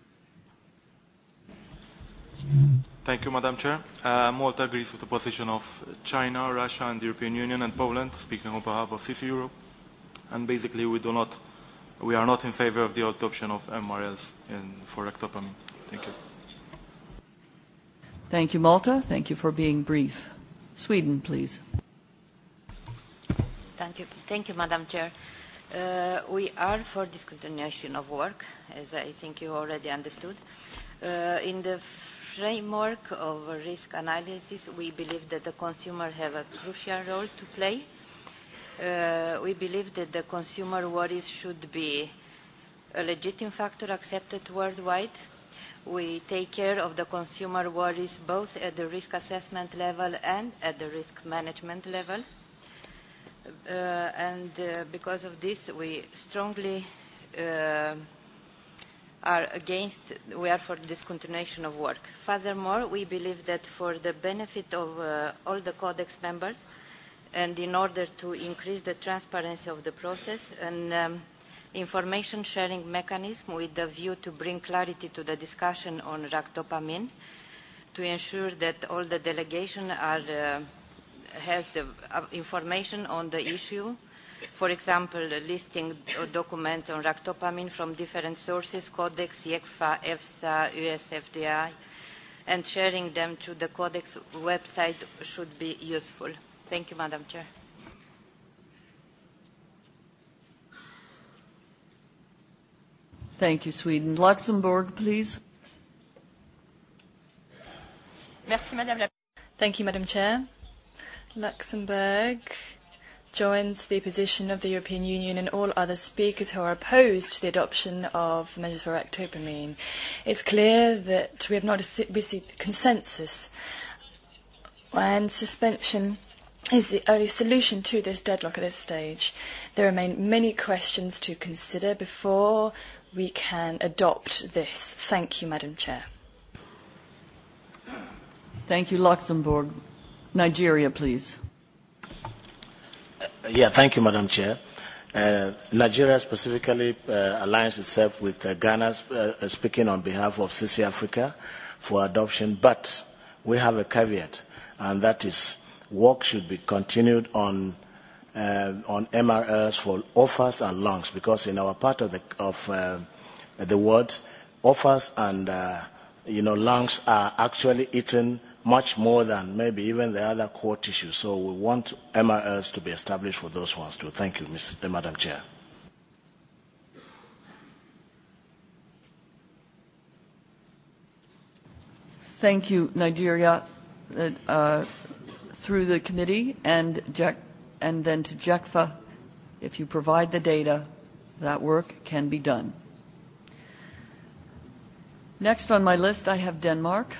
Thank you, Madam Chair. Malta agrees with the position of China, Russia, and the European Union and Poland, speaking on behalf of CC Europe. And basically, we are not in favor of the adoption of MRLs for ractopamine. Thank you. Thank you, Malta. Thank you for being brief. Sweden, please. Thank you, Madam Chair. We are for discontinuation of work, as I think you already understood. In the framework of risk analysis, we believe that the consumer have a crucial role to play. We believe that the consumer worries should be a legitimate factor accepted worldwide. We take care of the consumer worries both at the risk assessment level and at the risk management level. Because of this, we strongly we are for discontinuation of work. Furthermore, we believe that for the benefit of all the Codex members and in order to increase the transparency of the process, an information sharing mechanism with the view to bring clarity to the discussion on ractopamine, to ensure that all the delegation has the information on the issue. For example, listing documents on ractopamine from different sources, Codex, IECFA, EFSA, USFDI, and sharing them to the Codex website should be useful. Thank you, Madam Chair. Thank you, Sweden. Luxembourg, please. Thank you, Madam Chair. Luxembourg joins the position of the European Union and all other speakers who are opposed to the adoption of measures for ractopamine. It's clear that we have not received consensus, and suspension is the only solution to this deadlock at this stage. There remain many questions to consider before we can adopt this. Thank you, Madam Chair. Thank you, Luxembourg. Nigeria, please. Thank you, Madam Chair. Nigeria specifically aligns itself with Ghana, speaking on behalf of CC Africa, for adoption, but we have a caveat, and that is work should be continued on MRLs for offers and lungs, because in our part of the world, offers and lungs are actually eaten much more than maybe even the other core tissues. So we want MRLs to be established for those ones too. Thank you, Madam Chair. Thank you, Nigeria. Through the committee and then to JECFA, if you provide the data, that work can be done. Next on my list, I have Denmark.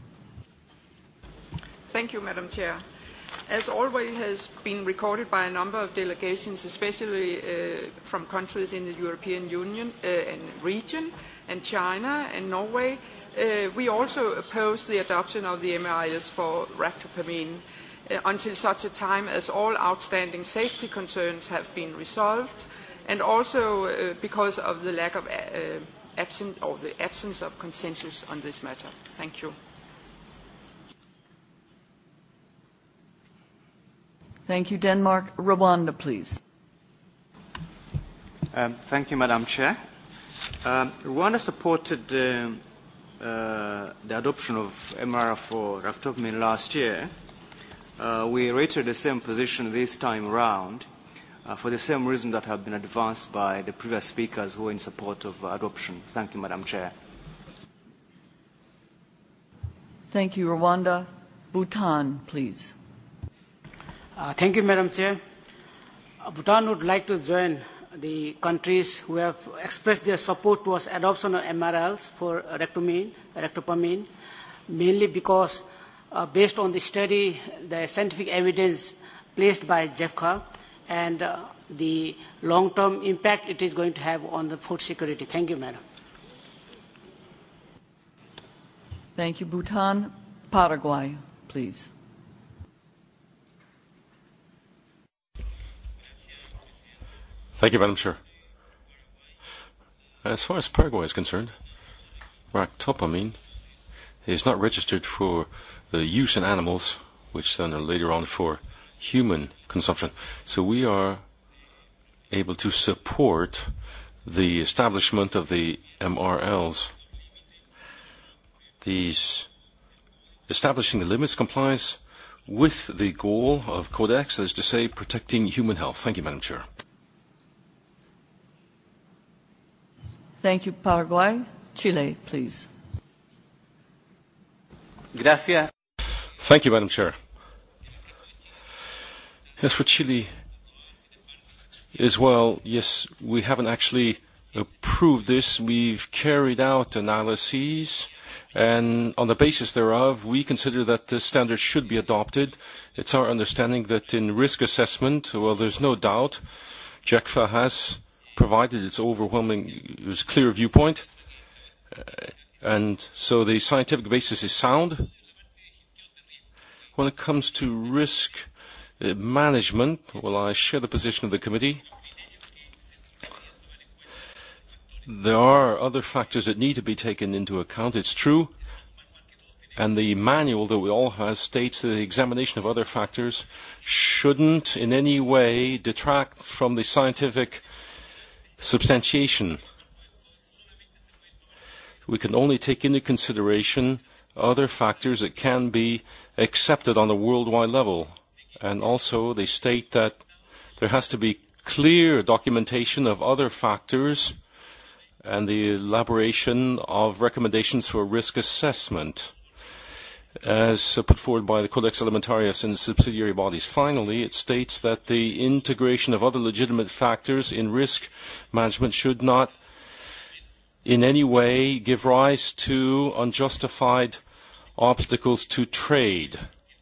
Thank you, Madam Chair. As already has been recorded by a number of delegations, especially from countries in the European Union and region, and China and Norway, we also oppose the adoption of the MRLs for ractopamine until such a time as all outstanding safety concerns have been resolved, and also because of the lack of the absence of consensus on this matter. Thank you. Thank you, Denmark. Rwanda, please. Thank you, Madam Chair. Rwanda supported the adoption of MR for ractopamine last year. We reiterated the same position this time around for the same reason that have been advanced by the previous speakers who are in support of adoption. Thank you, Madam Chair. Thank you, Rwanda. Bhutan, please. Thank you, Madam Chair. Bhutan would like to join the countries who have expressed their support towards adoption of MRLs for ractopamine, mainly because based on the study, the scientific evidence placed by JEFCA and the long-term impact it is going to have on the food security. Thank you, Madam. Thank you, Bhutan. Paraguay, please. Thank you, Madam Chair. As far as Paraguay is concerned, ractopamine is not registered for the use in animals, which then are later on for human consumption. So we are able to support the establishment of the MRLs. These establishing the limits complies with the goal of Codex, that is to say, protecting human health. Thank you, Madam Chair. Thank you, Paraguay. Chile, please. Gracias. Thank you, Madam Chair. As for Chile as well, yes, we haven't actually approved this. We've carried out analyses, and on the basis thereof, we consider that the standard should be adopted. It's our understanding that in risk assessment, well, there's no doubt, JECFA has provided its clear viewpoint, and so the scientific basis is sound. When it comes to risk management, well, I share the position of the committee. There are other factors that need to be taken into account, it's true, and the manual that we all have states that the examination of other factors shouldn't in any way detract from the scientific substantiation. We can only take into consideration other factors that can be accepted on a worldwide level. And also they state that there has to be clear documentation of other factors and the elaboration of recommendations for risk assessment as put forward by the Codex Alimentarius and the subsidiary bodies. Finally, it states that the integration of other legitimate factors in risk management should not in any way give rise to unjustified obstacles to trade.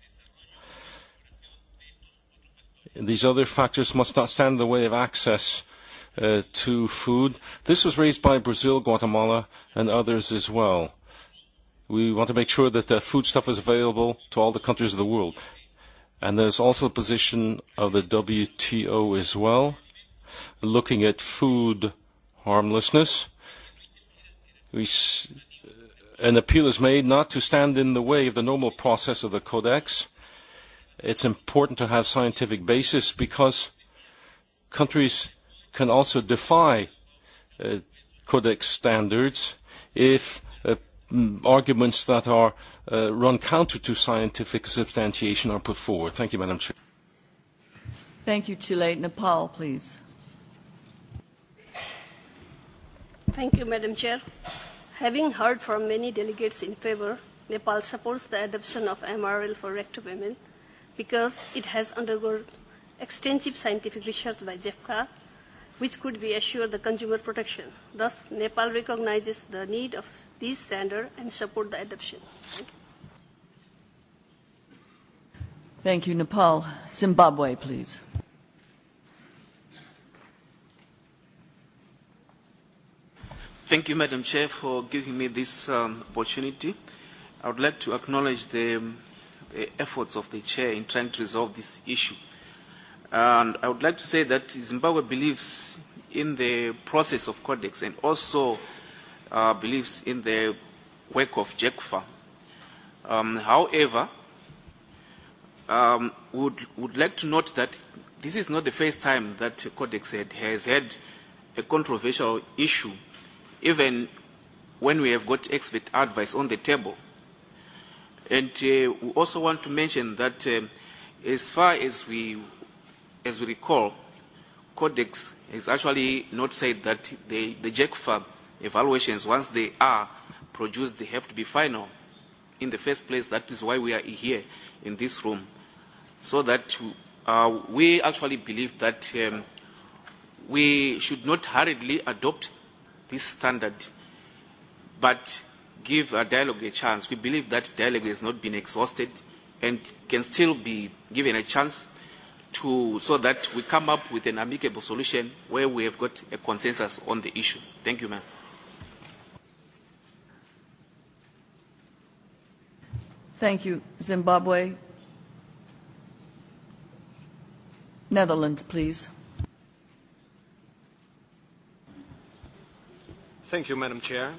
These other factors must not stand in the way of access to food. This was raised by Brazil, Guatemala, and others as well. We want to make sure that the foodstuff is available to all the countries of the world. And there's also a position of the WTO as well, looking at food harmlessness. An appeal is made not to stand in the way of the normal process of the Codex. It's important to have scientific basis because countries can also defy Codex standards if arguments that are run counter to scientific substantiation are put forward. Thank you, Madam Chair. Thank you, Chile. Nepal, please. Thank you, Madam Chair. Having heard from many delegates in favor, Nepal supports the adoption of MRL for ractopamine because it has undergone extensive scientific research by JECFA, which could be assured the consumer protection. Thus, Nepal recognizes the need of this standard and support the adoption. Thank you, Nepal. Zimbabwe, please. Thank you, Madam Chair, for giving me this opportunity. I would like to acknowledge the efforts of the Chair in trying to resolve this issue. And I would like to say that Zimbabwe believes in the process of Codex and also believes in the work of JECFA. However, would like to note that this is not the first time that Codex has had a controversial issue, even when we have got expert advice on the table. And we also want to mention that as far as we recall, Codex has actually not said that the JECFA evaluations, once they are produced, they have to be final. In the first place, that is why we are here in this room. So that we actually believe that we should not hurriedly adopt this standard, but give a dialogue a chance. We believe that dialogue has not been exhausted and can still be given a chance so that we come up with an amicable solution where we have got a consensus on the issue. Thank you, ma'am. Thank you, Zimbabwe. Netherlands, please. Thank you, Madam Chair.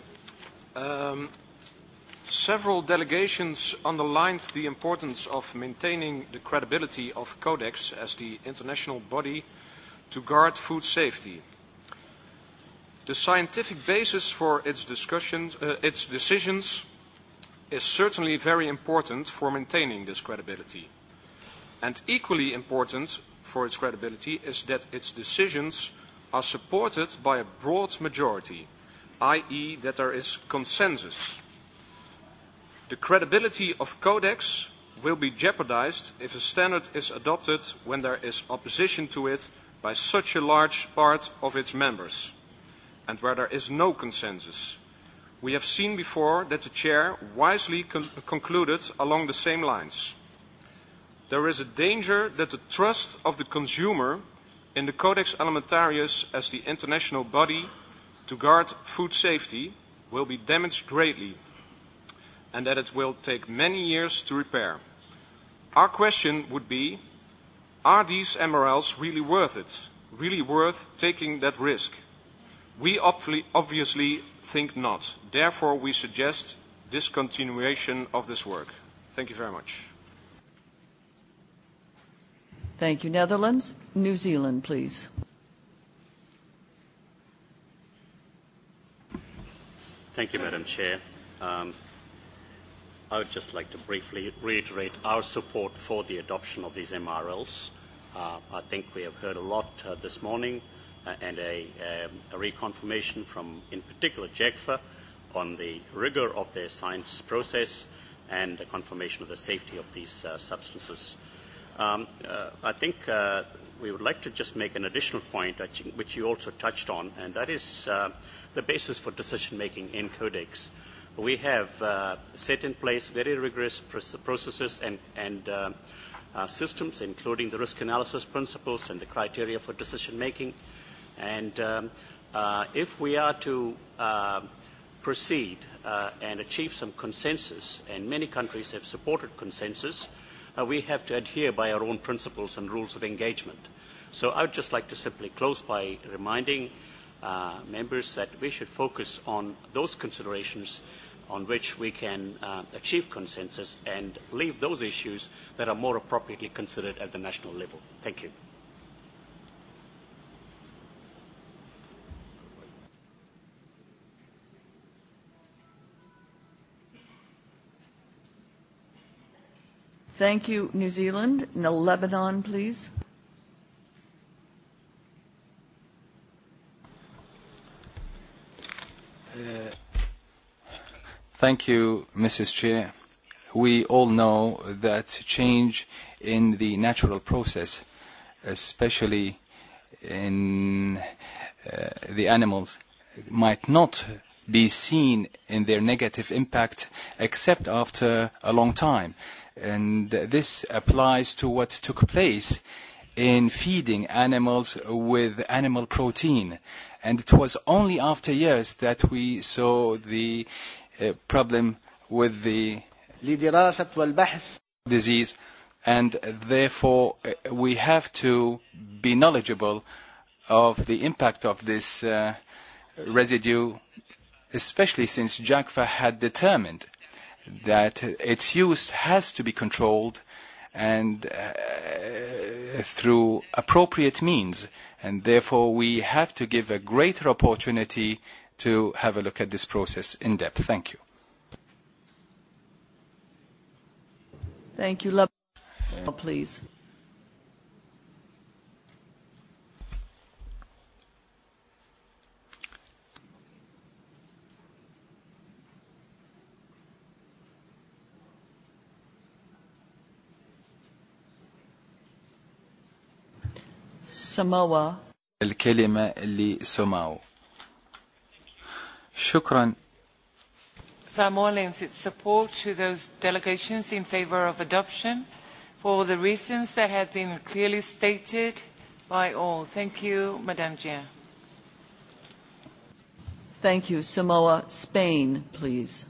Several delegations underlined the importance of maintaining the credibility of Codex as the international body to guard food safety. The scientific basis for its decisions is certainly very important for maintaining this credibility. And equally important for its credibility is that its decisions are supported by a broad majority, i.e. that there is consensus. The credibility of Codex will be jeopardized if a standard is adopted when there is opposition to it by such a large part of its members, and where there is no consensus. We have seen before that the Chair wisely concluded along the same lines. There is a danger that the trust of the consumer in the Codex Alimentarius as the international body to guard food safety will be damaged greatly, and that it will take many years to repair. Our question would be, are these MRLs really worth it? Really worth taking that risk? We obviously think not. Therefore, we suggest discontinuation of this work. Thank you very much. Thank you. Netherlands. New Zealand, please. Thank you, Madam Chair. I would just like to briefly reiterate our support for the adoption of these MRLs. I think we have heard a lot this morning and a reconfirmation from, in particular, JECFA on the rigor of their science process and a confirmation of the safety of these substances. I think we would like to just make an additional point, which you also touched on, and that is the basis for decision-making in Codex. We have set in place very rigorous processes and systems, including the risk analysis principles and the criteria for decision-making. And if we are to proceed and achieve some consensus, and many countries have supported consensus, we have to adhere by our own principles and rules of engagement. So I would just like to simply close by reminding members that we should focus on those considerations on which we can achieve consensus and leave those issues that are more appropriately considered at the national level. Thank you. Thank you, New Zealand. Now, Lebanon, please. Thank you, Mrs. Chair. We all know that change in the natural process, especially in the animals, might not be seen in their negative impact except after a long time. And this applies to what took place in feeding animals with animal protein. And it was only after years that we saw the problem with the disease, and therefore we have to be knowledgeable of the impact of this residue, especially since JACFA had determined that its use has to be controlled and through appropriate means, and therefore we have to give a greater opportunity to have a look at this process in depth. Thank you. Thank you. Lebanon, please. Samoa. الكلمة لسوماو. شكرا. Samoa lends its support to those delegations in favor of adoption for the reasons that have been clearly stated by all. Thank you, Madam Chair. Thank you. Samoa, Spain, please.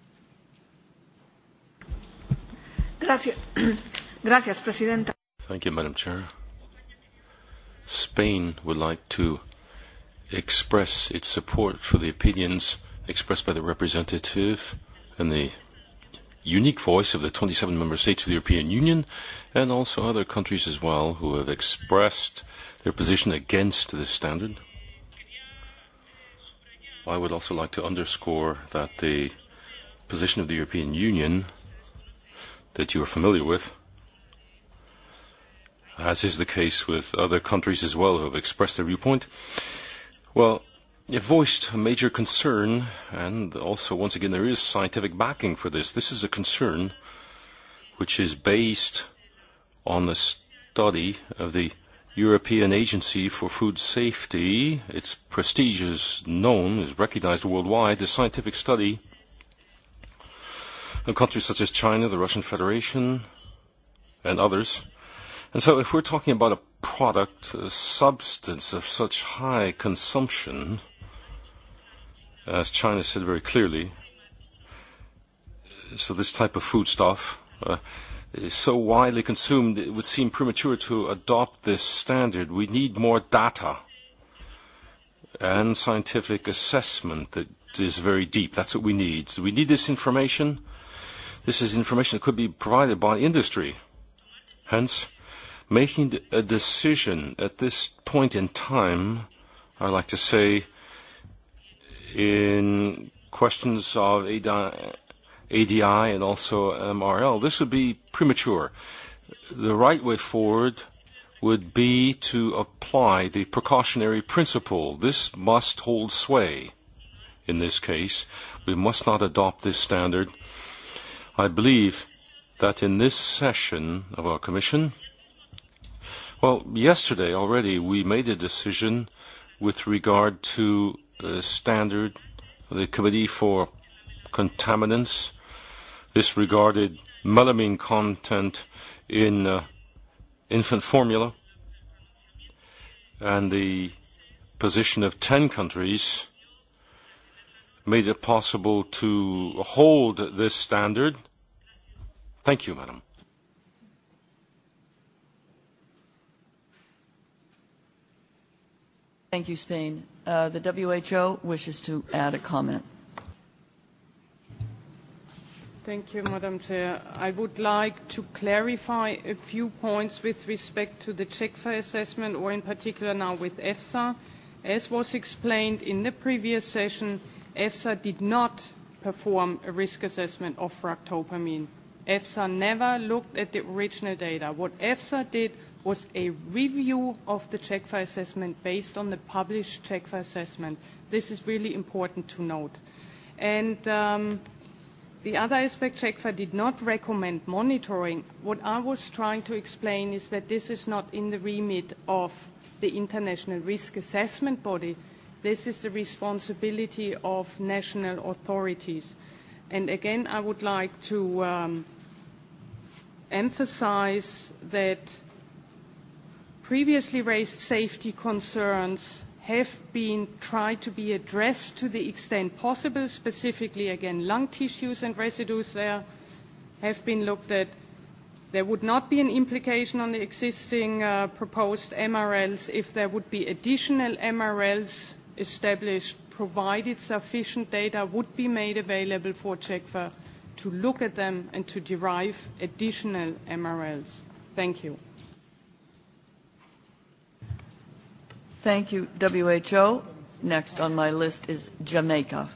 Gracias, Presidenta. Thank you, Madam Chair. Spain would like to express its support for the opinions expressed by the representative and the unique voice of the 27 member states of the European Union, and also other countries as well who have expressed their position against this standard. I would also like to underscore that the position of the European Union that you are familiar with, as is the case with other countries as well who have expressed their viewpoint, well, it voiced a major concern, and also, once again, there is scientific backing for this. This is a concern which is based on the study of the European Agency for Food Safety. Its prestige is known, is recognized worldwide. The scientific study of countries such as China, the Russian Federation, and others. And so if we're talking about a product, a substance of such high consumption, as China said very clearly, so this type of foodstuff is so widely consumed, it would seem premature to adopt this standard. We need more data and scientific assessment that is very deep. That's what we need. So we need this information. This is information that could be provided by industry. Hence, making a decision at this point in time, I like to say, in questions of ADI and also MRL, this would be premature. The right way forward would be to apply the precautionary principle. This must hold sway in this case. We must not adopt this standard. I believe that in this session of our Commission, well, yesterday already we made a decision with regard to a standard of the Committee for Contaminants. This regarded melamine content in infant formula, and the position of 10 countries made it possible to hold this standard. Thank you, Madam. Thank you, Spain. The WHO wishes to add a comment. Thank you, Madam Chair. I would like to clarify a few points with respect to the JECFA assessment, or in particular now with EFSA. As was explained in the previous session, EFSA did not perform a risk assessment of fructopamine. EFSA never looked at the original data. What EFSA did was a review of the JECFA assessment based on the published JECFA assessment. This is really important to note. And the other aspect, JECFA did not recommend monitoring. What I was trying to explain is that this is not in the remit of the International Risk Assessment Body. This is the responsibility of national authorities. And again, I would like to emphasize that previously raised safety concerns have been tried to be addressed to the extent possible, specifically, again, lung tissues and residues there have been looked at. There would not be an implication on the existing proposed MRLs if there would be additional MRLs established, provided sufficient data would be made available for JECFA to look at them and to derive additional MRLs. Thank you. Thank you, WHO. Next on my list is Jamaica.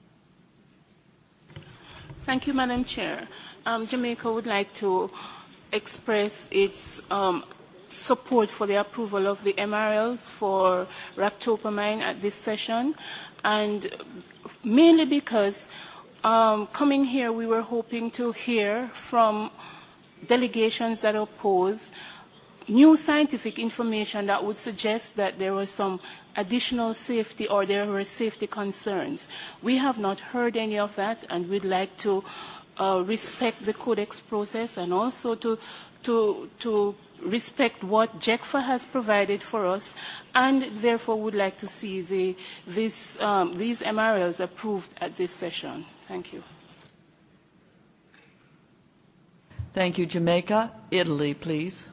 Thank you, Madam Chair. Jamaica would like to express its support for the approval of the MRLs for ractopamine at this session, and mainly because coming here we were hoping to hear from delegations that oppose new scientific information that would suggest that there was some additional safety or there were safety concerns. We have not heard any of that, and we'd like to respect the Codex process and also to respect what JECFA has provided for us, and therefore would like to see these MRLs approved at this session. Thank you. Thank you, Jamaica. Italy, please.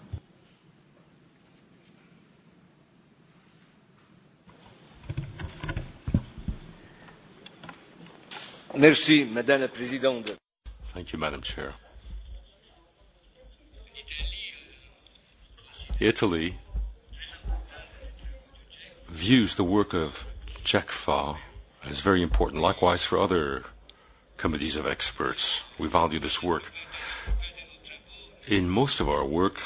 Merci, Madame la Présidente. Thank you, Madam Chair. Italy views the work of JECFA as very important. Likewise, for other committees of experts, we value this work. In most of our work,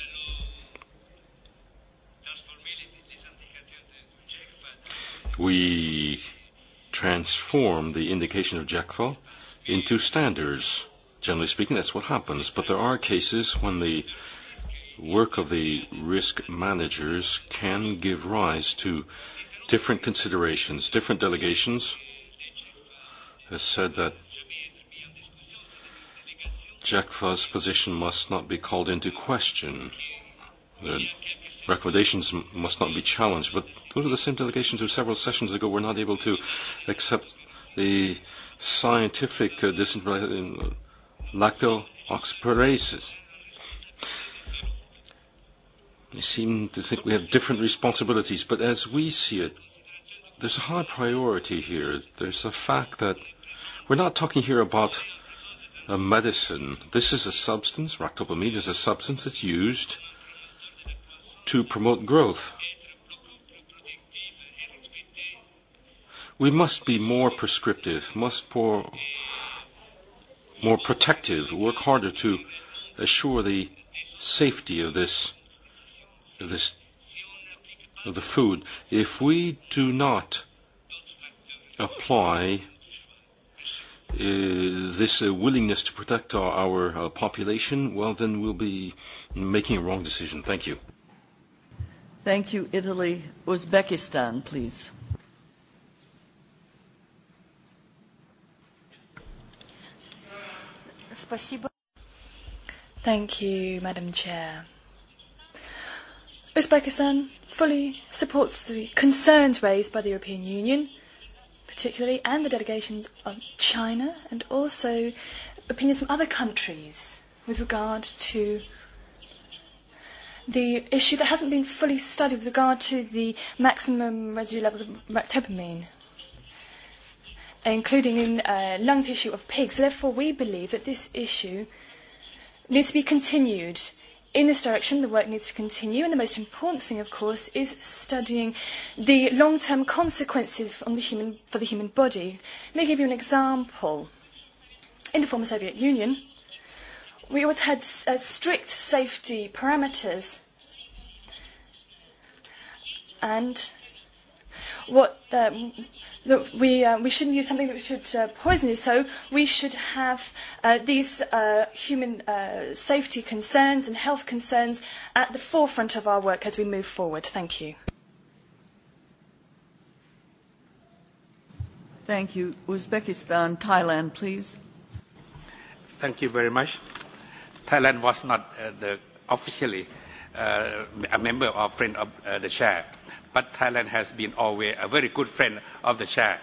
we transform the indication of JECFA into standards. Generally speaking, that's what happens. But there are cases when the work of the risk managers can give rise to different considerations. Different delegations has said that JECFA's position must not be called into question. The recommendations must not be challenged. But those are the same delegations who several sessions ago were not able to accept the scientific disintegration in lactooxparasis. They seem to think we have different responsibilities, but as we see it, there's a high priority here. There's the fact that we're not talking here about a medicine. This is a substance, ractopamine is a substance that's used to promote growth. We must be more prescriptive, more protective, work harder to assure the safety of of the food. If we do not apply this willingness to protect our population, well, then we'll be making a wrong decision. Thank you. Thank you, Italy. Uzbekistan, please. Thank you, Madam Chair. Uzbekistan fully supports the concerns raised by the European Union, particularly, and the delegations of China, and also opinions from other countries with regard to the issue that hasn't been fully studied with regard to the maximum residue levels of ractopamine, including in lung tissue of pigs. Therefore, we believe that this issue needs to be continued. In this direction, the work needs to continue, and the most important thing, of course, is studying the long-term consequences for the human body. Let me give you an example. In the former Soviet Union, we always had strict safety parameters, and we shouldn't use something that should poison you. So we should have these human safety concerns and health concerns at the forefront of our work as we move forward. Thank you. Thank you. Uzbekistan, Thailand, please. Thank you very much. Thailand was not officially a member or friend of the chair, but Thailand has been always a very good friend of the chair.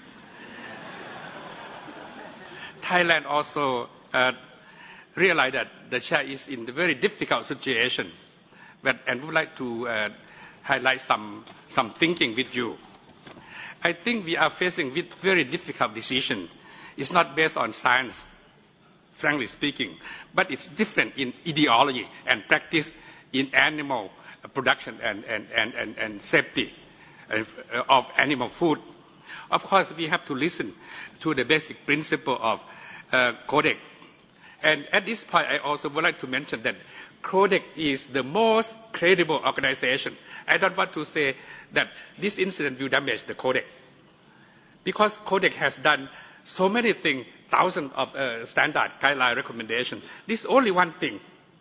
Thailand also realized that the chair is in a very difficult situation, and would like to highlight some thinking with you. I think we are facing with very difficult decision. It's not based on science, frankly speaking, but it's different in ideology and practice in animal production and safety of animal food. Of course, we have to listen to the basic principle of Codex. And at this point, I also would like to mention that Codex is the most credible organization. I don't want to say that this incident will damage the Codex, because Codex has done so many things, thousands of standard guideline recommendations. This is only one thing.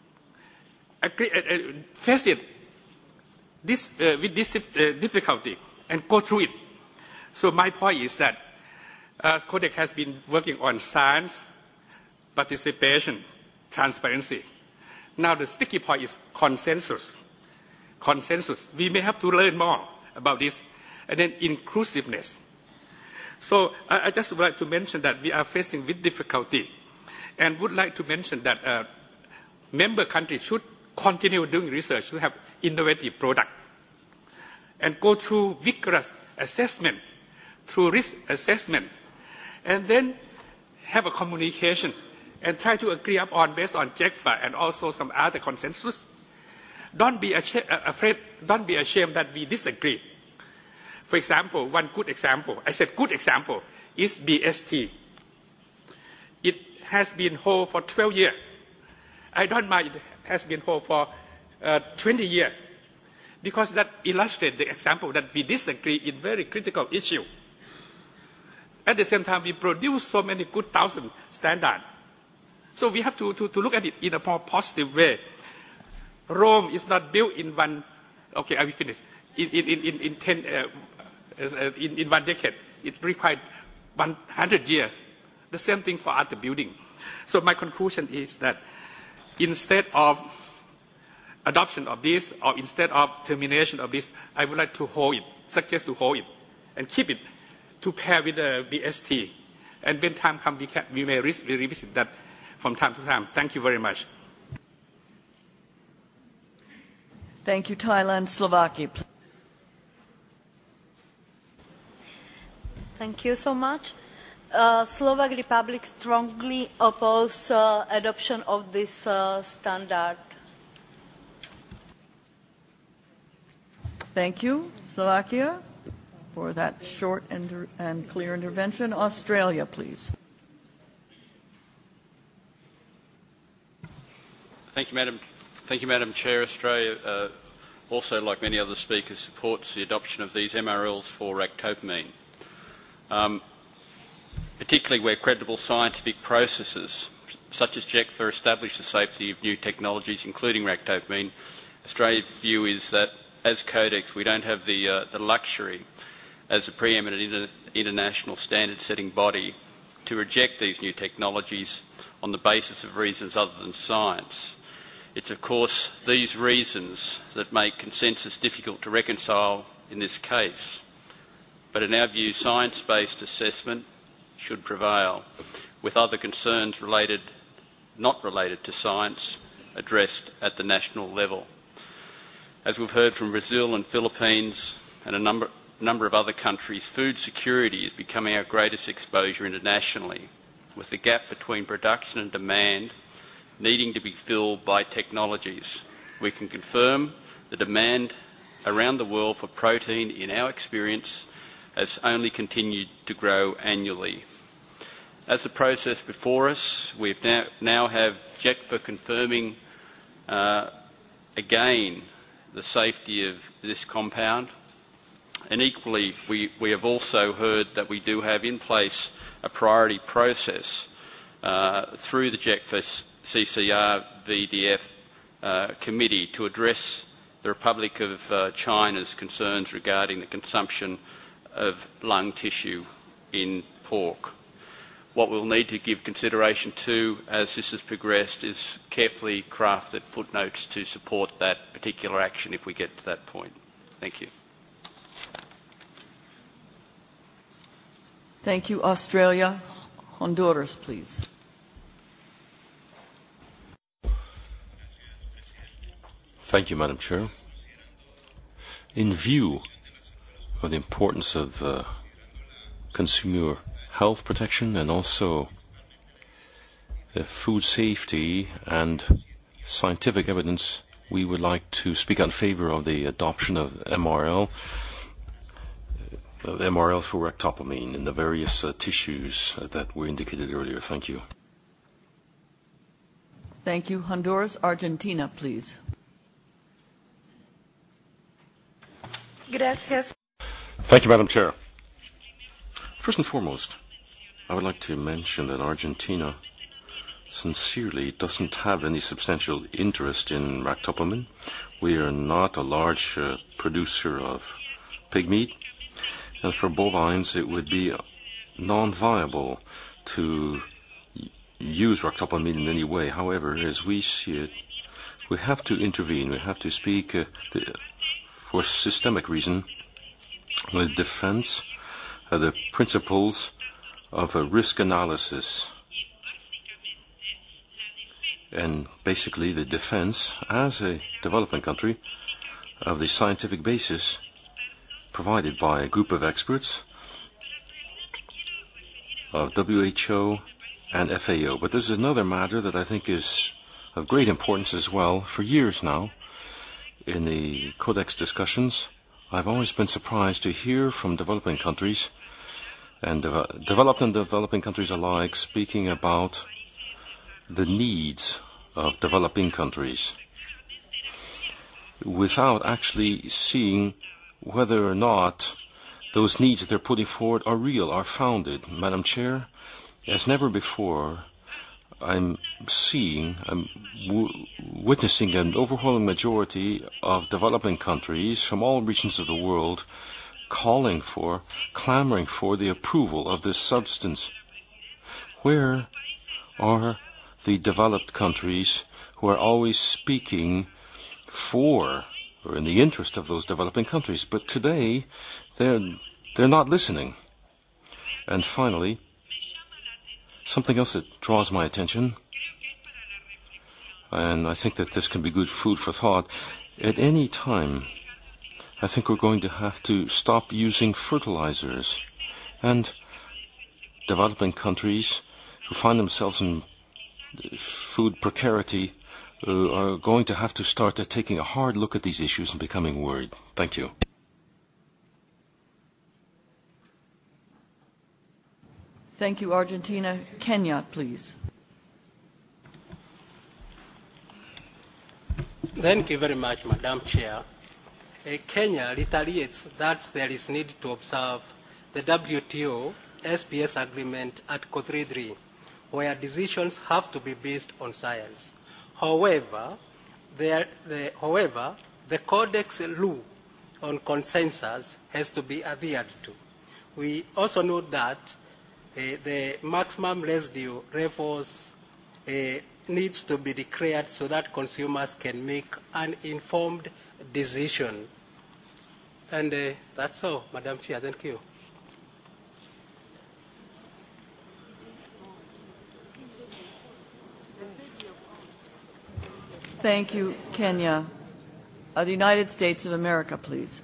Face it with this difficulty and go through it. So my point is that Codex has been working on science, participation, transparency. Now the sticky point is consensus. Consensus. We may have to learn more about this. And then inclusiveness. So I just would like to mention that we are facing with difficulty, and would like to mention that member countries should continue doing research to have innovative product and go through vigorous assessment, through risk assessment, and then have a communication and try to agree upon based on JECFA and also some other consensus. Don't be afraid, don't be ashamed that we disagree. For example, one good example, I said good example, is BST. It has been whole for 12 years. I don't mind it has been whole for 20 years, because that illustrates the example that we disagree in very critical issue. At the same time, we produce so many good thousand standards. So we have to look at it in a more positive way. Rome is not built in one, okay, I will finish, in 1 decade. It required 100 years. The same thing for other building. So my conclusion is that instead of adoption of this or instead of termination of this, I would like to hold it, suggest to hold it and keep it to pair with the BST. And when time comes, we may revisit that from time to time. Thank you very much. Thank you, Thailand. Slovakia. Thank you so much. Slovak Republic strongly oppose adoption of this standard. Thank you, Slovakia, for that short and clear intervention. Australia, please. Thank you, Madam Chair. Australia, also like many other speakers, supports the adoption of these MRLs for ractopamine, particularly where credible scientific processes such as JECFA establish the safety of new technologies, including ractopamine. Australia's view is that as Codex, we don't have the luxury as a preeminent international standard-setting body to reject these new technologies on the basis of reasons other than science. It's, of course, these reasons that make consensus difficult to reconcile in this case. But in our view, science-based assessment should prevail, with other concerns not related to science addressed at the national level. As we've heard from Brazil and Philippines and a number of other countries, food security is becoming our greatest exposure internationally, with the gap between production and demand needing to be filled by technologies. We can confirm the demand around the world for protein, in our experience, has only continued to grow annually. As the process before us, we now have JECFA confirming again the safety of this compound. And equally, we have also heard that we do have in place a priority process through the JECFA CCR VDF committee to address the Republic of China's concerns regarding the consumption of lung tissue in pork. What we'll need to give consideration to as this has progressed is carefully crafted footnotes to support that particular action if we get to that point. Thank you. Thank you, Australia. Honduras, please. Thank you, Madam Chair. In view of the importance of consumer health protection and also food safety and scientific evidence, we would like to speak in favor of the adoption of MRLs for ractopamine in the various tissues that were indicated earlier. Thank you. Thank you. Honduras, Argentina, please. Gracias. Thank you, Madam Chair. First and foremost, I would like to mention that Argentina sincerely doesn't have any substantial interest in ractopamine. We are not a large producer of pig meat, and for bovines it would be non-viable to use ractopamine in any way. However, as we see it, we have to intervene. We have to speak for systemic reason with defense of the principles of a risk analysis, and basically the defense as a developing country of the scientific basis provided by a group of experts of WHO and FAO. But there's another matter that I think is of great importance as well. For years now, in the Codex discussions, I've always been surprised to hear from developing countries and developed and developing countries alike speaking about the needs of developing countries without actually seeing whether or not those needs that they're putting forward are real, are founded. Madam Chair, as never before, I'm witnessing an overwhelming majority of developing countries from all regions of the world clamoring for the approval of this substance. Where are the developed countries who are always speaking for or in the interest of those developing countries? But today, they're not listening. And finally, something else that draws my attention, and I think that this can be good food for thought. At any time, I think we're going to have to stop using fertilizers. And developing countries who find themselves in food precarity are going to have to start taking a hard look at these issues and becoming worried. Thank you. Thank you, Argentina. Kenya, please. Thank you very much, Madam Chair. Kenya reiterates that there is need to observe the WTO SPS agreement Article 3.3, where decisions have to be based on science. However, the Codex law on consensus has to be adhered to. We also know that the maximum residue levels needs to be declared so that consumers can make an informed decision. And that's all, Madam Chair. Thank you. Thank you, Kenya. The United States of America, please.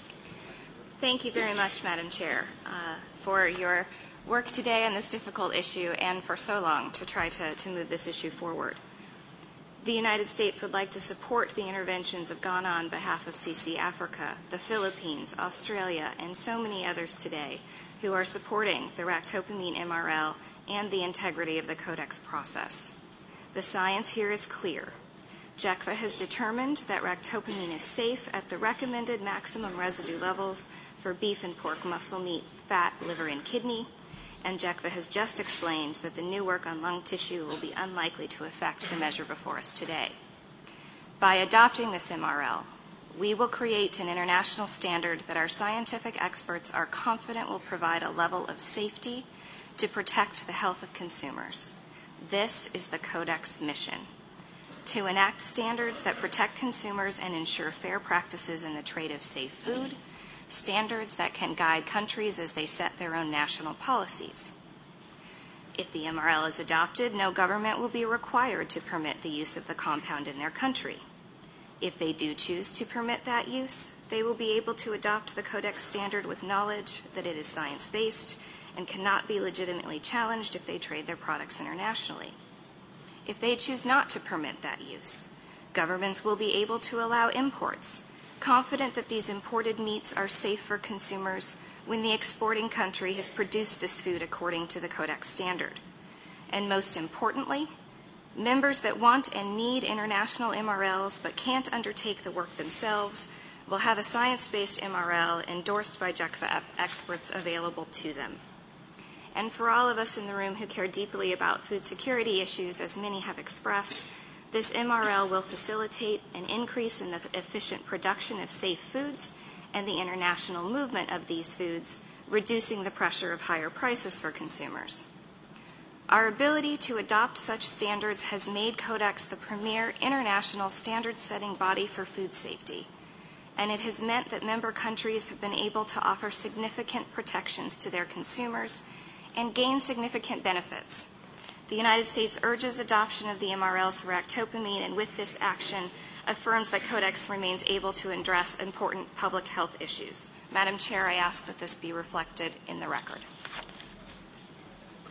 Thank you very much, Madam Chair, for your work today on this difficult issue and for so long to try to move this issue forward. The United States would like to support the interventions of Ghana on behalf of CC Africa, the Philippines, Australia, and so many others today who are supporting the ractopamine MRL and the integrity of the Codex process. The science here is clear. JECFA has determined that ractopamine is safe at the recommended maximum residue levels for beef and pork muscle meat, fat, liver, and kidney, and JECFA has just explained that the new work on lung tissue will be unlikely to affect the measure before us today. By adopting this MRL, we will create an international standard that our scientific experts are confident will provide a level of safety to protect the health of consumers. This is the Codex mission: to enact standards that protect consumers and ensure fair practices in the trade of safe food, standards that can guide countries as they set their own national policies. If the MRL is adopted, no government will be required to permit the use of the compound in their country. If they do choose to permit that use, they will be able to adopt the Codex standard with knowledge that it is science-based and cannot be legitimately challenged if they trade their products internationally. If they choose not to permit that use, governments will be able to allow imports, confident that these imported meats are safe for consumers when the exporting country has produced this food according to the Codex standard. And most importantly, members that want and need international MRLs but can't undertake the work themselves will have a science-based MRL endorsed by JECFA experts available to them. And for all of us in the room who care deeply about food security issues, as many have expressed, this MRL will facilitate an increase in the efficient production of safe foods and the international movement of these foods, reducing the pressure of higher prices for consumers. Our ability to adopt such standards has made Codex the premier international standard-setting body for food safety, and it has meant that member countries have been able to offer significant protections to their consumers and gain significant benefits. The United States urges adoption of the MRLs for ractopamine, and with this action affirms that Codex remains able to address important public health issues. Madam Chair, I ask that this be reflected in the record.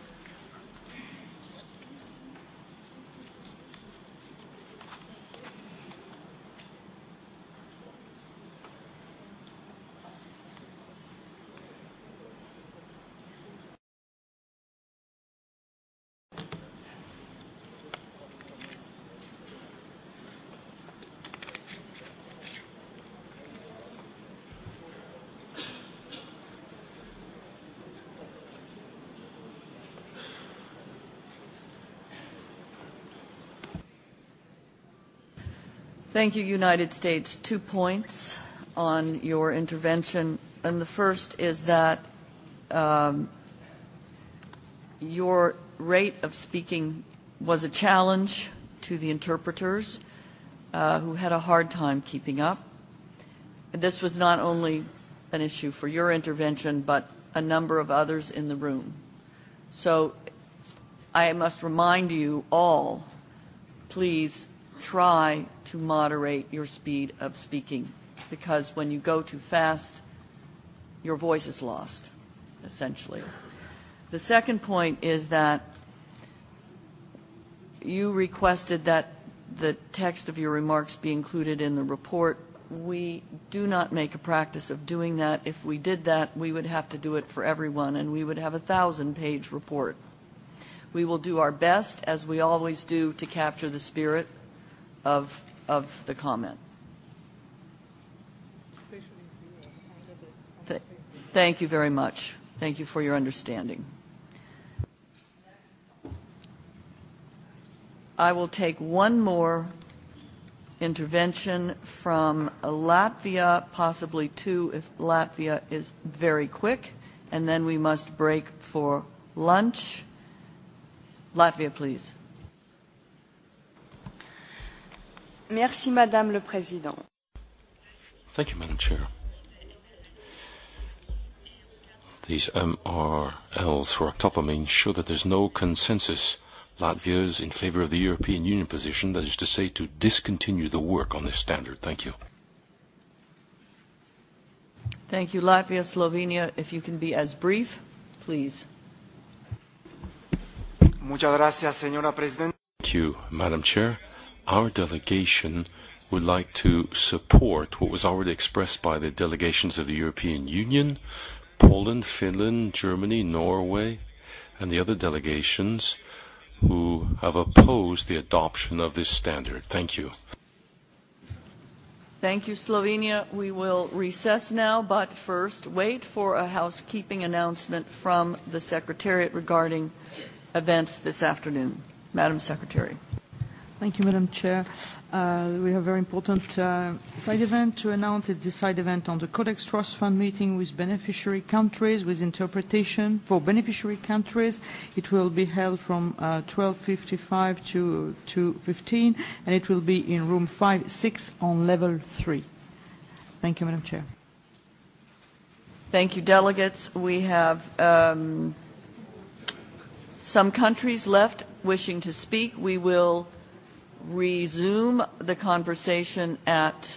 Thank you, United States. 2 points on your intervention. And the first is that your rate of speaking was a challenge to the interpreters who had a hard time keeping up. This was not only an issue for your intervention, but a number of others in the room. So I must remind you all, please try to moderate your speed of speaking, because when you go too fast, your voice is lost, essentially. The second point is that you requested that the text of your remarks be included in the report. We do not make a practice of doing that. If we did that, we would have to do it for everyone, and we would have a 1,000-page report. We will do our best, as we always do, to capture the spirit of the comment. Thank you very much. Thank you for your understanding. I will take one more intervention from Latvia, possibly two if Latvia is very quick, and then we must break for lunch. Latvia, please. Merci, Madame le Président. Thank you, Madam Chair. These MRLs for ractopamine show that there's no consensus. Latvia is in favor of the European Union position, that is to say, to discontinue the work on this standard. Thank you. Thank you. Latvia, Slovenia, if you can be as brief, please. Muchas gracias, señora Presidenta. Thank you, Madam Chair. Our delegation would like to support what was already expressed by the delegations of the European Union, Poland, Finland, Germany, Norway, and the other delegations who have opposed the adoption of this standard. Thank you. Thank you, Slovenia. We will recess now, but first wait for a housekeeping announcement from the Secretariat regarding events this afternoon. Madam Secretary. Thank you, Madam Chair. We have a very important side event to announce. It's the side event on the Codex Trust Fund meeting with beneficiary countries, with interpretation for beneficiary countries. It will be held from 12:55 to 2:15, and it will be in room 5-6 on level 3. Thank you, Madam Chair. Thank you, delegates. We have some countries left wishing to speak. We will resume the conversation at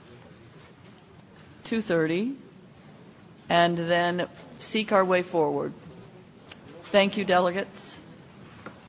2:30 and then seek our way forward. Thank you, delegates.